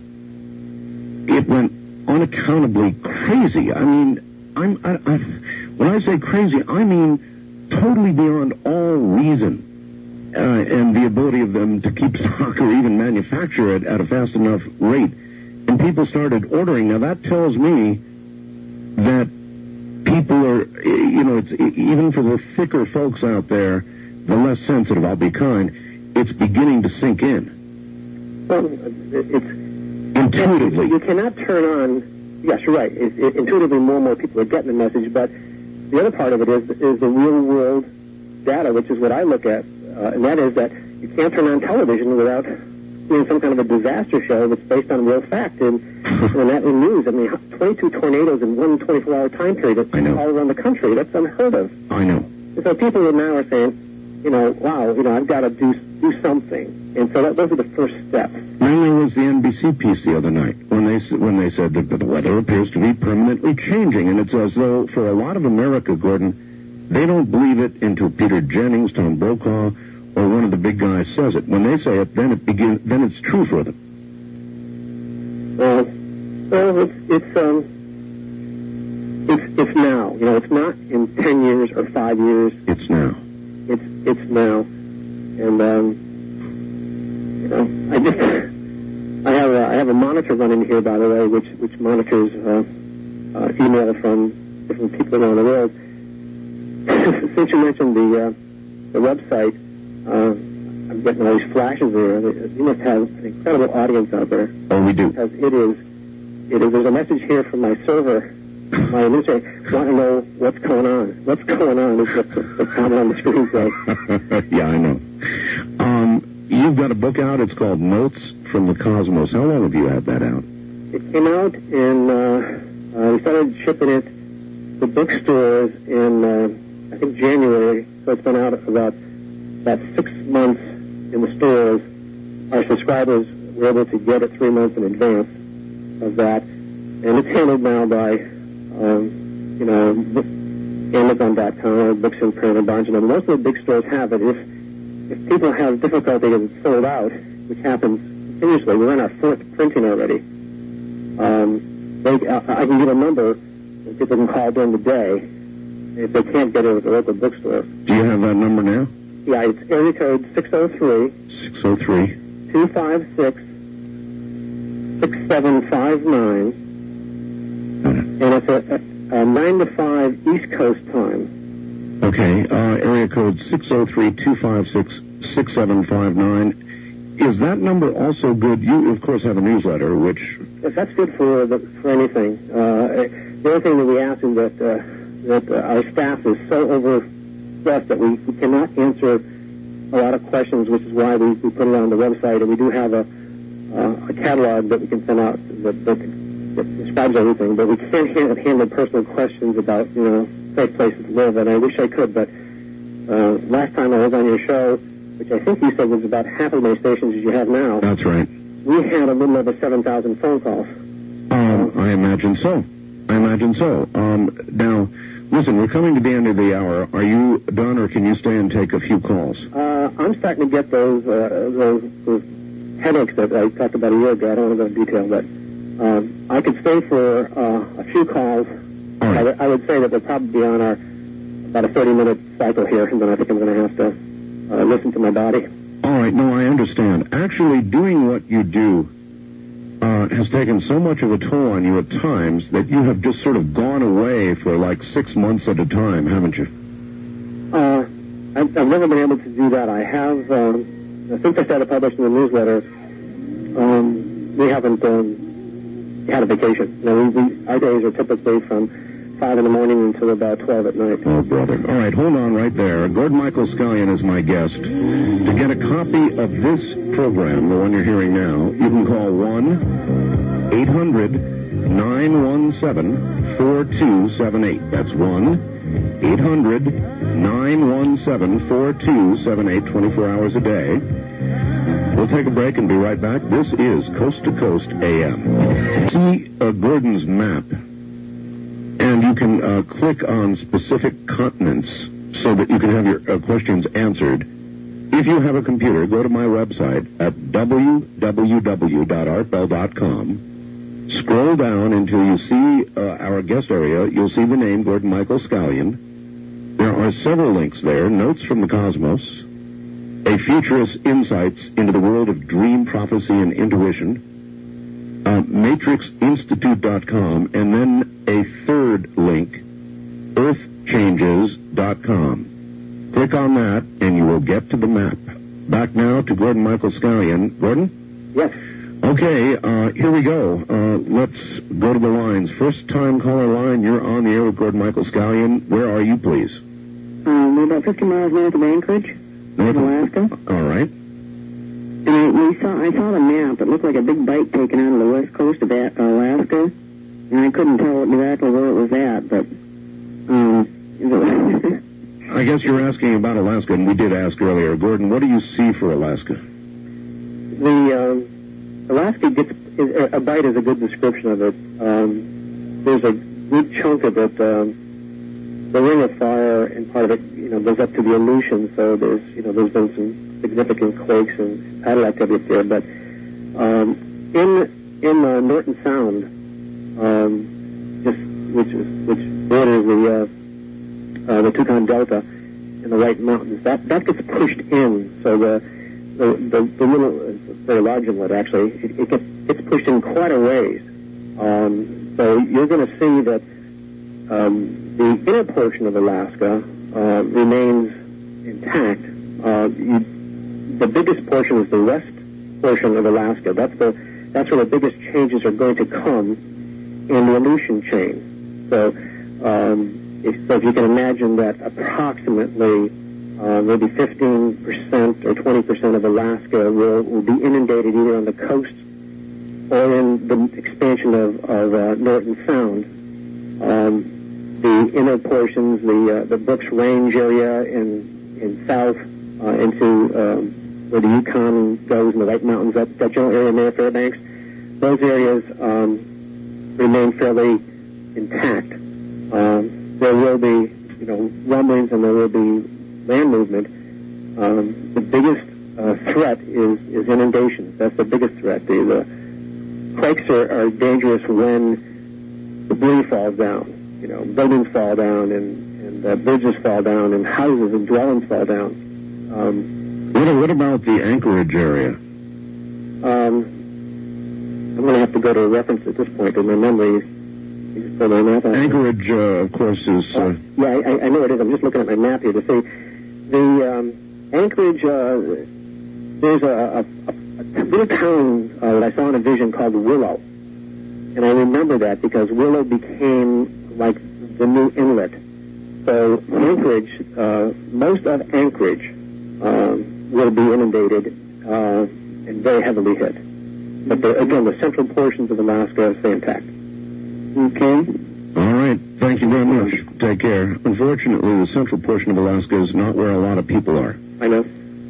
it went unaccountably crazy. I mean, I'm, I, I, when I say crazy, I mean totally beyond all reason. Uh, and the ability of them to keep stock or even manufacture it at a fast enough rate. And people started ordering. Now, that tells me that people are, you know, it's even for the thicker folks out there, the less sensitive, I'll be kind, it's beginning to sink in. Well, it's... Intuitively. You cannot turn on... Yes, you're right. It, it, intuitively, more and more people are getting the message, but the other part of it is, is the real-world data, which is what I look at. Uh, and that is that you can't turn on television without doing some kind of a disaster show that's based on real fact. And, and that in news, I mean, twenty-two tornadoes in one twenty-four hour time period all around the country. That's unheard of. I know. And so people now are saying, you know, wow, you know, I've got to do do something. And so that, those are the first steps. Then there was the N B C piece the other night when they when they said that the weather appears to be permanently changing, and it's as though for a lot of America, Gordon, they don't believe it until Peter Jennings, Tom Brokaw, or one of the big guys says it. When they say it, then it begins. Then it's true for them. Well, well, it's it's um, it's it's now. You know, it's not in ten years or five years. It's now. It's it's now, and um, you know, I just I have a, I have a monitor running here, by the way, which which monitors uh, uh, email from different people around the world. Since you mentioned the uh, the website, uh, I'm getting all these flashes there. You must have an incredible audience out there. Oh, we do. Because it is, it is. There's a message here from my server. My administrator want to know what's going on. What's going on is what the, the comment on the screen says. Yeah, I know. Um, you've got a book out. It's called Notes from the Cosmos. How long have you had that out? It came out in. Uh, uh, we started shipping it the bookstores in, uh, I think, January, so it's been out about, about six months in the stores. Our subscribers were able to get it three months in advance of that, and it's handled now by, um, you know, Amazon dot com or Books in Print or Barnes and Noble. Most of the big stores have it. If if people have difficulty and it's sold out, which happens continuously, we're on our fourth printing already. Um, they, I, I can give a number that people can call during the day if they can't get it at the local bookstore. Do you have that number now? Yeah, it's area code six oh three. six oh three. two five six, six seven five nine. And it's a, a, a nine to five East Coast time. Okay, uh, area code six oh three, two five six, six seven five nine. Is that number also good? You, of course, have a newsletter, which... Yes, that's good for the, for anything. Uh, the other thing that we ask is that, uh, that uh, our staff is so overstressed that we, we cannot answer a lot of questions, which is why we, we put it on the website, and we do have a, uh, a catalog that we can send out that, that, that describes everything, but we can't handle, handle personal questions about, you know, safe places to live, and I wish I could, but uh, last time I was on your show, which I think you said was about half as many stations as you have now. That's right. We had a little over seven thousand phone calls. Um, I imagine so. I imagine so. Um, now, listen, we're coming to the end of the hour. Are you done, or can you stay and take a few calls? Uh, I'm starting to get those, uh, those, those headaches that I talked about a year ago. I don't want to go into detail, but um, I could stay for uh, a few calls. All right. I, w- I would say that we'll probably be on our about a thirty-minute cycle here, and then I think I'm going to have to uh, listen to my body. All right. No, I understand. Actually, doing what you do uh, has taken so much of a toll on you at times that you have just sort of gone away for like six months at a time, haven't you? Uh, I've, I've never been able to do that. I have, um, since I started publishing the newsletter, um, we haven't um, had a vacation. You know, we, we, our days are typically from five in the morning until about twelve at night. Oh, brother. All right, hold on right there. Gordon Michael Scallion is my guest. To get a copy of this program, the one you're hearing now, you can call one eight hundred nine one seven four two seven eight. That's one eight hundred nine one seven four two seven eight, twenty-four hours a day. We'll take a break and be right back. This is Coast to Coast A M. See uh, Gordon's map, and you can uh, click on specific continents so that you can have your uh, questions answered. If you have a computer, go to my website at w w w dot art bell dot com. Scroll down until you see uh, our guest area. You'll see the name Gordon Michael Scallion. There are several links there. Notes from the Cosmos, a futurist insights into the world of dream prophecy and intuition, uh, matrix institute dot com, and then a third link, earth changes dot com. Click on that, and you will get to the map. Back now to Gordon Michael Scallion. Gordon? Yes. Okay, uh, here we go. Uh, let's go to the lines. First time caller line, you're on the air with Gordon Michael Scallion. Where are you, please? Um, we're about fifty miles north of Anchorage, North Alaska. All right. And I, we saw, I saw the map. It looked like a big bite taken out of the west coast of a- Alaska, and I couldn't tell exactly where it was at, but um, I guess you're asking about Alaska, and we did ask earlier. Gordon, what do you see for Alaska? the um, Alaska gets is, a bite is a good description of it. Um, there's a good chunk of it. Um, the Ring of Fire and part of it, you know, goes up to the Aleutian. So there's, you know, there's been some significant quakes and tidal activity there. But um, in in uh, Norton Sound, um, just which is which borders the uh, uh, the Tucson Delta and the White Mountains, that that gets pushed in. So the the the, the little, it's a very large inlet actually, it, it gets it's pushed in quite a ways. Um, so you're going to see that um, the inner portion of Alaska uh, remains intact. Uh, you, the biggest portion is the west portion of Alaska. That's the that's where the biggest changes are going to come in the Aleutian chain. So, um, if, so if you can imagine that approximately uh, maybe fifteen percent or twenty percent of Alaska will, will be inundated either on the coast or in the expansion of, of uh, Norton Sound. Um, the inner portions, the uh, the Brooks Range area in in south uh, into um, where the Yukon goes and the White Mountains, that, that general area near Fairbanks, those areas um, remain fairly intact. Um, there will be, you know, rumblings and there will be land movement. Um, the biggest uh, threat is, is inundation. That's the biggest threat. The, the quakes are, are dangerous when debris falls down. You know, buildings fall down and, and uh, bridges fall down and houses and dwellings fall down. Um, what, what about the Anchorage area? Um, I'm going to have to go to a reference at this point in my memory. You just on that. Anchorage, uh, of course, is... Uh... Uh, yeah, I, I know it is. I'm just looking at my map here to see. The um, Anchorage, uh, there's a, a, a little town uh, that I saw in a vision called Willow. And I remember that because Willow became like the new inlet. So Anchorage, uh, most of Anchorage uh, will be inundated uh, and very heavily hit. But the, again, the central portions of Alaska stay intact. Okay. All right. Thank you very much. Take care. Unfortunately, the central portion of Alaska is not where a lot of people are. I know.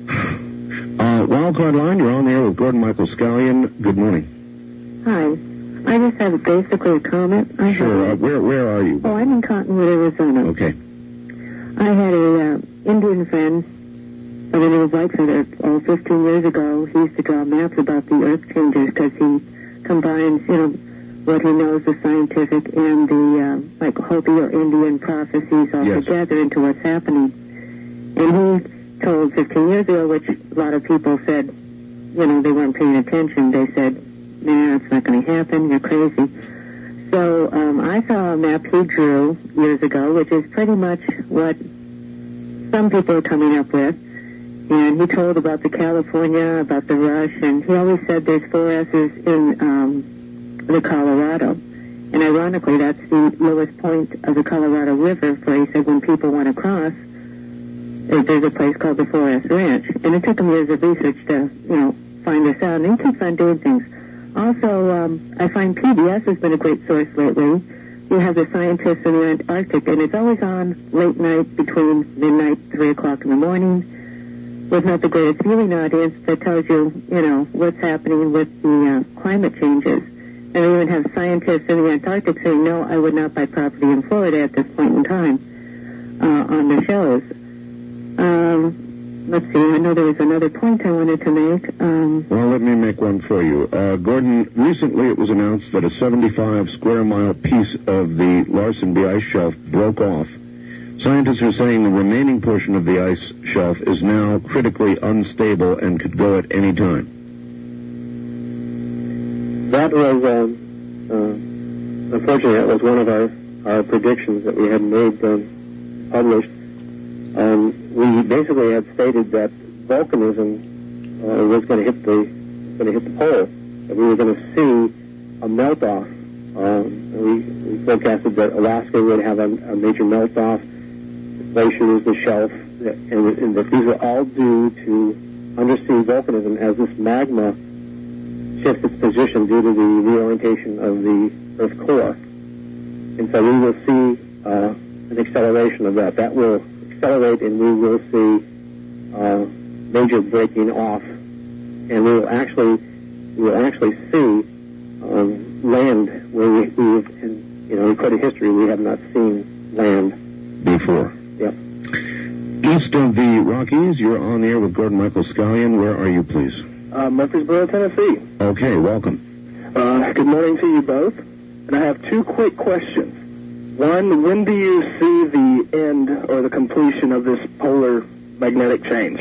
Uh, Wildcard Line, you're on the air with Gordon Michael Scallion. Good morning. Hi. I just have basically a comment. I sure. Uh, where where are you? Oh, I'm in Cottonwood, Arizona. Okay. I had a uh, Indian friend by the name of Bikeford that oh, fifteen years ago. He used to draw maps about the earth changes because he combines, you know, what he knows, the scientific and the, uh, like, Hopi or Indian prophecies all yes. together into what's happening. And he told fifteen years ago, which a lot of people said, you know, they weren't paying attention. They said, nah, it's not going to happen. You're crazy. So um, I saw a map he drew years ago, which is pretty much what some people are coming up with. And he told about the California, about the rush, and he always said there's four S's in um, the Colorado. And ironically, that's the lowest point of the Colorado River, where he said when people want to cross, there's a place called the four S Ranch. And it took him years of research to, you know, find this out. And he keeps on doing things. Also, um, I find P B S has been a great source lately. You have the scientists in the Antarctic, and it's always on late night between midnight, three o'clock in the morning, with not the greatest viewing audience that tells you, you know, what's happening with the uh, climate changes. And they even have scientists in the Antarctic saying, no, I would not buy property in Florida at this point in time uh, on the shows. Um, let's see, I know there was another point I wanted to make. Um, well, let me make one for you. Uh, Gordon, recently it was announced that a seventy-five square mile piece of the Larsen B ice shelf broke off. Scientists are saying the remaining portion of the ice shelf is now critically unstable and could go at any time. That was, um, uh, unfortunately, that was one of our, our predictions that we had made um, published. Um, we basically had stated that volcanism uh, was going to hit the going to hit the pole, that we were going to see a melt-off. Um, we, we forecasted that Alaska would have a, a major melt-off, the glaciers, the shelf, and, and that these were all due to undersea volcanism as this magma shifts its position due to the reorientation of the Earth's core. And so we will see uh, an acceleration of that. That will accelerate, and we will see uh, major breaking off, and we will actually we will actually see um, land where we, we have, in you know recorded history, we have not seen land before. Yep. East of the Rockies, you're on the air with Gordon Michael Scallion. Where are you, please? Uh, Murfreesboro, Tennessee. Okay, welcome. Uh, good morning to you both. And I have two quick questions. One, when do you see the end or the completion of this polar magnetic change?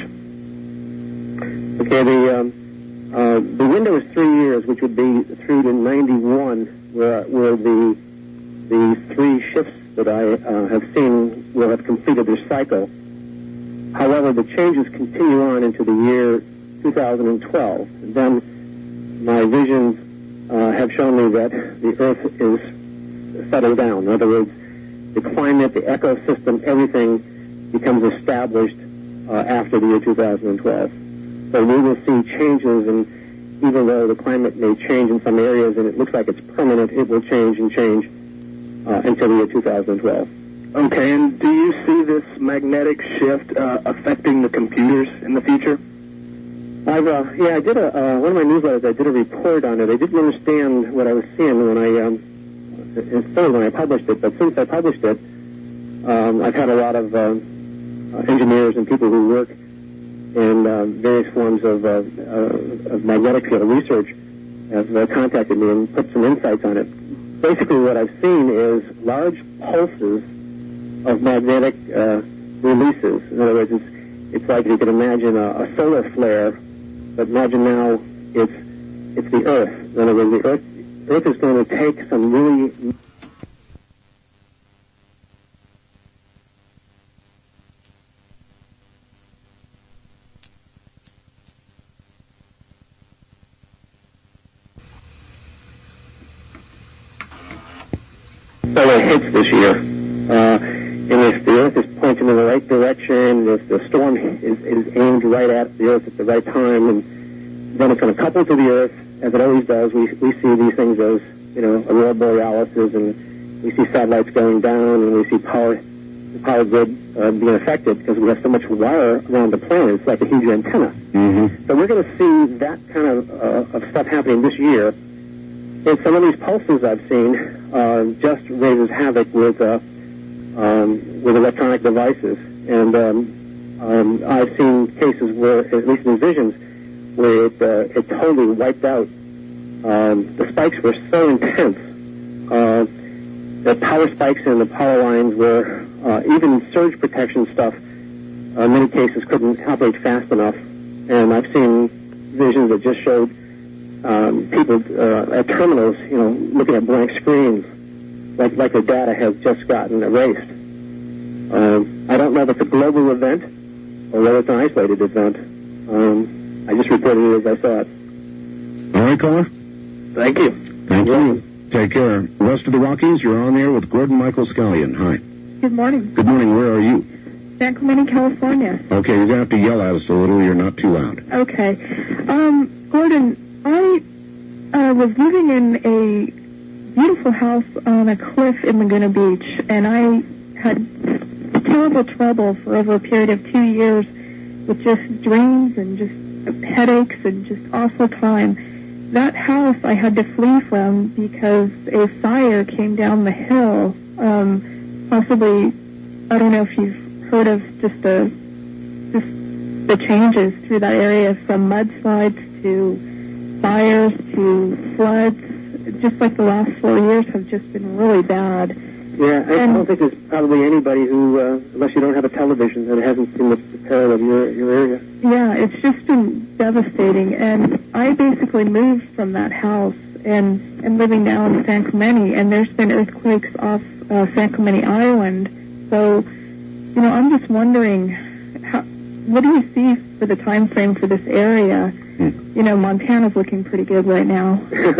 Okay, the um, uh, the window is three years, which would be through to ninety-one, where where the the three shifts that I uh, have seen will have completed their cycle. However, the changes continue on into the year two thousand twelve. And then my visions uh, have shown me that the Earth is settled down. In other words, the climate, the ecosystem, everything becomes established uh, after the year two thousand twelve. So we will see changes, and even though the climate may change in some areas and it looks like it's permanent, it will change and change uh, until the year two thousand twelve. Okay, and do you see this magnetic shift uh, affecting the computers in the future? I've, uh, yeah, I did a, uh, one of my newsletters, I did a report on it. I didn't understand what I was seeing when I, um, instead when I published it, but since I published it, um, I've had a lot of, uh, engineers and people who work in, uh, various forms of, uh, uh, of magnetic field research have uh, contacted me and put some insights on it. Basically what I've seen is large pulses of magnetic, uh, releases. In other words, it's, it's like you could imagine a, a solar flare, but imagine now it's it's the Earth. In other words, the Earth Earth is going to take some really solar hits this year. Uh, and if the Earth is pointing in the right direction, if the storm is, is aimed right at the Earth at the right time, and then it's going to couple to the Earth, as it always does. We we see these things as, you know, aurora borealis, and we see satellites going down, and we see power the power grid uh, being affected because we have so much wire around the planet. It's like a huge antenna. Mm-hmm. So we're going to see that kind of, uh, of stuff happening this year. And some of these pulses I've seen uh, just raises havoc with uh, um, with electronic devices. And um, um, I've seen cases where, at least in visions, where it, uh, it totally wiped out. Um, the spikes were so intense. Uh, the power spikes in the power lines were, uh, even surge protection stuff, uh, in many cases couldn't operate fast enough. And I've seen visions that just showed um, people uh, at terminals, you know, looking at blank screens, like like their data has just gotten erased. Um, I don't know if it's a global event or whether it's an isolated event. Um, I just reported it as I saw it. All right, caller. Thank you. Thank you. Take care. West of the Rockies, you're on there with Gordon Michael Scallion. Hi. Good morning. Good morning. Where are you? San Clemente, California. Okay, you're going to have to yell at us a little. You're not too loud. Okay. Um, Gordon, I uh, was living in a beautiful house on a cliff in Laguna Beach, and I had terrible trouble for over a period of two years with just dreams and just headaches and just awful time. That house I had to flee from because a fire came down the hill. Um, possibly, I don't know if you've heard of just the just the changes through that area, from mudslides to fires to floods. Just like the last four years have just been really bad. Yeah, I and, don't think there's probably anybody who, uh, unless you don't have a television, that hasn't seen the peril of your, your area. Yeah, it's just been devastating. And I basically moved from that house and am living now in San Clemente, and there's been earthquakes off uh, San Clemente Island. So, you know, I'm just wondering, how, what do you see for the time frame for this area? Hmm. You know, Montana's looking pretty good right now.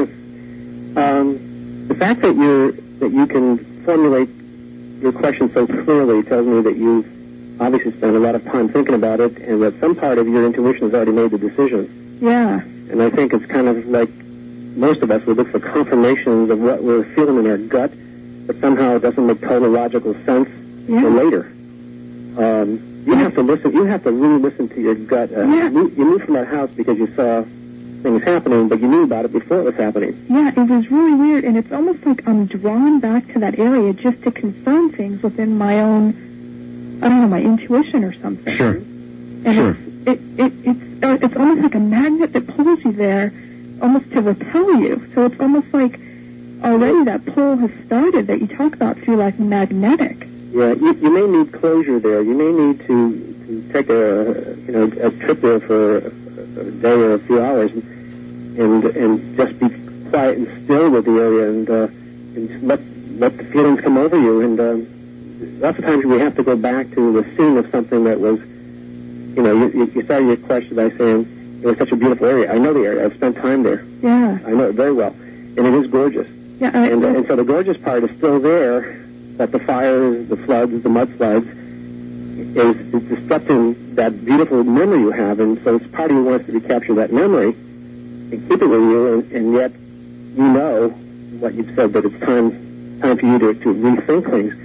um, the fact that you're that you can formulate your question so clearly tells me that you've obviously spent a lot of time thinking about it, and that some part of your intuition has already made the decision. Yeah. And I think it's kind of like most of us, we look for confirmations of what we're feeling in our gut, but somehow it doesn't make total logical sense yeah. for later. Um, you have to listen. You have to really listen to your gut. Uh, yeah. you, you moved from that house because you saw things happening, but you knew about it before it was happening. Yeah, it was really weird, and it's almost like I'm drawn back to that area just to confirm things within my own, I don't know, my intuition or something. Sure. And sure. It's, it, it, it's, uh, it's almost like a magnet that pulls you there, almost to repel you. So it's almost like already that pull has started that you talk about through like magnetic. Yeah, you, you may need closure there. You may need to, to take a, you know, a trip there for a day or a few hours and and, and just be quiet and still with the area and uh, and let let the feelings come over you. And uh, lots of times we have to go back to the scene of something that was, you know, you, you started your question by saying it was such a beautiful area. I know the area. I've spent time there. Yeah. I know it very well, and it is gorgeous. Yeah. I, and uh, and so the gorgeous part is still there, but the fires, the floods, the mudslides is, is disrupting that beautiful memory you have, and so it's part of you wants to recapture that memory and keep it with you, and, and yet you know what you've said, that it's time time for you to, to rethink things.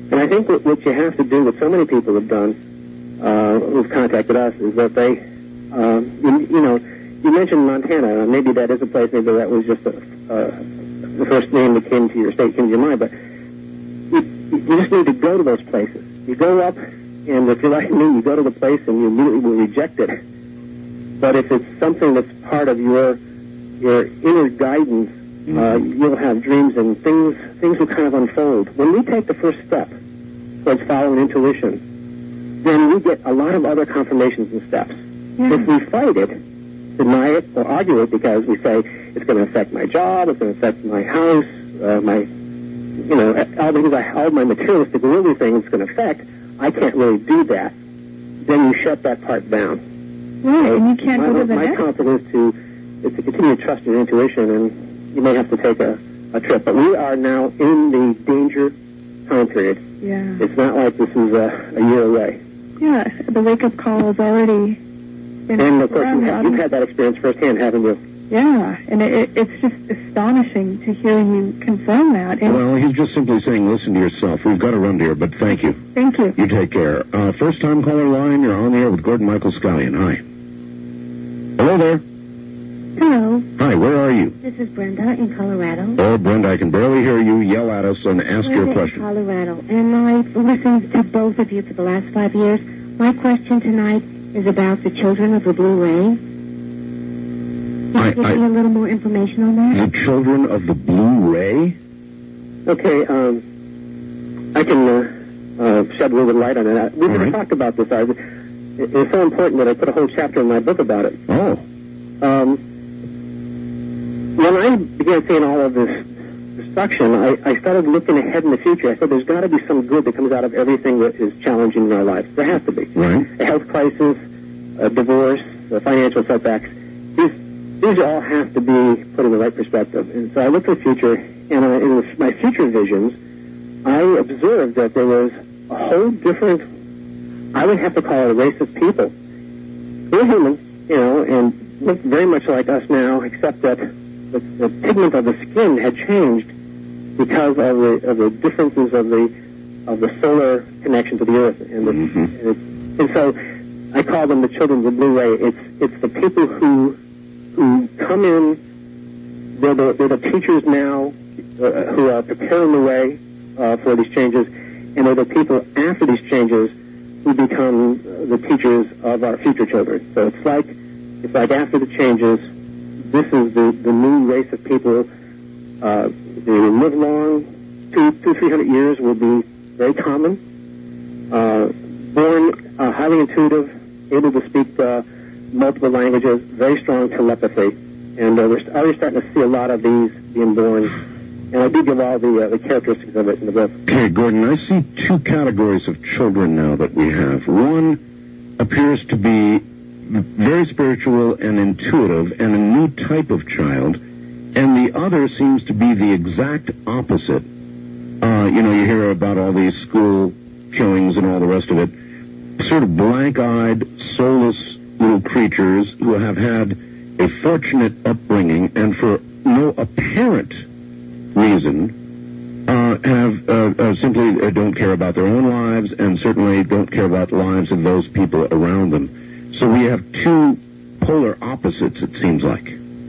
And I think what, what you have to do, what so many people have done, uh, who've contacted us, is that they, um, you, you know, you mentioned Montana. Maybe that is a place. Maybe that was just a, uh, the first name that came to your state, came to your mind. But you, you just need to go to those places. You go up, and if you're like me, you go to the place and you immediately will reject it. But if it's something that's part of your your inner guidance, mm-hmm. uh, you'll have dreams and things things will kind of unfold. When we take the first step towards following intuition, then we get a lot of other confirmations and steps. Yeah. If we fight it, deny it, or argue it because we say it's going to affect my job, it's going to affect my house, uh, my, you know, all the things I, all my materialistic worldly things it's going to affect, I can't really do that. Then you shut that part down. Right, so and you can't my, go to the My next. counsel is to is to continue to trust your intuition, and you may have to take a, a trip. But we are now in the danger time period. Yeah. It's not like this is a, a year away. Yeah, the wake-up call is already been And, of course, around you have, you've had that experience firsthand, haven't you? Yeah, and it, it's just astonishing to hear you confirm that. And Well, he's just simply saying, listen to yourself. We've got to run here, but thank you. Thank you. You take care. Uh, first-time caller line, you're on the air with Gordon Michael Scallion. Hi. Hello there. Hello, Hi, where are you? this is Brenda in Colorado. Oh, Brenda, I can barely hear you. Yell at us and ask your Brenda question. in Colorado, and I've listened to both of you for the last five years. My question tonight is about the children of the Blue Ray. Can I- you give I- me a little more information on that? The children of the Blue Ray? Okay, um, I can uh, uh, shed a little bit of light on it. We've All never right. talked about this. I, it, it's so important that I put a whole chapter in my book about it. Oh. Um, when I began seeing all of this destruction, I, I started looking ahead in the future. I said, there's got to be some good that comes out of everything that is challenging in our lives. There has to be. Right. A health crisis, a divorce, a financial setbacks. These, these all have to be put in the right perspective. And so I looked at the future, and uh, in my future visions, I observed that there was a whole different, I would have to call it a race of people. They're humans, you know, and look very much like us now, except that the, the pigment of the skin had changed because of the of the differences of the of the solar connection to the Earth, and the, Mm-hmm. and, it, and so I call them the children of the Blue Ray. It's it's the people who who come in. They're the they're the teachers now uh, who are preparing the way uh, for these changes, and they're the people after these changes who become the teachers of our future children. So it's like it's like after the changes, this is the, the new race of people. Uh, they will live long. Two, two, three hundred years will be very common. Uh, born uh, highly intuitive, able to speak uh, multiple languages, very strong telepathy, and uh, we're already starting to see a lot of these being born. And I do give all the, uh, the characteristics of it in the book. Okay, Gordon, I see two categories of children now that we have. One appears to be very spiritual and intuitive and a new type of child, and the other seems to be the exact opposite. Uh, you know, you hear about all these school killings and all the rest of it. Sort of blank-eyed, soulless little creatures who have had a fortunate upbringing and for no apparent reason uh, have uh, uh, simply uh, don't care about their own lives and certainly don't care about the lives of those people around them. So we have two polar opposites, it seems like.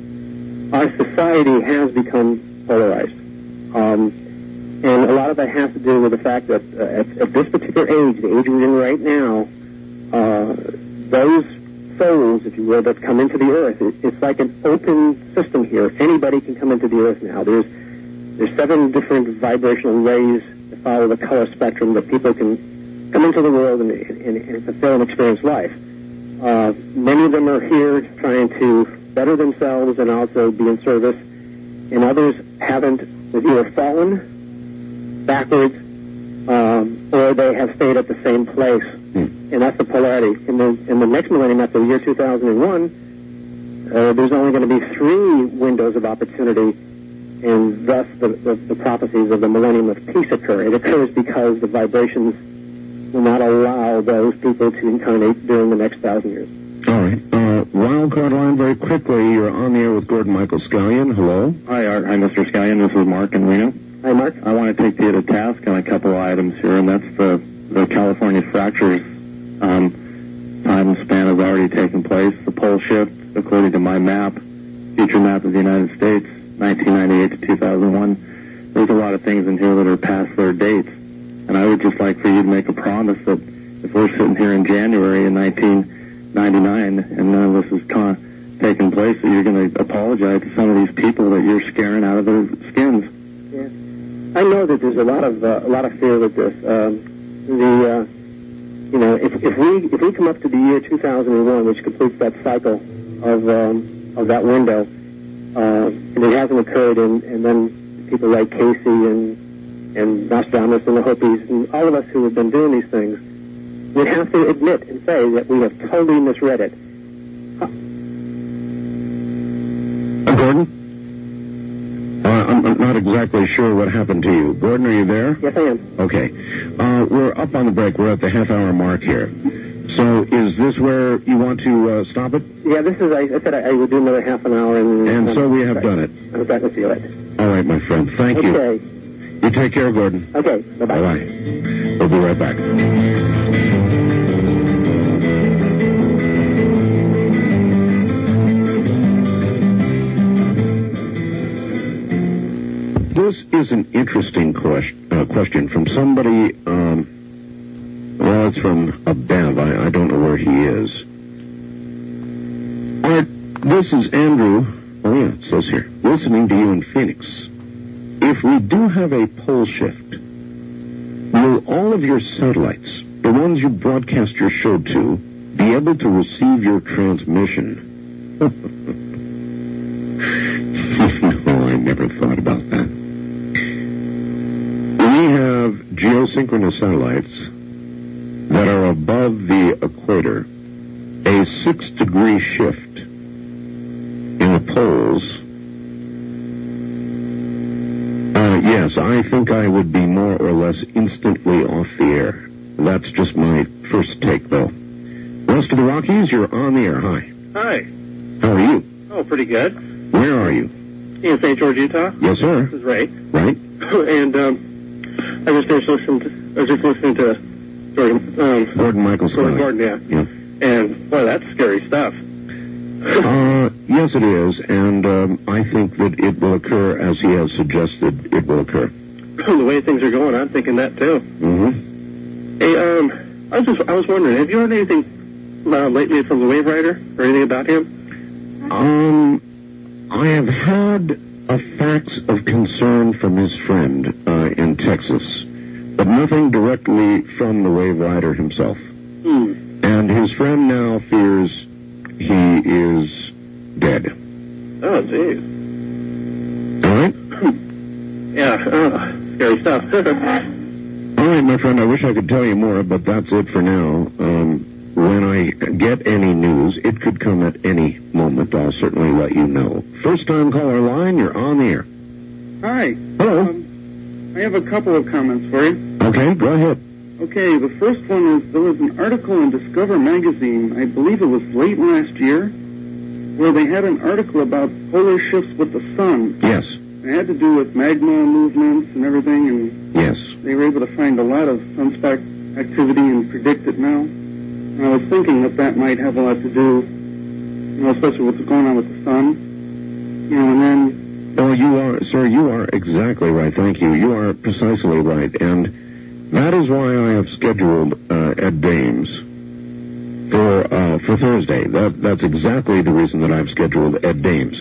Our society has become polarized. Um, and a lot of that has to do with the fact that uh, at, at this particular age, the age we're in right now, uh, those souls, if you will, that come into the earth, it, it's like an open system here. Anybody can come into the earth now. There's there's seven different vibrational rays that follow the color spectrum that people can come into the world and, and, and fulfill and experience life. Uh, many of them are here trying to better themselves and also be in service, and others haven't. They've either fallen backwards um, or they have stayed at the same place, Hmm. and that's the polarity. In the in the next millennium, after the year two thousand one, uh, there's only going to be three windows of opportunity, and thus the, the, the prophecies of the millennium of peace occur. It occurs because the vibrations will not allow those people to incarnate during the next thousand years. All right. Uh, wild card line, very quickly. You're on the air with Gordon Michael Scallion. Hello. Hi, Art. Hi, Mister Scallion. This is Mark in Reno. Hi, Mark. I want to take you to task on a couple of items here, and that's the, the California fractures. Um, time span has already taken place. The pole shift, according to my map, future map of the United States, nineteen ninety-eight to two thousand one. There's a lot of things in here that are past their dates. And I would just like for you to make a promise that if we're sitting here in January in nineteen ninety-nine and none of this is con- taking place, that you're going to apologize to some of these people that you're scaring out of their skins. Yeah. I know that there's a lot of uh, a lot of fear with this. Um, the uh, you know, if, if we if we come up to the year two thousand one, which completes that cycle of um, of that window, uh, and it hasn't occurred, and, and then people like Casey and and Nostradamus and the Hopis and all of us who have been doing these things would have to admit and say that we have totally misread it. Uh, Gordon? Uh, I'm, I'm not exactly sure what happened to you. Gordon, are you there? Yes, I am. Okay. Uh, we're up on the break. We're at the half-hour mark here. So is this where you want to uh, stop it? Yeah, this is, I, I said I, I would do another half an hour. And, and um, so we have done it. I'm starting to feel it. All right, my friend. Thank you. Okay. You take care, Gordon. Okay. Bye-bye. Bye-bye. We'll be right back. This is an interesting question, uh, question from somebody, um, well, it's from a Bev. I, I don't know where he is. All right, this is Andrew. Oh, yeah, it says here. Listening to you in Phoenix. If we do have a pole shift, will all of your satellites, the ones you broadcast your show to, be able to receive your transmission? No, I never thought about that. We have geosynchronous satellites that are above the equator. A six-degree shift in the poles. Uh, yes, I think I would be more or less instantly off the air. That's just my first take, though. Rest of the Rockies, you're on the air. Hi. Hi. How are you? Oh, pretty good. Where are you? In Saint George, Utah. Yes, sir. This is Ray. Right. And um, I was just listening to, I was just listening to Gordon, um, Gordon Michael Scott. Gordon, yeah. Yeah. And, boy, that's scary stuff. Uh, yes, it is, and um, I think that it will occur as he has suggested it will occur. The way things are going, I'm thinking that too. Mm-hmm. Hey, um, I was just, I was wondering, have you heard anything uh, lately from the Wave Rider or anything about him? Um, I have had a fax of concern from his friend uh, in Texas, but nothing directly from the Wave Rider himself. Hmm. And his friend now fears he is dead. Oh, geez. All right? Yeah, uh, scary stuff. All right, my friend, I wish I could tell you more, but that's it for now. Um, when I get any news, it could come at any moment. I'll certainly let you know. First time caller line, you're on the air. Hi. Hello. Um, I have a couple of comments for you. Okay, go ahead. Okay, the first one is there was an article in Discover magazine, I believe it was late last year, where they had an article about polar shifts with the sun. Yes. It had to do with magma movements and everything, and yes, they were able to find a lot of sunspot activity and predict it now. And I was thinking that that might have a lot to do, you know, especially what's going on with the sun. You know, and then... Oh, you are, sir, you are exactly right. Thank you. You are precisely right. And that is why I have scheduled uh, Ed Dames for uh, for Thursday. That that's exactly the reason that I've scheduled Ed Dames.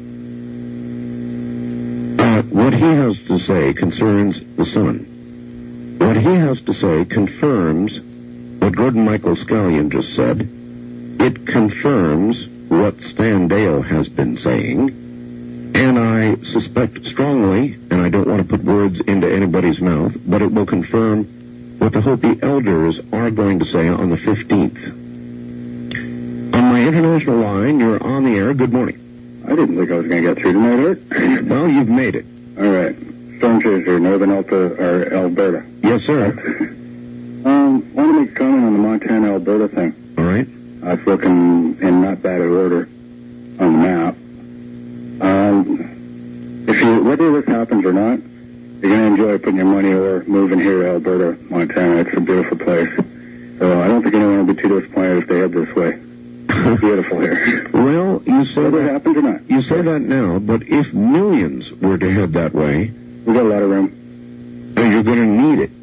Uh, what he has to say concerns the sun. What he has to say confirms what Gordon Michael Scallion just said. It confirms what Stan Dale has been saying. And I suspect strongly, and I don't want to put words into anybody's mouth, but it will confirm what the Hopi elders are going to say on the fifteenth. On my international line, you're on the air. Good morning. I didn't think I was going to get through tonight, Art. Well, you've made it. All right. Storm Chaser, Northern Alta, or Alberta. Yes, sir. um, want to make a comment on the Montana-Alberta thing. All right. I was looking in not bad order on the map. Um, if you, whether this happens or not, you're going to enjoy putting your money or moving here to Alberta, Montana. It's a beautiful place. So I don't think anyone will be too disappointed if they head this way. It's beautiful here. Well, you say Whether that it happens or not. you say that now, but if millions were to head that way, We got a lot of room. then you're going to need it.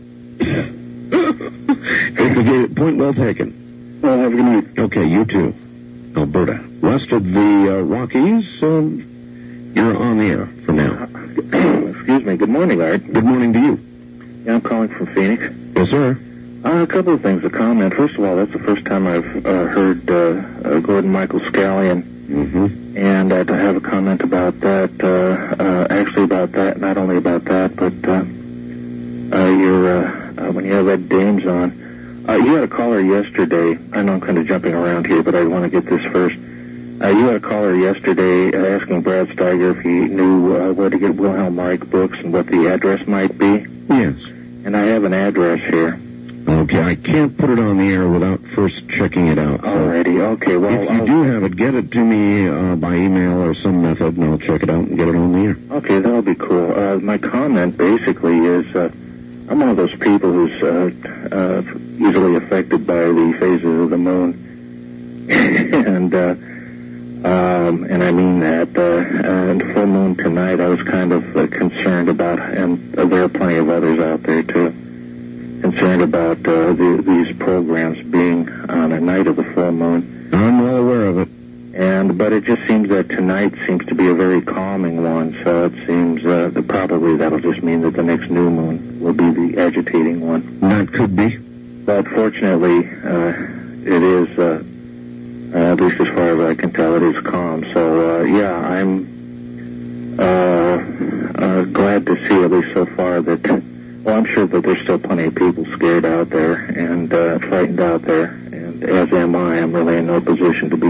It's a good point well taken. Well, have a good night. Okay, you too. Alberta. West of the uh, Rockies, um, you're on the air for now. Excuse me. Good morning, Art. Good morning to you. Yeah, I'm calling from Phoenix. Yes, sir. Uh, a couple of things to comment. First of all, that's the first time I've uh, heard uh, uh, Gordon Michael Scallion, Mm-hmm. and uh, to have a comment about that, uh, uh, actually about that, not only about that, but uh, uh, your, uh, uh, when you have Ed Dames on, uh, you had a caller yesterday. I know I'm kind of jumping around here, but I want to get this first. Uh, you had a caller yesterday uh, asking Brad Steiger if he knew uh, where to get Wilhelm Reich books and what the address might be. Yes. And I have an address here. Okay, I can't put it on the air without first checking it out. So Alrighty, okay, well... if you I'll, do have it, get it to me uh, by email or some method, and I'll check it out and get it on the air. Okay, that'll be cool. Uh, my comment basically is uh, I'm one of those people who's uh, uh, easily affected by the phases of the moon. and uh, um, and I mean that. Uh, and full moon tonight, I was kind of uh, concerned about, and uh, there are plenty of others out there too, concerned about uh, the, these programs being on a night of the full moon. I'm well aware of it. And but it just seems that tonight seems to be a very calming one. So it seems uh, that probably that'll just mean that the next new moon will be the agitating one. That could be. But fortunately, uh, it is, uh, uh, at least as far as I can tell, it is calm. So uh, yeah, I'm uh, uh, glad to see, at least so far, that. Well, I'm sure that there's still plenty of people scared out there and uh, frightened out there, and as am I. I'm really in no position to be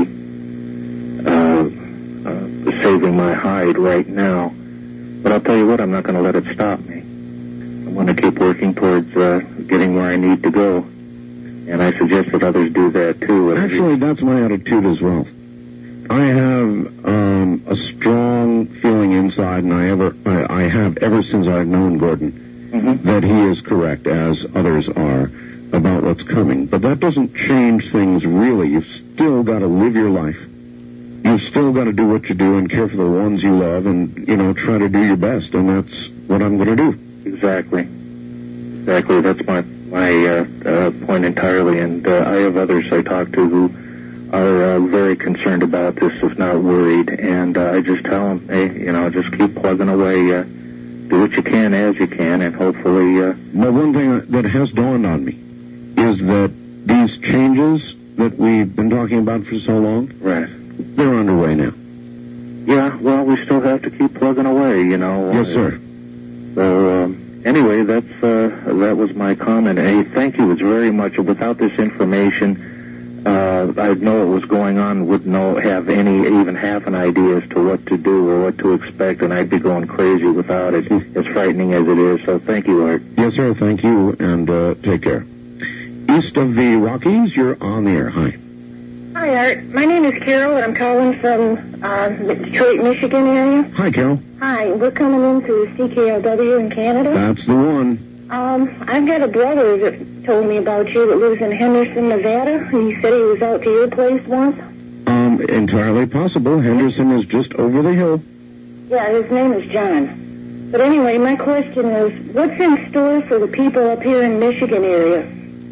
uh, uh, saving my hide right now. But I'll tell you what, I'm not going to let it stop me. I'm going to keep working towards uh, getting where I need to go, and I suggest that others do that too. Actually, that's my attitude as well. I have um, a strong feeling inside, and I ever I, I have ever since I've known Gordon, Mm-hmm. that he is correct, as others are, about what's coming. But that doesn't change things, really. You've still got to live your life. You've still got to do what you do and care for the ones you love and, you know, try to do your best. And that's what I'm going to do. Exactly. Exactly. That's my, my uh, uh, point entirely. And uh, I have others I talk to who are uh, very concerned about this, if not worried. And uh, I just tell them, hey, you know, just keep plugging away. Uh, Do what you can as you can, and hopefully... Uh... But one thing that has dawned on me is that these changes that we've been talking about for so long, right, they're underway now. Yeah, well, we still have to keep plugging away, you know. Yes, sir. So, um, anyway, that's uh, that was my comment. Hey, thank you. It's very much... Without this information... Uh, I'd know what was going on, wouldn't know, have any, even half an idea as to what to do or what to expect, and I'd be going crazy without it, as frightening as it is. So thank you, Art. Yes, sir, thank you, and uh, take care. East of the Rockies, you're on the air. Hi. Hi, Art. My name is Carol, and I'm calling from uh, the Detroit, Michigan area. Hi, Carol. Hi, we're coming into C K L W in Canada. That's the one. Um, I've got a brother that told me about you that lives in Henderson, Nevada. He said he was out to your place once. Um, entirely possible. Henderson is just over the hill. Yeah, his name is John. But anyway, my question is, what's in store for the people up here in Michigan area?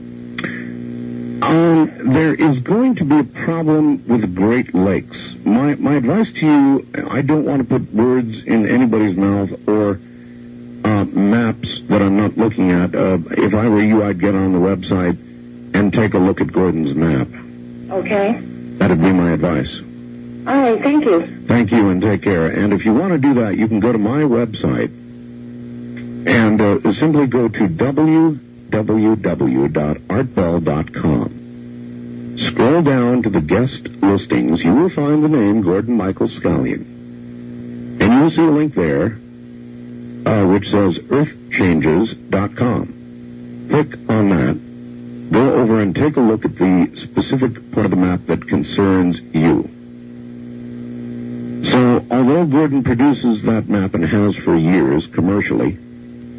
Um, there is going to be a problem with the Great Lakes. My my advice to you, I don't want to put words in anybody's mouth or uh, maps that I'm not looking at. Uh, if I were you, I'd get on the website and take a look at Gordon's map. Okay. That'd be my advice. All right, thank you. Thank you, and take care. And if you want to do that, you can go to my website and uh, simply go to w w w dot art bell dot com. Scroll down to the guest listings. You will find the name Gordon Michael Scallion. And you will see a link there uh, which says earth changes dot com. Click on that. Go over and take a look at the specific part of the map that concerns you. So, although Gordon produces that map and has for years commercially,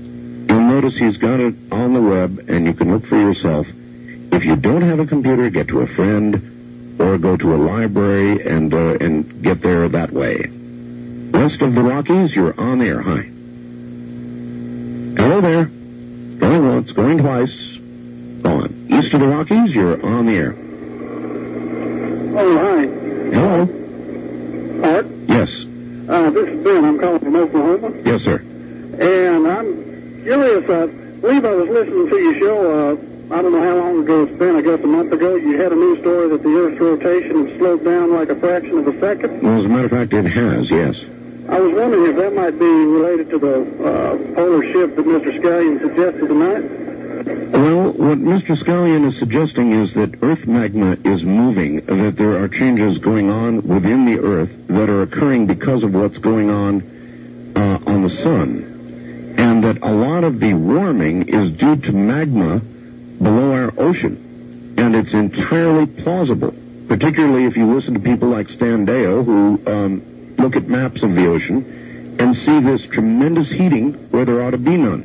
notice he's got it on the web, and you can look for yourself. If you don't have a computer, get to a friend or go to a library and uh, and get there that way. West of the Rockies, you're on the air. Hi. Hello there. Going once, going twice. Gone. East of the Rockies, you're on the air. Oh, hi. Hello. Art? Yes. Uh, this is Ben. I'm calling from Oklahoma. Yes, sir. And I'm curious. I believe I was listening to your show. Uh, I don't know how long ago it's been. I guess a month ago. You had a news story that the Earth's rotation has slowed down like a fraction of a second. Well, as a matter of fact, it has, yes. I was wondering if that might be related to the uh, polar shift that Mister Scallion suggested tonight. Well, what Mister Scallion is suggesting is that Earth magma is moving, that there are changes going on within the Earth that are occurring because of what's going on uh, on the Sun, and that a lot of the warming is due to magma below our ocean, and it's entirely plausible, particularly if you listen to people like Stan Deyo, who um, look at maps of the ocean and see this tremendous heating where there ought to be none.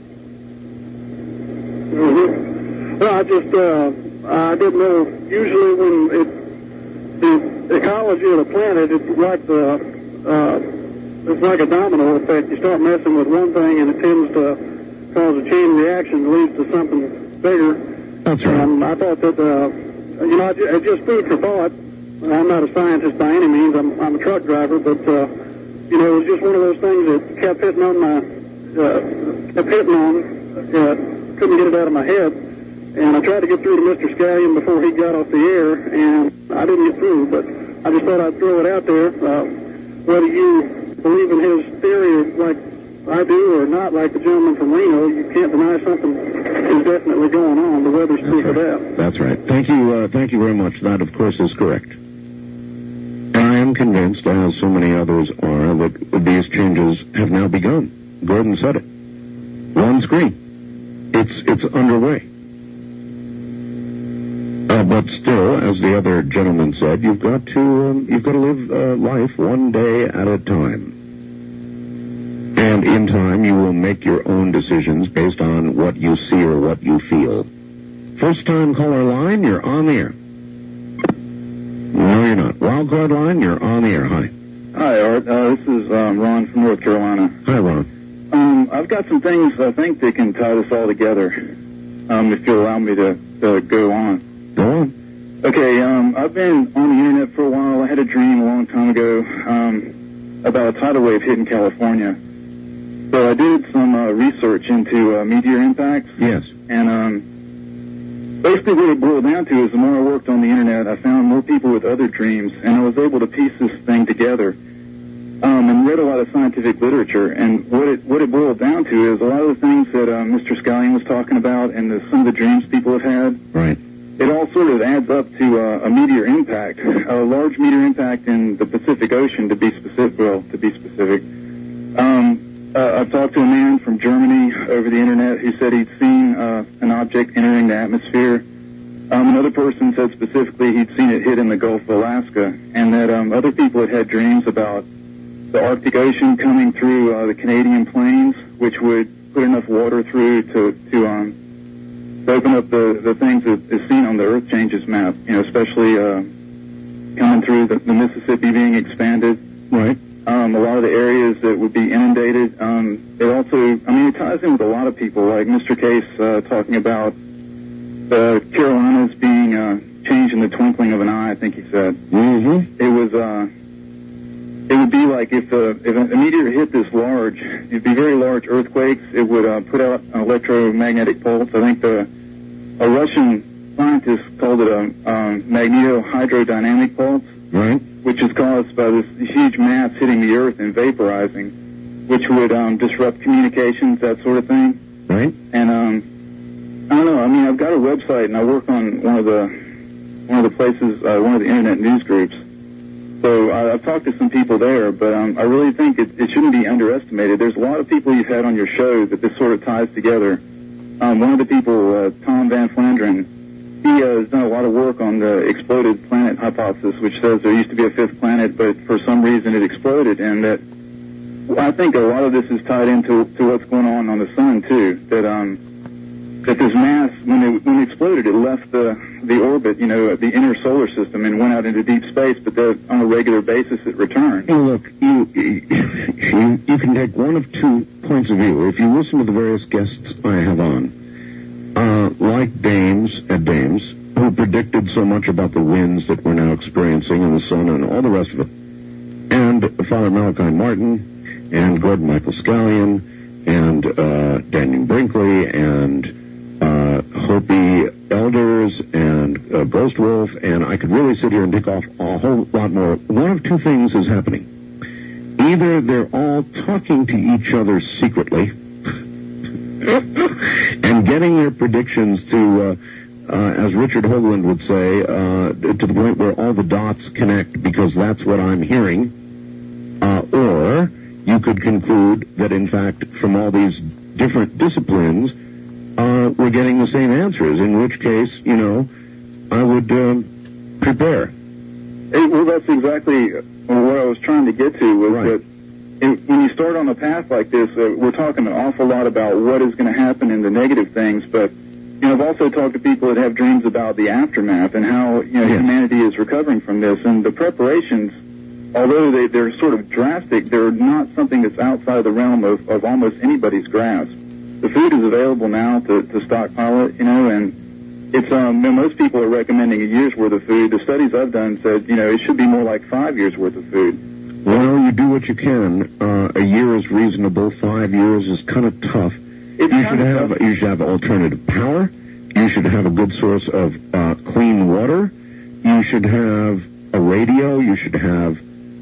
Mm-hmm. Well, I just, uh, I didn't know, usually when it, the ecology of the planet, it's like the, uh, it's like a domino effect. You start messing with one thing and it tends to cause a chain reaction that leads to something bigger. That's right. And I thought that, uh, you know, it's just food for thought. I'm not a scientist by any means. I'm, I'm a truck driver, but, uh, you know, it was just one of those things that kept hitting on my, uh, kept hitting on, uh, couldn't get it out of my head, and I tried to get through to Mister Scallion before he got off the air, and I didn't get through, but I just thought I'd throw it out there. Uh, whether you believe in his theory like I do or not, like the gentleman from Reno, you can't deny something is definitely going on. The weather's proof of that. That's right. Thank you, uh, thank you very much. That, of course, is correct. And I am convinced, as so many others are, that these changes have now begun. Gordon said it. On screen. It's it's underway. Uh, but still, as the other gentleman said, you've got to um, you've got to live uh, life one day at a time. And in time, you will make your own decisions based on what you see or what you feel. First time caller line, you're on the air. No, you're not. Wild card line, you're on the air. Hi. Hi, Art. Uh, this is um, Ron from North Carolina. Hi, Ron. Um, I've got some things I think that can tie this all together, um, if you'll allow me to, to go on. Go on. Okay, um, I've been on the internet for a while. I had a dream a long time ago um, about a tidal wave hitting California. So I did some uh, research into uh, meteor impacts. Yes. And um, basically what it boiled down to is the more I worked on the internet, I found more people with other dreams, and I was able to piece this thing together. Um, and read a lot of scientific literature, and what it what it boiled down to is a lot of the things that uh, Mister Scallion was talking about, and the, some of the dreams people have had. Right. It all sort of adds up to uh, a meteor impact, a large meteor impact in the Pacific Ocean, to be specific. Well, to be specific, um, uh, I've talked to a man from Germany over the internet who said he'd seen uh, an object entering the atmosphere. Um, another person said specifically he'd seen it hit in the Gulf of Alaska, and that um, other people had had dreams about the Arctic Ocean coming through uh, the Canadian plains, which would put enough water through to to, um, to open up the, the things that is seen on the Earth Changes map, you know, especially uh, coming through the, the Mississippi being expanded. Right. Um, a lot of the areas that would be inundated. Um, it also, I mean, it ties in with a lot of people, like Mister Case uh, talking about the Carolinas being uh, changed in the twinkling of an eye, I think he said. Mm-hmm. It was... Uh, It would be like if, uh, if a meteor hit this large, it'd be very large earthquakes. It would uh, put out an electromagnetic pulse. I think the a Russian scientist called it a um, magnetohydrodynamic pulse, right? Which is caused by this huge mass hitting the Earth and vaporizing, which would um, disrupt communications, that sort of thing. Right. And um, I don't know. I mean, I've got a website and I work on one of the one of the places, uh, one of the internet news groups. So uh, I've talked to some people there, but um, I really think it, it shouldn't be underestimated. There's a lot of people you've had on your show that this sort of ties together. Um, one of the people, uh, Tom Van Flanderen, he uh, has done a lot of work on the exploded planet hypothesis, which says there used to be a fifth planet, but for some reason it exploded, and that I think a lot of this is tied into to what's going on on the sun too. That um, that this mass, when it, when it exploded, it left the, the orbit, you know, the inner solar system and went out into deep space, but then on a regular basis it returned. Well, look, you, you, you can take one of two points of view. If you listen to the various guests I have on, uh, like Dames at Dames, who predicted so much about the winds that we're now experiencing and the sun and all the rest of it, and Father Malachi Martin, and Gordon Michael Scallion, and uh, Daniel Brinkley, and uh, Hopi Elders, and uh, Ghost Wolf, and I could really sit here and tick off a whole lot more. One of two things is happening. Either they're all talking to each other secretly and getting their predictions to, uh, uh, as Richard Hoagland would say, uh, to the point where all the dots connect because that's what I'm hearing, uh, or you could conclude that, in fact, from all these different disciplines, uh, we're getting the same answers, in which case, you know, I would uh, prepare. Hey, well, that's exactly what I was trying to get to, was right. that it, when you start on a path like this, uh, we're talking an awful lot about what is going to happen in the negative things, but, you know, I've also talked to people that have dreams about the aftermath and how, you know, yes. humanity is recovering from this, and the preparations, although they, they're sort of drastic, they're not something that's outside the realm of, of almost anybody's grasp. The food is available now to, to stockpile it, you know, and it's, um, you know, most people are recommending a year's worth of food. The studies I've done said, you know, it should be more like five years worth of food. Well, you do what you can. Uh, a year is reasonable. Five years is kind of tough. It's you should have, tough. you should have alternative power. You should have a good source of, uh, clean water. You should have a radio. You should have,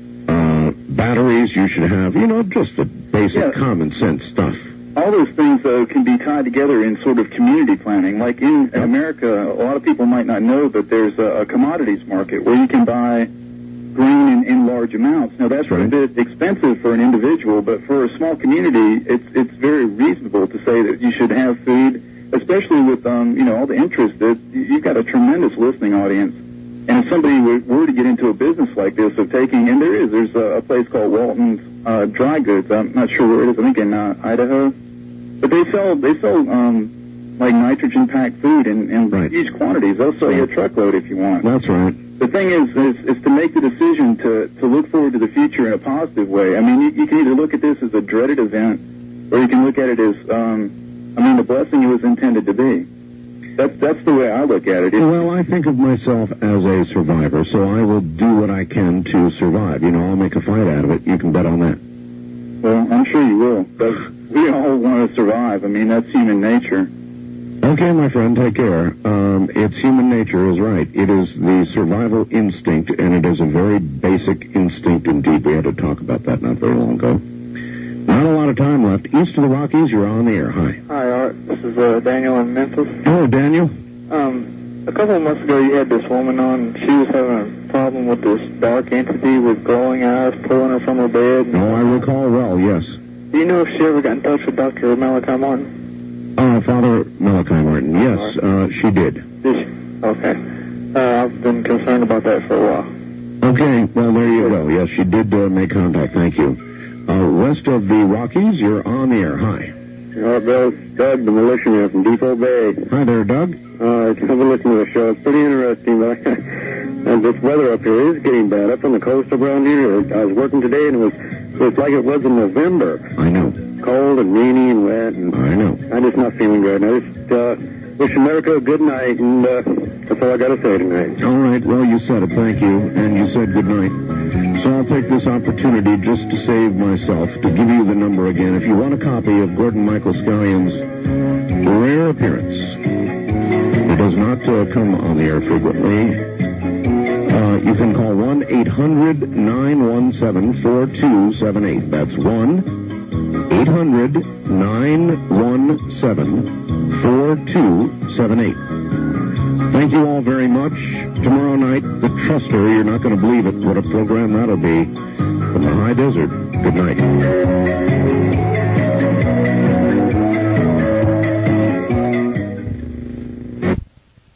uh, batteries. You should have, you know, just the basic yeah. common sense stuff. All those things, though, can be tied together in sort of community planning. Like in Yep. America, a lot of people might not know, but there's a, a commodities market where you can buy grain in, in large amounts. Now, that's right. a bit expensive for an individual, but for a small community, it's it's very reasonable to say that you should have food, especially with, um, you know, all the interest that you've got a tremendous listening audience. And if somebody were, were to get into a business like this of taking, and there is, there's a, a place called Walton's uh, Dry Goods. I'm not sure where it is. I think in uh, Idaho. But they sell, they sell, um, like nitrogen-packed food in, in right. huge quantities. They'll sell you a truckload if you want. That's right. The thing is, is, is to make the decision to, to look forward to the future in a positive way. I mean, you, you can either look at this as a dreaded event, or you can look at it as, um, I mean, the blessing it was intended to be. That's, that's the way I look at it. It's, well, I think of myself as a survivor, so I will do what I can to survive. You know, I'll make a fight out of it. You can bet on that. Well, I'm sure you will, but we all want to survive. I mean, that's human nature. Okay, my friend, take care. Um, it's human nature is right. It is the survival instinct, and it is a very basic instinct indeed. We had to talk about that not very long ago. Not a lot of time left. East of the Rockies, you're on the air. Hi. Hi, Art. This is uh, Daniel in Memphis. Hello, Daniel. Um, a couple of months ago, you had this woman on. She was having a problem with this dark entity with glowing eyes pulling her from her bed. Oh, I recall well, yes. Do you know if she ever got in touch with Doctor Malachi Martin? Uh, Father Malachi Martin, yes, uh, she did. Did she? Okay. Uh, I've been concerned about that for a while. Okay, well, there you go. Yes, she did uh, make contact. Thank you. Uh, west of the Rockies, you're on the air. Hi. Hi, Bill. Doug, the militia here from Depot Bay. Hi there, Doug. Uh, I've been listening to the show. It's pretty interesting, but and this weather up here is getting bad. Up on the coast around here, I was working today, and it was it's like it was in November. I know. Cold and rainy and wet. And I know. I'm just not feeling good. I just uh, wish America a good night, and uh, that's all I got to say tonight. All right. Well, you said it. Thank you. And you said good night. So I'll take this opportunity just to save myself to give you the number again. If you want a copy of Gordon Michael Scallion's rare appearance, it does not uh, come on the air frequently. Uh, you can call one eight hundred nine one seven four two seven eight. That's one eight hundred nine one seven four two seven eight. Thank you all very much. Tomorrow night, The Truster. You're not going to believe it. What a program that'll be. From the high desert. Good night.